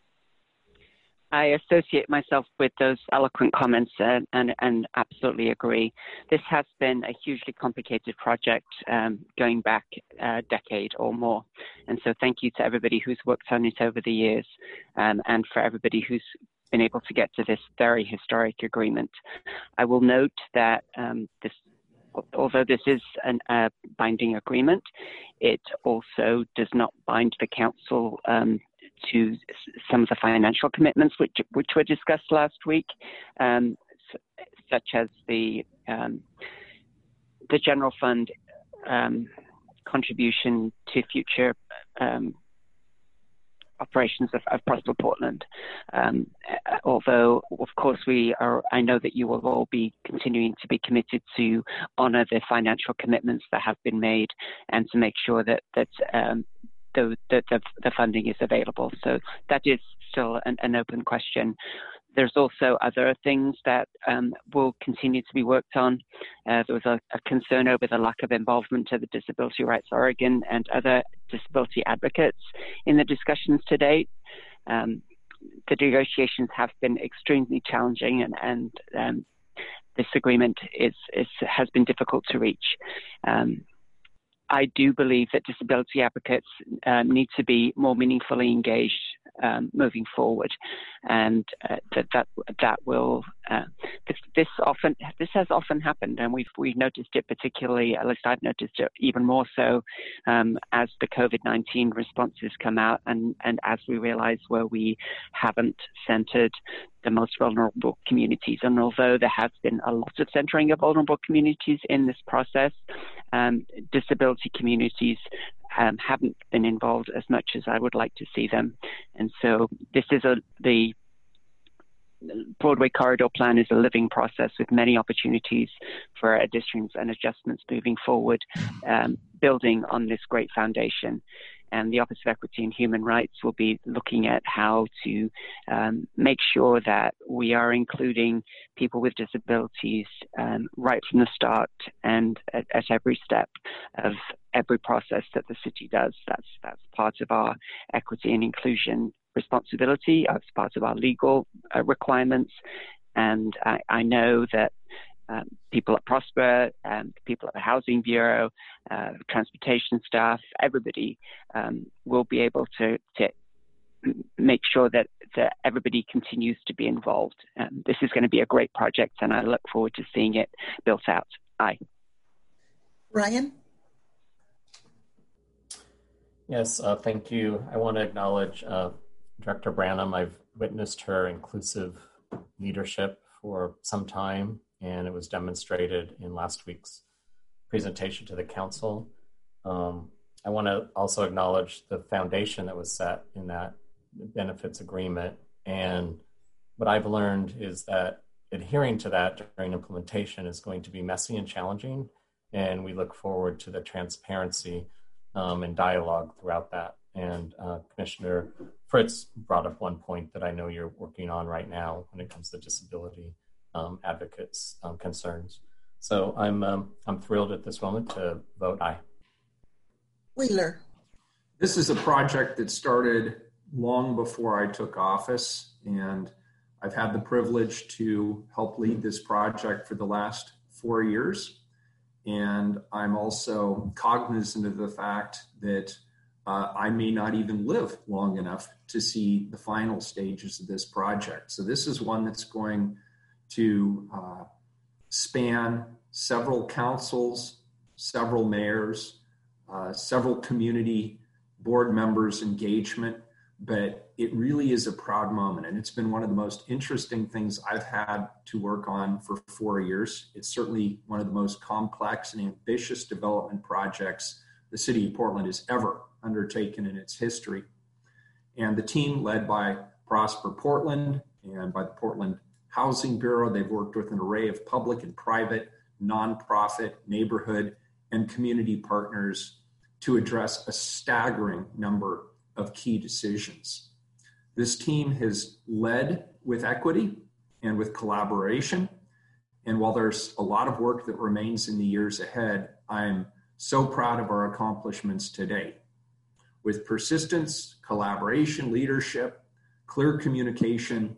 I associate myself with those eloquent comments and, and, and absolutely agree. This has been a hugely complicated project um, going back a decade or more. And so thank you to everybody who's worked on it over the years um, and for everybody who's been able to get to this very historic agreement. I will note that um, this, although this is a uh, binding agreement, it also does not bind the council um, to some of the financial commitments which which were discussed last week, um, such as the um, the general fund um, contribution to future um, operations of, of Prosper Portland. Um, although, of course, we are. I know that you will all be continuing to be committed to honour the financial commitments that have been made and to make sure that that. Um, The, the, the, the funding is available. So that is still an, an open question. There's also other things that um, will continue to be worked on. Uh, there was a, a concern over the lack of involvement of the Disability Rights Oregon and other disability advocates in the discussions to date. Um, the negotiations have been extremely challenging, and, and um, this agreement is, is, has been difficult to reach. Um, I do believe that disability advocates uh, need to be more meaningfully engaged um, moving forward, and uh, that that that will uh, this, this often this has often happened, and we've we've noticed it particularly. At least I've noticed it even more so um, as the COVID nineteen responses come out, and and as we realize where we haven't centered the most vulnerable communities. And although there has been a lot of centering of vulnerable communities in this process, um, disability communities um, haven't been involved as much as I would like to see them. And so this is a the Broadway Corridor Plan is a living process with many opportunities for additions and adjustments moving forward, um, building on this great foundation. And the Office of Equity and Human Rights will be looking at how to um, make sure that we are including people with disabilities um, right from the start and at, at every step of every process that the city does. That's that's part of our equity and inclusion responsibility. It's part of our legal uh, requirements. And I, I know that Um, people at Prosper, and people at the Housing Bureau, uh, transportation staff, everybody um, will be able to, to make sure that, that everybody continues to be involved. Um, this is going to be a great project, and I look forward to seeing it built out. Aye. Ryan? Yes, uh, thank you. I want to acknowledge uh, Director Branham. I've witnessed her inclusive leadership for some time, and it was demonstrated in last week's presentation to the council. Um, I want to also acknowledge the foundation that was set in that benefits agreement. And what I've learned is that adhering to that during implementation is going to be messy and challenging. And we look forward to the transparency um, and dialogue throughout that. And uh, Commissioner Fritz brought up one point that I know you're working on right now when it comes to disability Um, advocates' um, concerns. So I'm um, I'm thrilled at this moment to vote aye. Wheeler. This is a project that started long before I took office, and I've had the privilege to help lead this project for the last four years. And I'm also cognizant of the fact that uh, I may not even live long enough to see the final stages of this project. So this is one that's going to uh, span several councils, several mayors, uh, several community board members' engagement, but it really is a proud moment. And it's been one of the most interesting things I've had to work on for four years. It's certainly one of the most complex and ambitious development projects the city of Portland has ever undertaken in its history. And the team led by Prosper Portland and by the Portland Housing Bureau, they've worked with an array of public and private, nonprofit, neighborhood, and community partners to address a staggering number of key decisions. This team has led with equity and with collaboration. And while there's a lot of work that remains in the years ahead, I'm so proud of our accomplishments today. With persistence, collaboration, leadership, clear communication,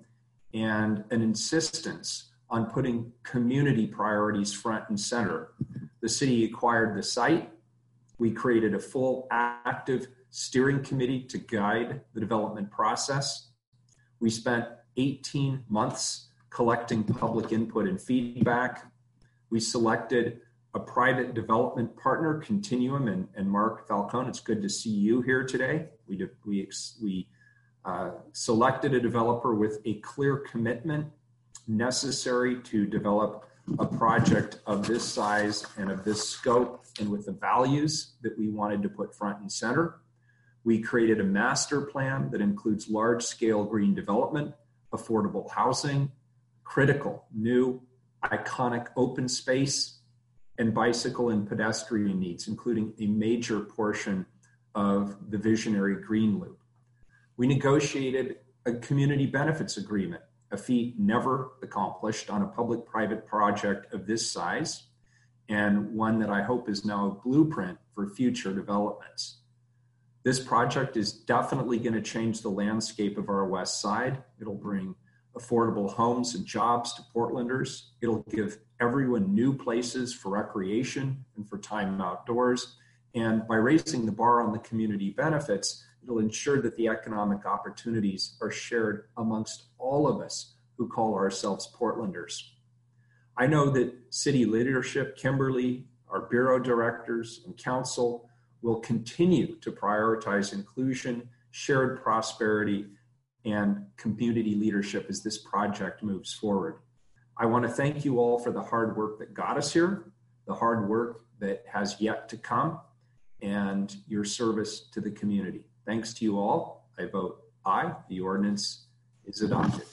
and an insistence on putting community priorities front and center. The city acquired the site. We created a full active steering committee to guide the development process. We spent eighteen months collecting public input and feedback. We selected a private development partner, Continuum, and, and Mark Falcone. It's good to see you here today. We, did, we, we Uh, selected a developer with a clear commitment necessary to develop a project of this size and of this scope and with the values that we wanted to put front and center. We created a master plan that includes large-scale green development, affordable housing, critical, new, iconic open space, and bicycle and pedestrian needs, including a major portion of the visionary Green Loop. We negotiated a community benefits agreement, a feat never accomplished on a public-private project of this size, and one that I hope is now a blueprint for future developments. This project is definitely going to change the landscape of our West Side. It'll bring affordable homes and jobs to Portlanders. It'll give everyone new places for recreation and for time outdoors. And by raising the bar on the community benefits, It'll ensure that the economic opportunities are shared amongst all of us who call ourselves Portlanders. I know that city leadership, Kimberly, our bureau directors, and council will continue to prioritize inclusion, shared prosperity, and community leadership as this project moves forward. I want to thank you all for the hard work that got us here, the hard work that has yet to come, and your service to the community. Thanks to you all. I vote aye. The ordinance is adopted.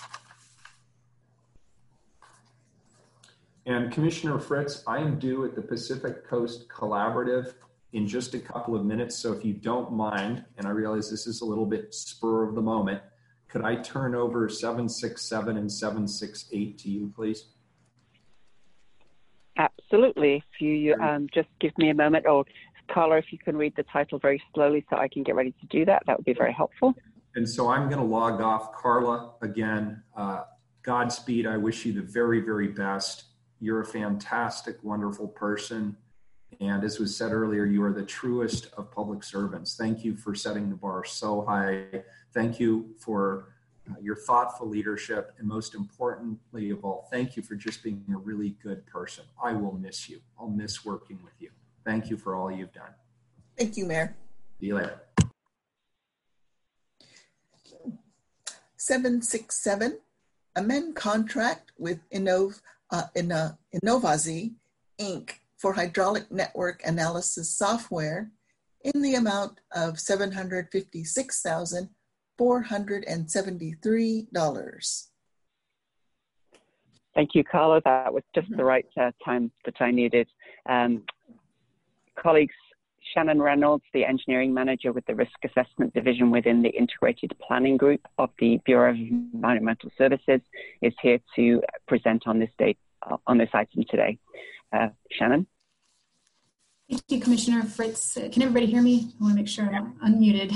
And Commissioner Fritz, I am due at the Pacific Coast Collaborative in just a couple of minutes. So if you don't mind, and I realize this is a little bit spur of the moment, could I turn over seven six seven and seven six eight to you, please? Absolutely. If you um, just give me a moment, or Carla, if you can read the title very slowly so I can get ready to do that, that would be very helpful. And so I'm going to log off. Carla, again, uh, Godspeed. I wish you the very, very best. You're a fantastic, wonderful person. And as was said earlier, you are the truest of public servants. Thank you for setting the bar so high. Thank you for uh, your thoughtful leadership. And most importantly of all, thank you for just being a really good person. I will miss you. I'll miss working with you. Thank you for all you've done. Thank you, Mayor. See you later. seven six seven, amend contract with Innov, uh, Inno, Innovazi, Incorporated for hydraulic network analysis software in the amount of seven hundred fifty-six thousand four hundred seventy-three dollars. Thank you, Carla. That was just the right uh, time that I needed. Um, colleagues, Shannon Reynolds, the engineering manager with the Risk Assessment Division within the Integrated Planning Group of the Bureau of Environmental Services, is here to present on this date, uh, on this item today. Uh, Shannon? Thank you, Commissioner Fritz. Uh, can everybody hear me? I want to make sure I'm unmuted.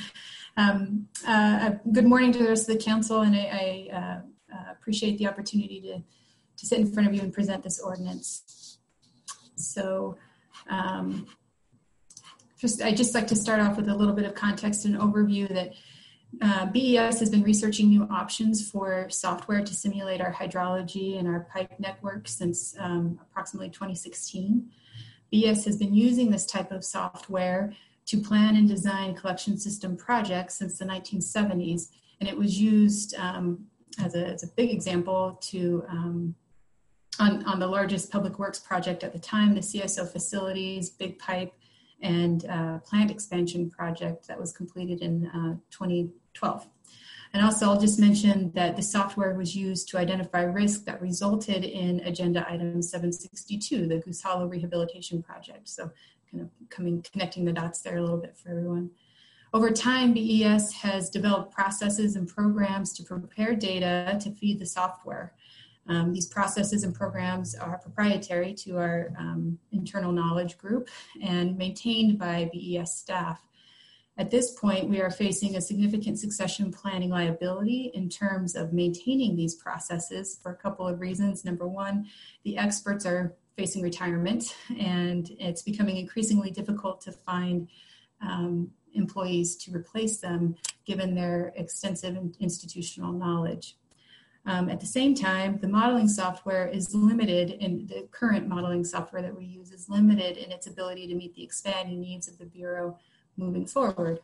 um, uh, good morning to the rest of the council, and I, I uh, uh, appreciate the opportunity to, to sit in front of you and present this ordinance. So, um, Just, I'd just like to start off with a little bit of context and overview that uh, B E S has been researching new options for software to simulate our hydrology and our pipe network since um, approximately twenty sixteen. B E S has been using this type of software to plan and design collection system projects since the nineteen seventies, and it was used um, as, a, as a big example to um, on, on the largest public works project at the time, the C S O facilities, Big Pipe, and uh, plant expansion project that was completed in uh, twenty twelve. And also I'll just mention that the software was used to identify risk that resulted in agenda item seven sixty-two, the Goose Hollow Rehabilitation Project. So kind of coming, connecting the dots there a little bit for everyone. Over time, B E S has developed processes and programs to prepare data to feed the software. Um, these processes and programs are proprietary to our um, internal knowledge group and maintained by B E S staff. At this point, we are facing a significant succession planning liability in terms of maintaining these processes for a couple of reasons. Number one, the experts are facing retirement, and it's becoming increasingly difficult to find um, employees to replace them given their extensive institutional knowledge. Um, at the same time, the modeling software is limited, and the current modeling software that we use is limited in its ability to meet the expanding needs of the Bureau moving forward.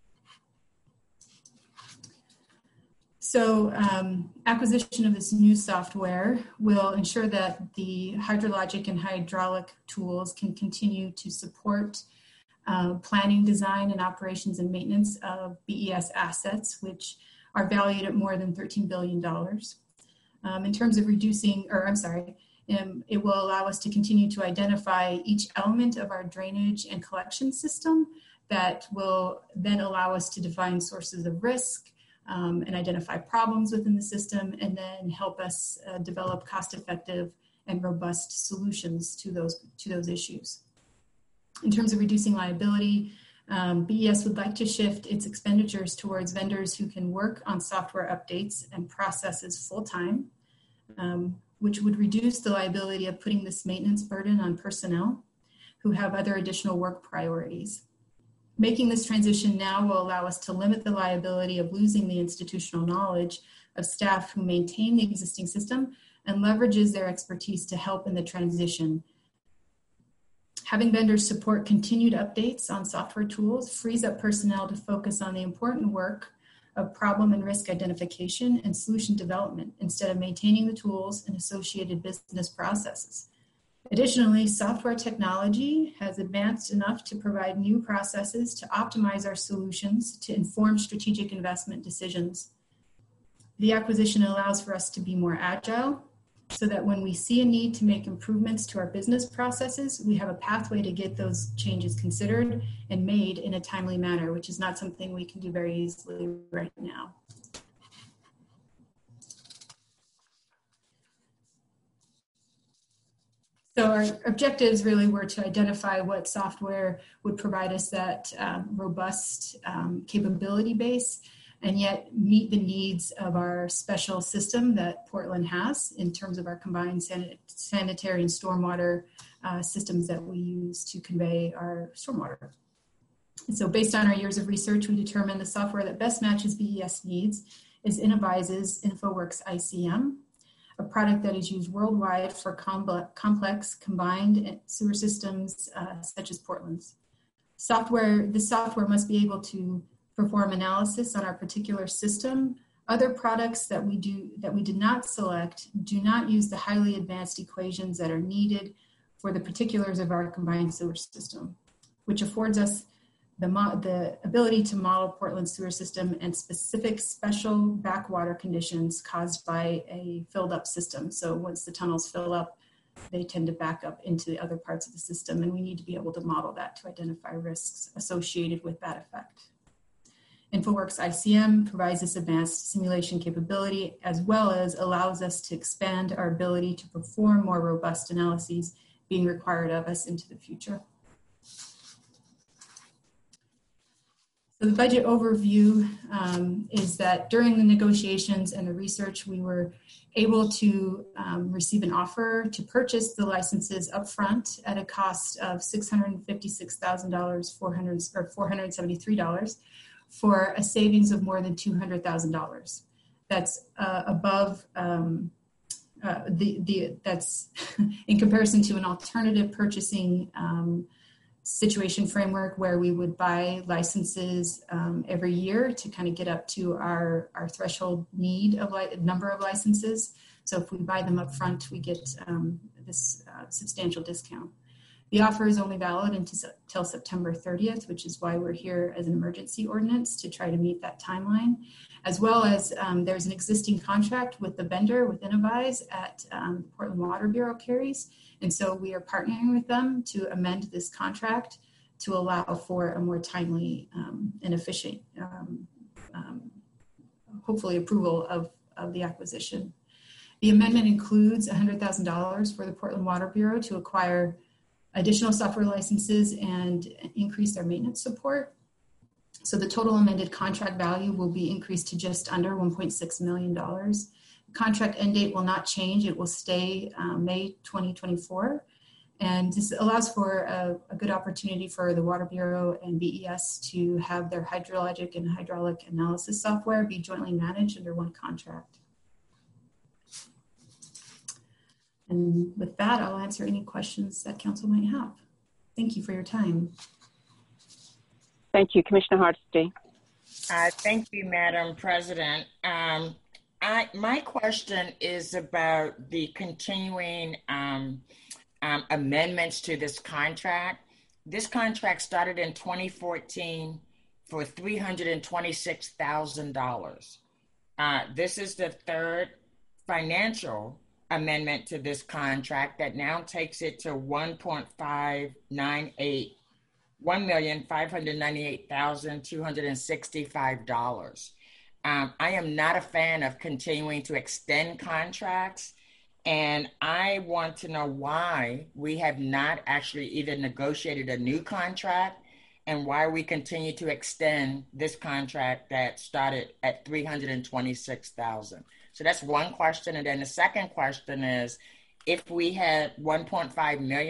So um, acquisition of this new software will ensure that the hydrologic and hydraulic tools can continue to support uh, planning, design, and operations and maintenance of B E S assets, which are valued at more than thirteen billion dollars. Um, in terms of reducing, or I'm sorry, um, it will allow us to continue to identify each element of our drainage and collection system that will then allow us to define sources of risk um, and identify problems within the system, and then help us uh, develop cost-effective and robust solutions to those, to those issues. In terms of reducing liability, Um, B E S would like to shift its expenditures towards vendors who can work on software updates and processes full-time, um, which would reduce the liability of putting this maintenance burden on personnel who have other additional work priorities. Making this transition now will allow us to limit the liability of losing the institutional knowledge of staff who maintain the existing system and leverages their expertise to help in the transition. Having vendors support continued updates on software tools frees up personnel to focus on the important work of problem and risk identification and solution development instead of maintaining the tools and associated business processes. Additionally, software technology has advanced enough to provide new processes to optimize our solutions to inform strategic investment decisions. The acquisition allows for us to be more agile so that when we see a need to make improvements to our business processes, we have a pathway to get those changes considered and made in a timely manner, which is not something we can do very easily right now. So our objectives really were to identify what software would provide us that um, robust um, capability base and yet meet the needs of our special system that Portland has in terms of our combined san sanitary and stormwater uh, systems that we use to convey our stormwater. And so based on our years of research, we determined the software that best matches B E S needs is Innovyze's InfoWorks I C M, a product that is used worldwide for complex combined sewer systems uh, such as Portland's. Software, this software must be able to perform analysis on our particular system. Other products that we do that we did not select do not use the highly advanced equations that are needed for the particulars of our combined sewer system, which affords us the, the ability to model Portland's sewer system and specific special backwater conditions caused by a filled up system. So once the tunnels fill up, they tend to back up into the other parts of the system, and we need to be able to model that to identify risks associated with that effect. InfoWorks I C M provides this advanced simulation capability as well as allows us to expand our ability to perform more robust analyses being required of us into the future. So the budget overview um, is that during the negotiations and the research, we were able to um, receive an offer to purchase the licenses upfront at a cost of six hundred fifty-six thousand dollars, four hundred or four hundred seventy-three dollars. For a savings of more than two hundred thousand dollars. That's uh, above um, uh, the, the, that's in comparison to an alternative purchasing um, situation framework where we would buy licenses um, every year to kind of get up to our, our threshold need of li number of licenses. So if we buy them up front, we get um, this uh, substantial discount. The offer is only valid until September thirtieth, which is why we're here as an emergency ordinance to try to meet that timeline, as well as um, there's an existing contract with the vendor, with Innovyze, at um, Portland Water Bureau carries. And so we are partnering with them to amend this contract to allow for a more timely um, and efficient, um, um, hopefully, approval of, of the acquisition. The amendment includes one hundred thousand dollars for the Portland Water Bureau to acquire additional software licenses and increase their maintenance support. So the total amended contract value will be increased to just under one point six million dollars. The contract end date will not change. It will stay um, May twenty twenty-four. And this allows for a, a good opportunity for the Water Bureau and B E S to have their hydrologic and hydraulic analysis software be jointly managed under one contract. And with that, I'll answer any questions that council might have. Thank you for your time. Thank you, Commissioner Hardesty. Uh, thank you, Madam President. Um, I, my question is about the continuing um, um, amendments to this contract. This contract started in twenty fourteen for three hundred twenty-six thousand dollars. Uh, this is the third financial amendment to this contract that now takes it to one point five nine eight, one million five hundred ninety-eight thousand two hundred sixty-five dollars. Um, I am not a fan of continuing to extend contracts, and I want to know why we have not actually either negotiated a new contract and why we continue to extend this contract that started at three hundred twenty-six thousand dollars. So that's one question. And then the second question is, if we had one point five million dollars,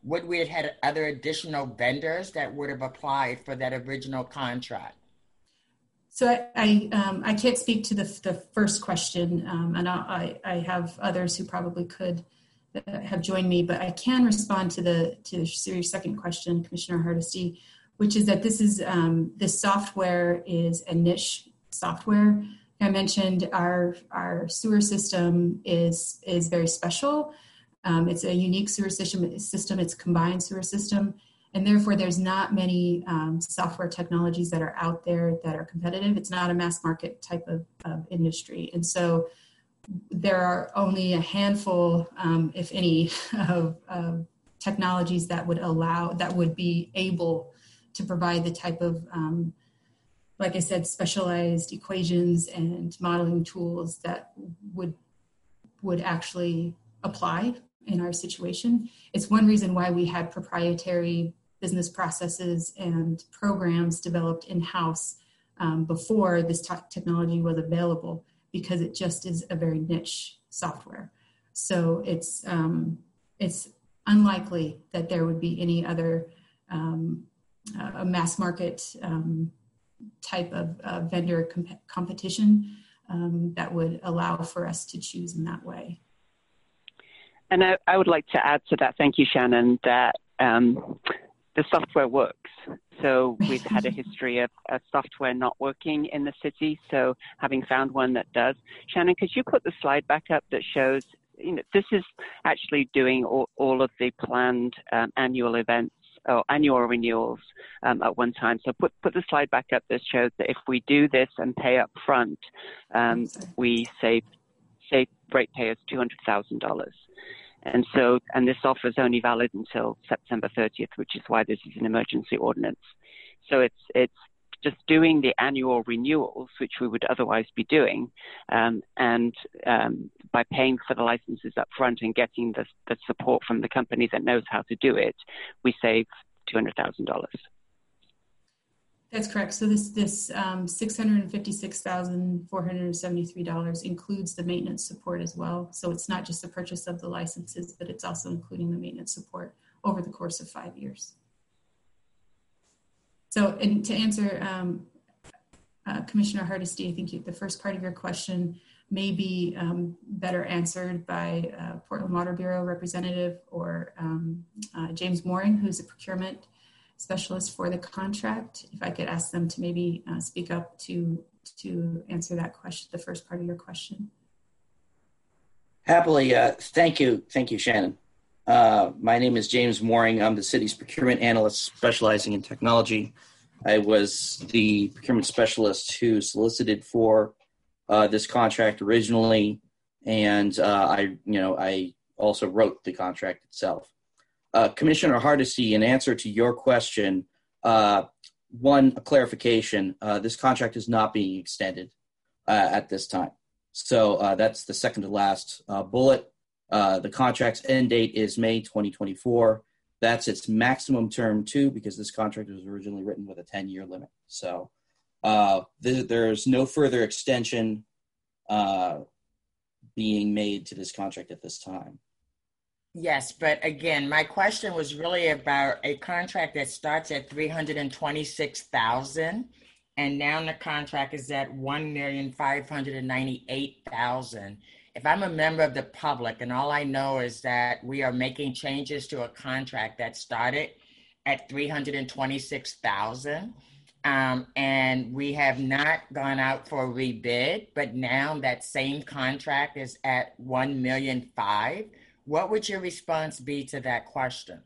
would we have had other additional vendors that would have applied for that original contract? So I I, um, I can't speak to the the first question, um, and I I have others who probably could uh, have joined me, but I can respond to the to your second question, Commissioner Hardesty, which is that this is um, this software is a niche software. I mentioned our our sewer system is is very special. Um, it's a unique sewer system. System. It's a combined sewer system. And therefore, there's not many um, software technologies that are out there that are competitive. It's not a mass market type of, of industry. And so there are only a handful, um, if any, of, of technologies that would allow, that would be able to provide the type of, um, like I said, specialized equations and modeling tools that would, would actually apply in our situation. It's one reason why we had proprietary business processes and programs developed in-house um, before this t- technology was available, because it just is a very niche software. So it's um, it's unlikely that there would be any other um, uh, mass market um, type of uh, vendor comp- competition um, that would allow for us to choose in that way. And I, I would like to add to that, thank you, Shannon, that um, the software works. So we've had a history of uh, software not working in the city. So having found one that does. Shannon, could you put the slide back up that shows, you know, this is actually doing all, all of the planned um, annual events or annual renewals um, at one time. So put, put the slide back up that shows that if we do this and pay up front, um, we save, save ratepayers two hundred thousand dollars. And so, and this offer is only valid until September thirtieth, which is why this is an emergency ordinance. So it's it's just doing the annual renewals, which we would otherwise be doing, um, and um, by paying for the licenses up front and getting the, the support from the company that knows how to do it, we save two hundred thousand dollars. That's correct. So this this um, six hundred fifty-six thousand four hundred seventy-three dollars includes the maintenance support as well. So it's not just the purchase of the licenses, but it's also including the maintenance support over the course of five years. So, and to answer um, uh, Commissioner Hardesty, I think you, the first part of your question may be um, better answered by uh, Portland Water Bureau representative or um, uh, James Mooring, who's a procurement specialist for the contract. If I could ask them to maybe uh, speak up to to answer that question, the first part of your question. Happily, uh, thank you, thank you, Shannon. Uh, my name is James Mooring. I'm the city's procurement analyst specializing in technology. I was the procurement specialist who solicited for uh, this contract originally, and uh, I, you know, I also wrote the contract itself. Uh, Commissioner Hardesty, in answer to your question, uh, one, a clarification, uh, this contract is not being extended uh, at this time. So uh, that's the second to last uh, bullet. Uh, the contract's end date is May twenty twenty-four. That's its maximum term too, because this contract was originally written with a ten-year limit. So uh, th- there's no further extension uh, being made to this contract at this time. Yes, but again, my question was really about a contract that starts at three hundred twenty-six thousand dollars and now the contract is at one million five hundred ninety-eight thousand dollars. If I'm a member of the public and all I know is that we are making changes to a contract that started at three hundred twenty-six thousand dollars um, and we have not gone out for a rebid, but now that same contract is at one million five dollars. What would your response be to that question?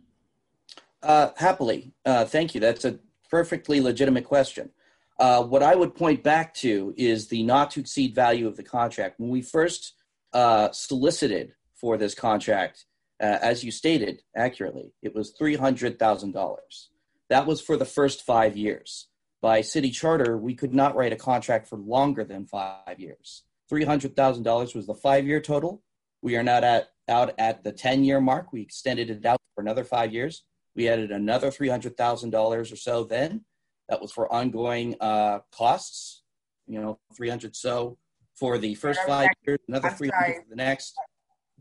Uh, happily. Uh, thank you. That's a perfectly legitimate question. Uh, what I would point back to is the not to exceed value of the contract. When we first uh, solicited for this contract, uh, as you stated accurately, it was three hundred thousand dollars. That was for the first five years. By city charter, we could not write a contract for longer than five years. three hundred thousand dollars was the five-year total. We are not at out at the ten-year mark. We extended it out for another five years. We added another three hundred thousand dollars or so then. That was for ongoing uh, costs, you know, three hundred so for the first five years, another I'm three hundred sorry. for the next.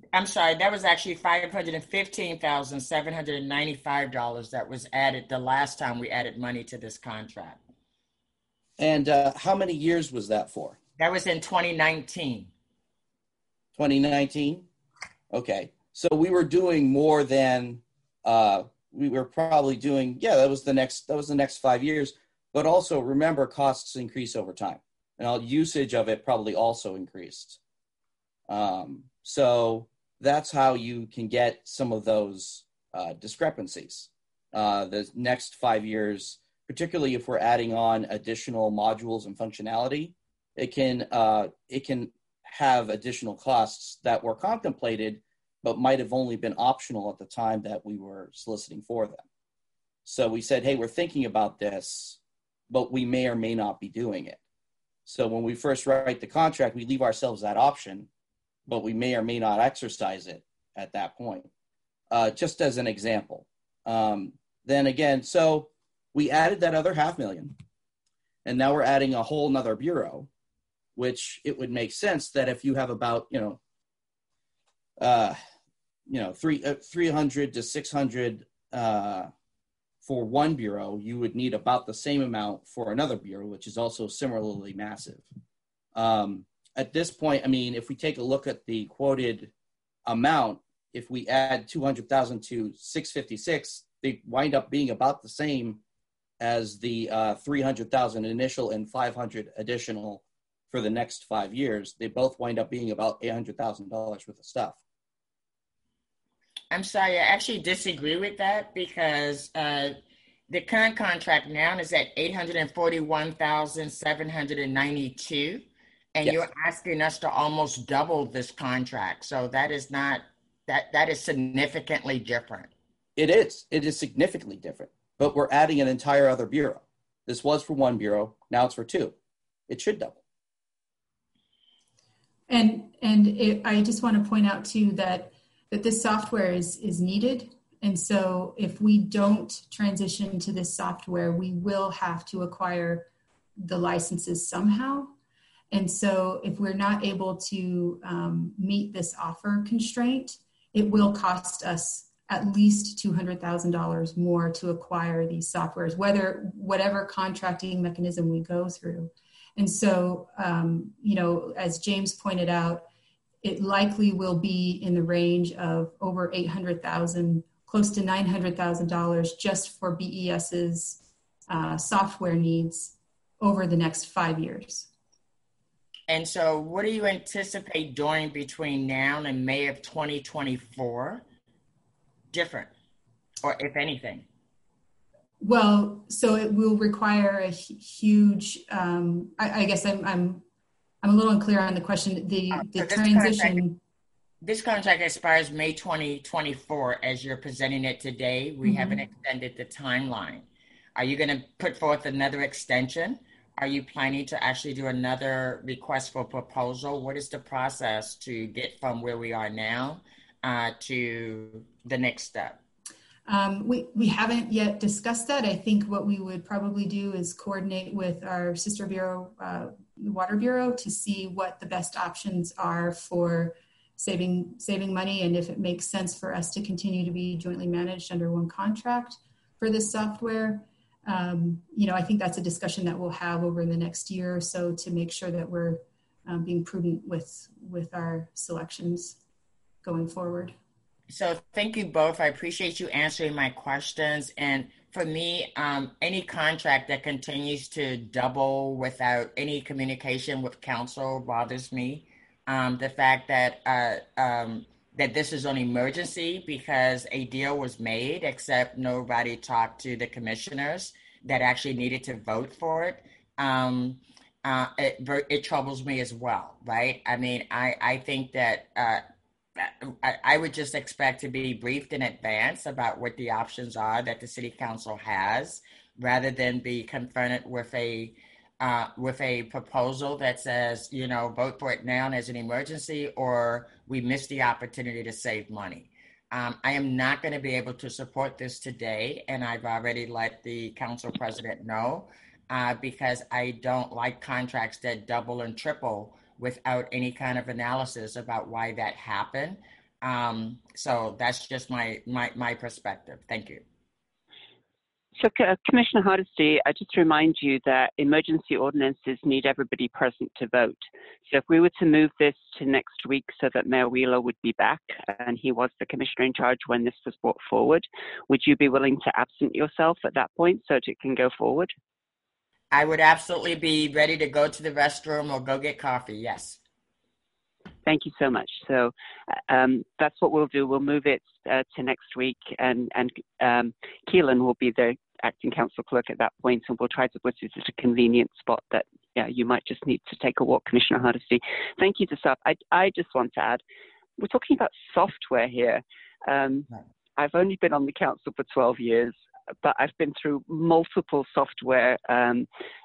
I'm sorry, that was actually five hundred fifteen thousand seven hundred ninety-five dollars that was added the last time we added money to this contract. And uh, how many years was that for? That was in twenty nineteen. twenty nineteen? Okay. So we were doing more than, uh, we were probably doing, yeah, that was the next, that was the next five years. But also remember, costs increase over time. And all usage of it probably also increased. Um, so that's how you can get some of those uh, discrepancies. Uh, the next five years, particularly if we're adding on additional modules and functionality, it can uh, it can have additional costs that were contemplated, but might have only been optional at the time that we were soliciting for them. So we said, hey, we're thinking about this, but we may or may not be doing it. So when we first write the contract, we leave ourselves that option, but we may or may not exercise it at that point, uh, just as an example. Um, then again, so we added that other half million, and now we're adding a whole nother bureau, which it would make sense that if you have about, you know, uh, you know, three, uh, three hundred to six hundred uh, for one bureau, you would need about the same amount for another bureau, which is also similarly massive. Um, at this point, I mean, if we take a look at the quoted amount, if we add two hundred thousand to six fifty-six, they wind up being about the same as the uh, three hundred thousand initial and five hundred additional for the next five years. They both wind up being about eight hundred thousand dollars worth of stuff. I'm sorry, I actually disagree with that because uh, the current contract now is at eight hundred forty-one thousand seven hundred ninety-two, and yes. You're asking us to almost double this contract. So that is not, that that is significantly different. It is. It is significantly different, but we're adding an entire other bureau. This was for one bureau. Now it's for two. It should double. And and it, I just want to point out too that that this software is is needed. And so if we don't transition to this software, we will have to acquire the licenses somehow. And so if we're not able to um, meet this offer constraint, it will cost us at least two hundred thousand dollars more to acquire these softwares, whether whatever contracting mechanism we go through. And so, um, you know, as James pointed out, it likely will be in the range of over eight hundred thousand dollars, close to nine hundred thousand dollars just for BES's uh, software needs over the next five years. And so what do you anticipate doing between now and May of twenty twenty-four? Different, or if anything? Well, so it will require a huge, um, I, I guess I'm, I'm I'm a little unclear on the question. The, the so this transition. Contract, this contract expires May twenty twenty-four as you're presenting it today. We mm-hmm. haven't extended the timeline. Are you going to put forth another extension? Are you planning to actually do another request for proposal? What is the process to get from where we are now uh, to the next step? Um, we, we haven't yet discussed that. I think what we would probably do is coordinate with our sister bureau, uh, the Water Bureau, to see what the best options are for saving saving money and if it makes sense for us to continue to be jointly managed under one contract for this software. Um, you know, I think that's a discussion that we'll have over the next year or so to make sure that we're um, being prudent with with our selections going forward. So thank you both. I appreciate you answering my questions. And for me, um, any contract that continues to double without any communication with council bothers me. Um, the fact that uh, um, that this is an emergency because a deal was made, except nobody talked to the commissioners that actually needed to vote for it. Um, uh, it, it troubles me as well, right? I mean, I, I think that uh, I, I would just expect to be briefed in advance about what the options are that the city council has, rather than be confronted with a uh, with a proposal that says, you know, vote for it now as an emergency, or we missed the opportunity to save money. Um, I am not going to be able to support this today, and I've already let the council president know uh, because I don't like contracts that double and triple without any kind of analysis about why that happened. Um, so that's just my, my, my perspective. Thank you. So, uh, Commissioner Hardesty, I just remind you that emergency ordinances need everybody present to vote. So if we were to move this to next week so that Mayor Wheeler would be back, and he was the commissioner in charge when this was brought forward, would you be willing to absent yourself at that point so that it can go forward? I would absolutely be ready to go to the restroom or go get coffee, yes. Thank you so much. So um, that's what we'll do. We'll move it uh, to next week, and, and um, Keelan will be the acting council clerk at that point, and we'll try to put it at a convenient spot that yeah, you might just need to take a walk, Commissioner Hardesty. Thank you to staff. I, I just want to add, we're talking about software here. Um, I've only been on the council for twelve years, but I've been through multiple software um,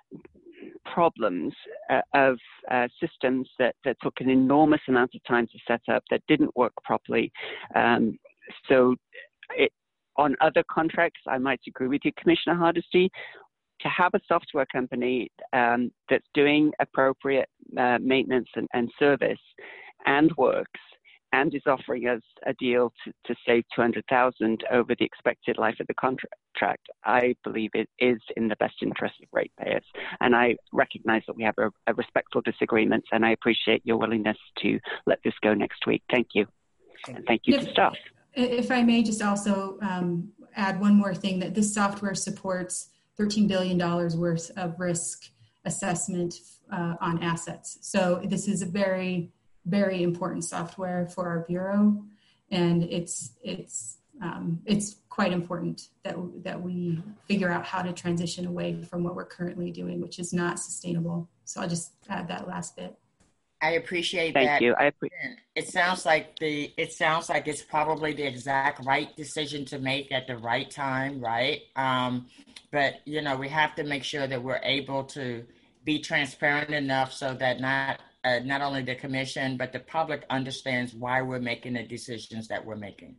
problems uh, of uh, systems that, that took an enormous amount of time to set up, that didn't work properly. Um, so it, on other contracts, I might agree with you, Commissioner Hardesty, to have a software company um, that's doing appropriate uh, maintenance and, and service and works and is offering us a deal to, to save two hundred thousand dollars over the expected life of the contract, I believe it is in the best interest of ratepayers. And I recognize that we have a, a respectful disagreement, and I appreciate your willingness to let this go next week. Thank you. And thank you if, to staff. If I may just also um, add one more thing, that this software supports thirteen billion dollars worth of risk assessment uh, on assets. So this is a very, very important software for our Bureau, and it's it's um, it's quite important that that we figure out how to transition away from what we're currently doing, which is not sustainable. So I'll just add that last bit. I appreciate Thank that. you. I appreciate. It sounds like the it sounds like it's probably the exact right decision to make at the right time, right? Um, but you know, we have to make sure that we're able to be transparent enough so that not uh, not only the commission but the public understands why we're making the decisions that we're making.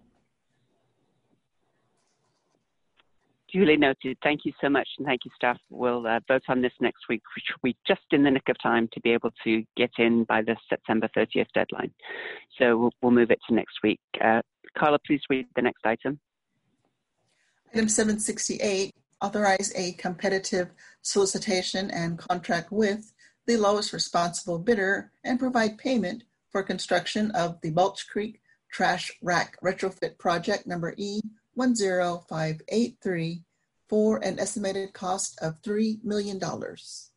Duly noted. Thank you so much, and thank you, staff. We'll uh, vote on this next week, which will be just in the nick of time to be able to get in by the September thirtieth deadline. So we'll, we'll move it to next week. Uh, Carla, please read the next item. Item seven sixty-eight, authorize a competitive solicitation and contract with the lowest responsible bidder and provide payment for construction of the Balch Creek Trash Rack Retrofit Project number E one zero five eight three for an estimated cost of three million dollars.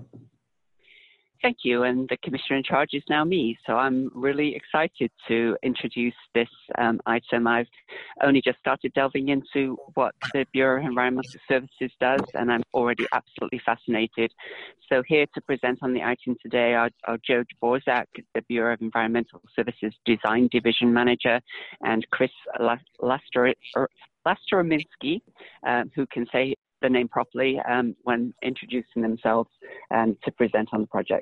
Thank you, and the commissioner in charge is now me, so I'm really excited to introduce this um, item. I've only just started delving into what the Bureau of Environmental Services does, and I'm already absolutely fascinated. So here to present on the item today are, are Joe Dvorak, the Bureau of Environmental Services Design Division Manager, and Chris Lasterominski, um, who can say the name properly um, when introducing themselves um, to present on the project.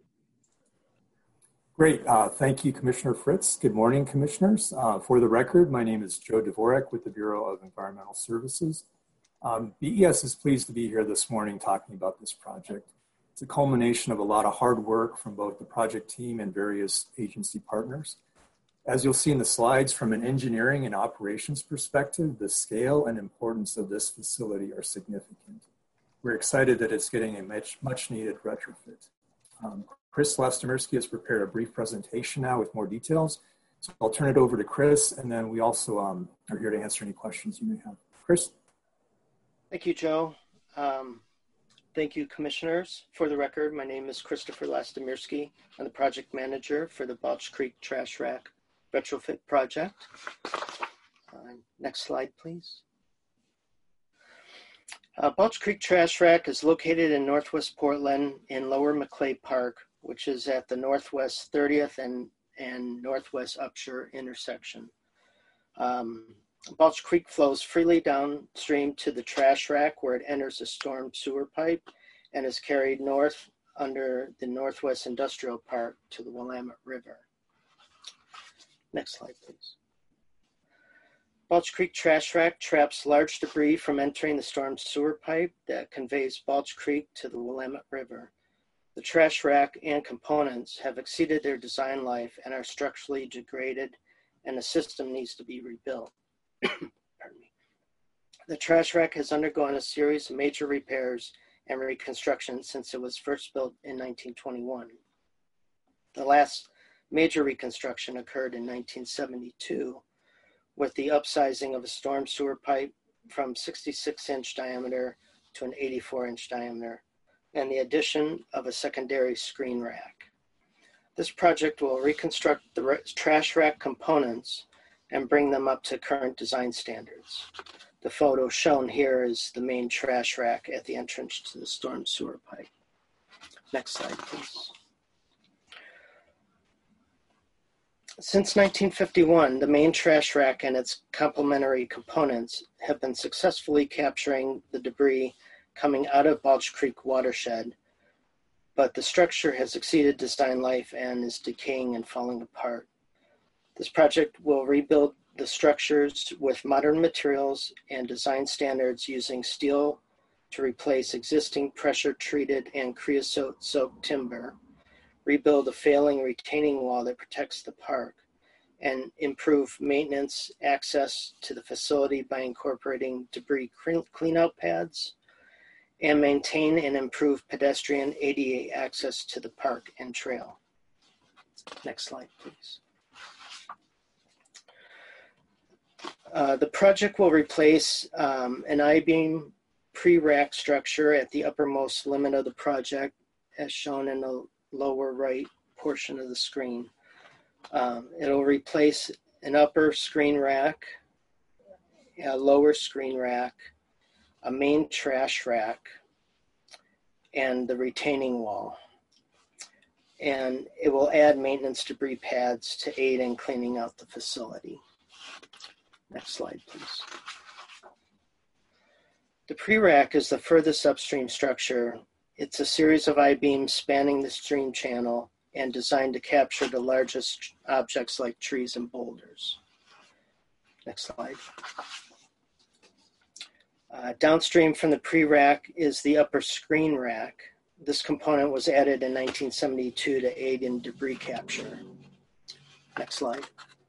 Great. Uh, thank you, Commissioner Fritz. Good morning, Commissioners. Uh, for the record, my name is Joe Dvorak with the Bureau of Environmental Services. Um, B E S is pleased to be here this morning talking about this project. It's a culmination of a lot of hard work from both the project team and various agency partners. As you'll see in the slides, from an engineering and operations perspective, the scale and importance of this facility are significant. We're excited that it's getting a much, much needed retrofit. Um, Chris Lasterominski has prepared a brief presentation now with more details. So I'll turn it over to Chris, and then we also um, are here to answer any questions you may have. Chris? Thank you, Joe. Um, thank you, commissioners. For the record, my name is Christopher Lasterominski. I'm the project manager for the Balch Creek Trash Rack Retrofit Project. Uh, next slide, please. Uh, Balch Creek Trash Rack is located in Northwest Portland in Lower Maclay Park, which is at the Northwest thirtieth and, and Northwest Upshur intersection. Um, Balch Creek flows freely downstream to the trash rack where it enters a storm sewer pipe and is carried north under the Northwest Industrial Park to the Willamette River. Next slide, please. Balch Creek Trash Rack traps large debris from entering the storm sewer pipe that conveys Balch Creek to the Willamette River. The trash rack and components have exceeded their design life and are structurally degraded and the system needs to be rebuilt. Pardon me. The trash rack has undergone a series of major repairs and reconstruction since it was first built in nineteen twenty-one. The last major reconstruction occurred in nineteen seventy-two with the upsizing of a storm sewer pipe from sixty-six inch diameter to an eighty-four inch diameter and the addition of a secondary screen rack. This project will reconstruct the trash rack components and bring them up to current design standards. The photo shown here is the main trash rack at the entrance to the storm sewer pipe. Next slide, please. Since nineteen fifty-one, the main trash rack and its complementary components have been successfully capturing the debris coming out of Balch Creek watershed, but the structure has exceeded design life and is decaying and falling apart. This project will rebuild the structures with modern materials and design standards using steel to replace existing pressure-treated and creosote-soaked timber, rebuild a failing retaining wall that protects the park, and improve maintenance access to the facility by incorporating debris cleanout pads, and maintain and improve pedestrian A D A access to the park and trail. Next slide, please. Uh, the project will replace um, an I-beam pre-rack structure at the uppermost limit of the project, as shown in the lower right portion of the screen. Um, it'll replace an upper screen rack, a lower screen rack, a main trash rack, and the retaining wall. And it will add maintenance debris pads to aid in cleaning out the facility. Next slide, please. The pre-rack is the furthest upstream structure. It's a series of I-beams spanning the stream channel and designed to capture the largest objects like trees and boulders. Next slide. Uh, downstream from the pre-rack is the upper screen rack. This component was added in nineteen seventy-two to aid in debris capture. Next slide.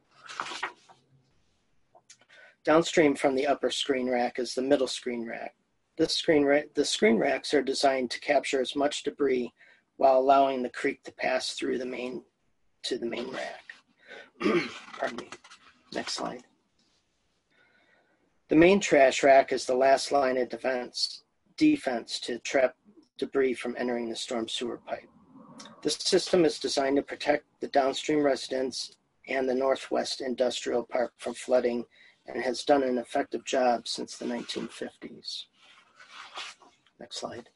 Downstream from the upper screen rack is the middle screen rack. This screen ra- the screen racks are designed to capture as much debris while allowing the creek to pass through the main to the main rack. Pardon me. Next slide. The main trash rack is the last line of defense, defense to trap debris from entering the storm sewer pipe. This system is designed to protect the downstream residents and the Northwest Industrial Park from flooding and has done an effective job since the nineteen fifties. Next slide.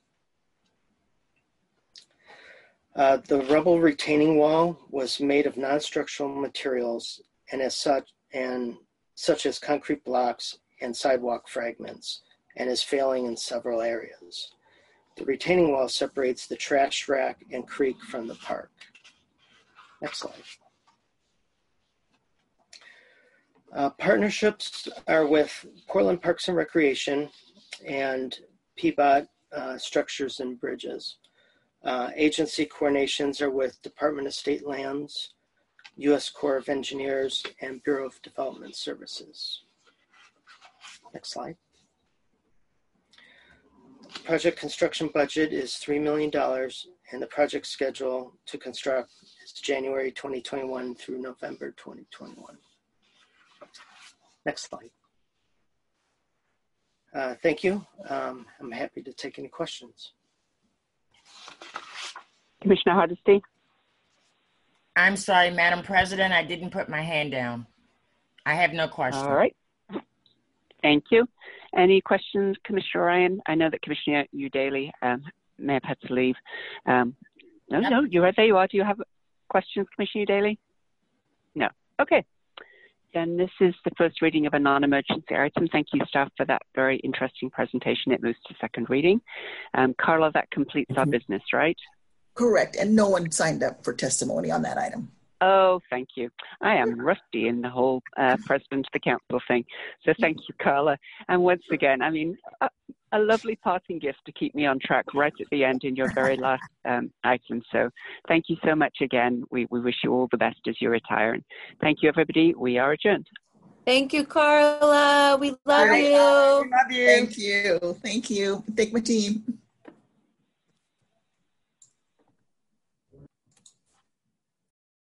Uh, the rubble retaining wall was made of non-structural materials and as such and such as concrete blocks and sidewalk fragments, and is failing in several areas. The retaining wall separates the trash rack and creek from the park. Next slide. Uh, partnerships are with Portland Parks and Recreation and P B O T uh, Structures and Bridges. Uh, agency coordinations are with Department of State Lands, U S Corps of Engineers, and Bureau of Development Services. Next slide. Project construction budget is three million dollars, and the project schedule to construct is January twenty twenty-one through November twenty twenty-one. Next slide. Uh, thank you. Um, I'm happy to take any questions. Commissioner Hardesty. I'm sorry, Madam President, I didn't put my hand down. I have no question. All right. Thank you. Any questions, Commissioner Ryan? I know that Commissioner Udaley um, may have had to leave. Um, no, no, you're right. There you are. Do you have questions, Commissioner Udaley? No. Okay. Then this is the first reading of a non-emergency item. Thank you, staff, for that very interesting presentation. It moves to second reading. Um, Carla, that completes our business, right? Correct. And no one signed up for testimony on that item. Oh, thank you. I am rusty in the whole uh, president of the council thing. So thank you, Carla. And once again, I mean, uh, a lovely parting gift to keep me on track right at the end in your very last um, item. So thank you so much again. We, we wish you all the best as you retire. And thank you, everybody. We are adjourned. Thank you, Carla. We love Bye. you. We love you. Thank you. Thank you. Thank my team.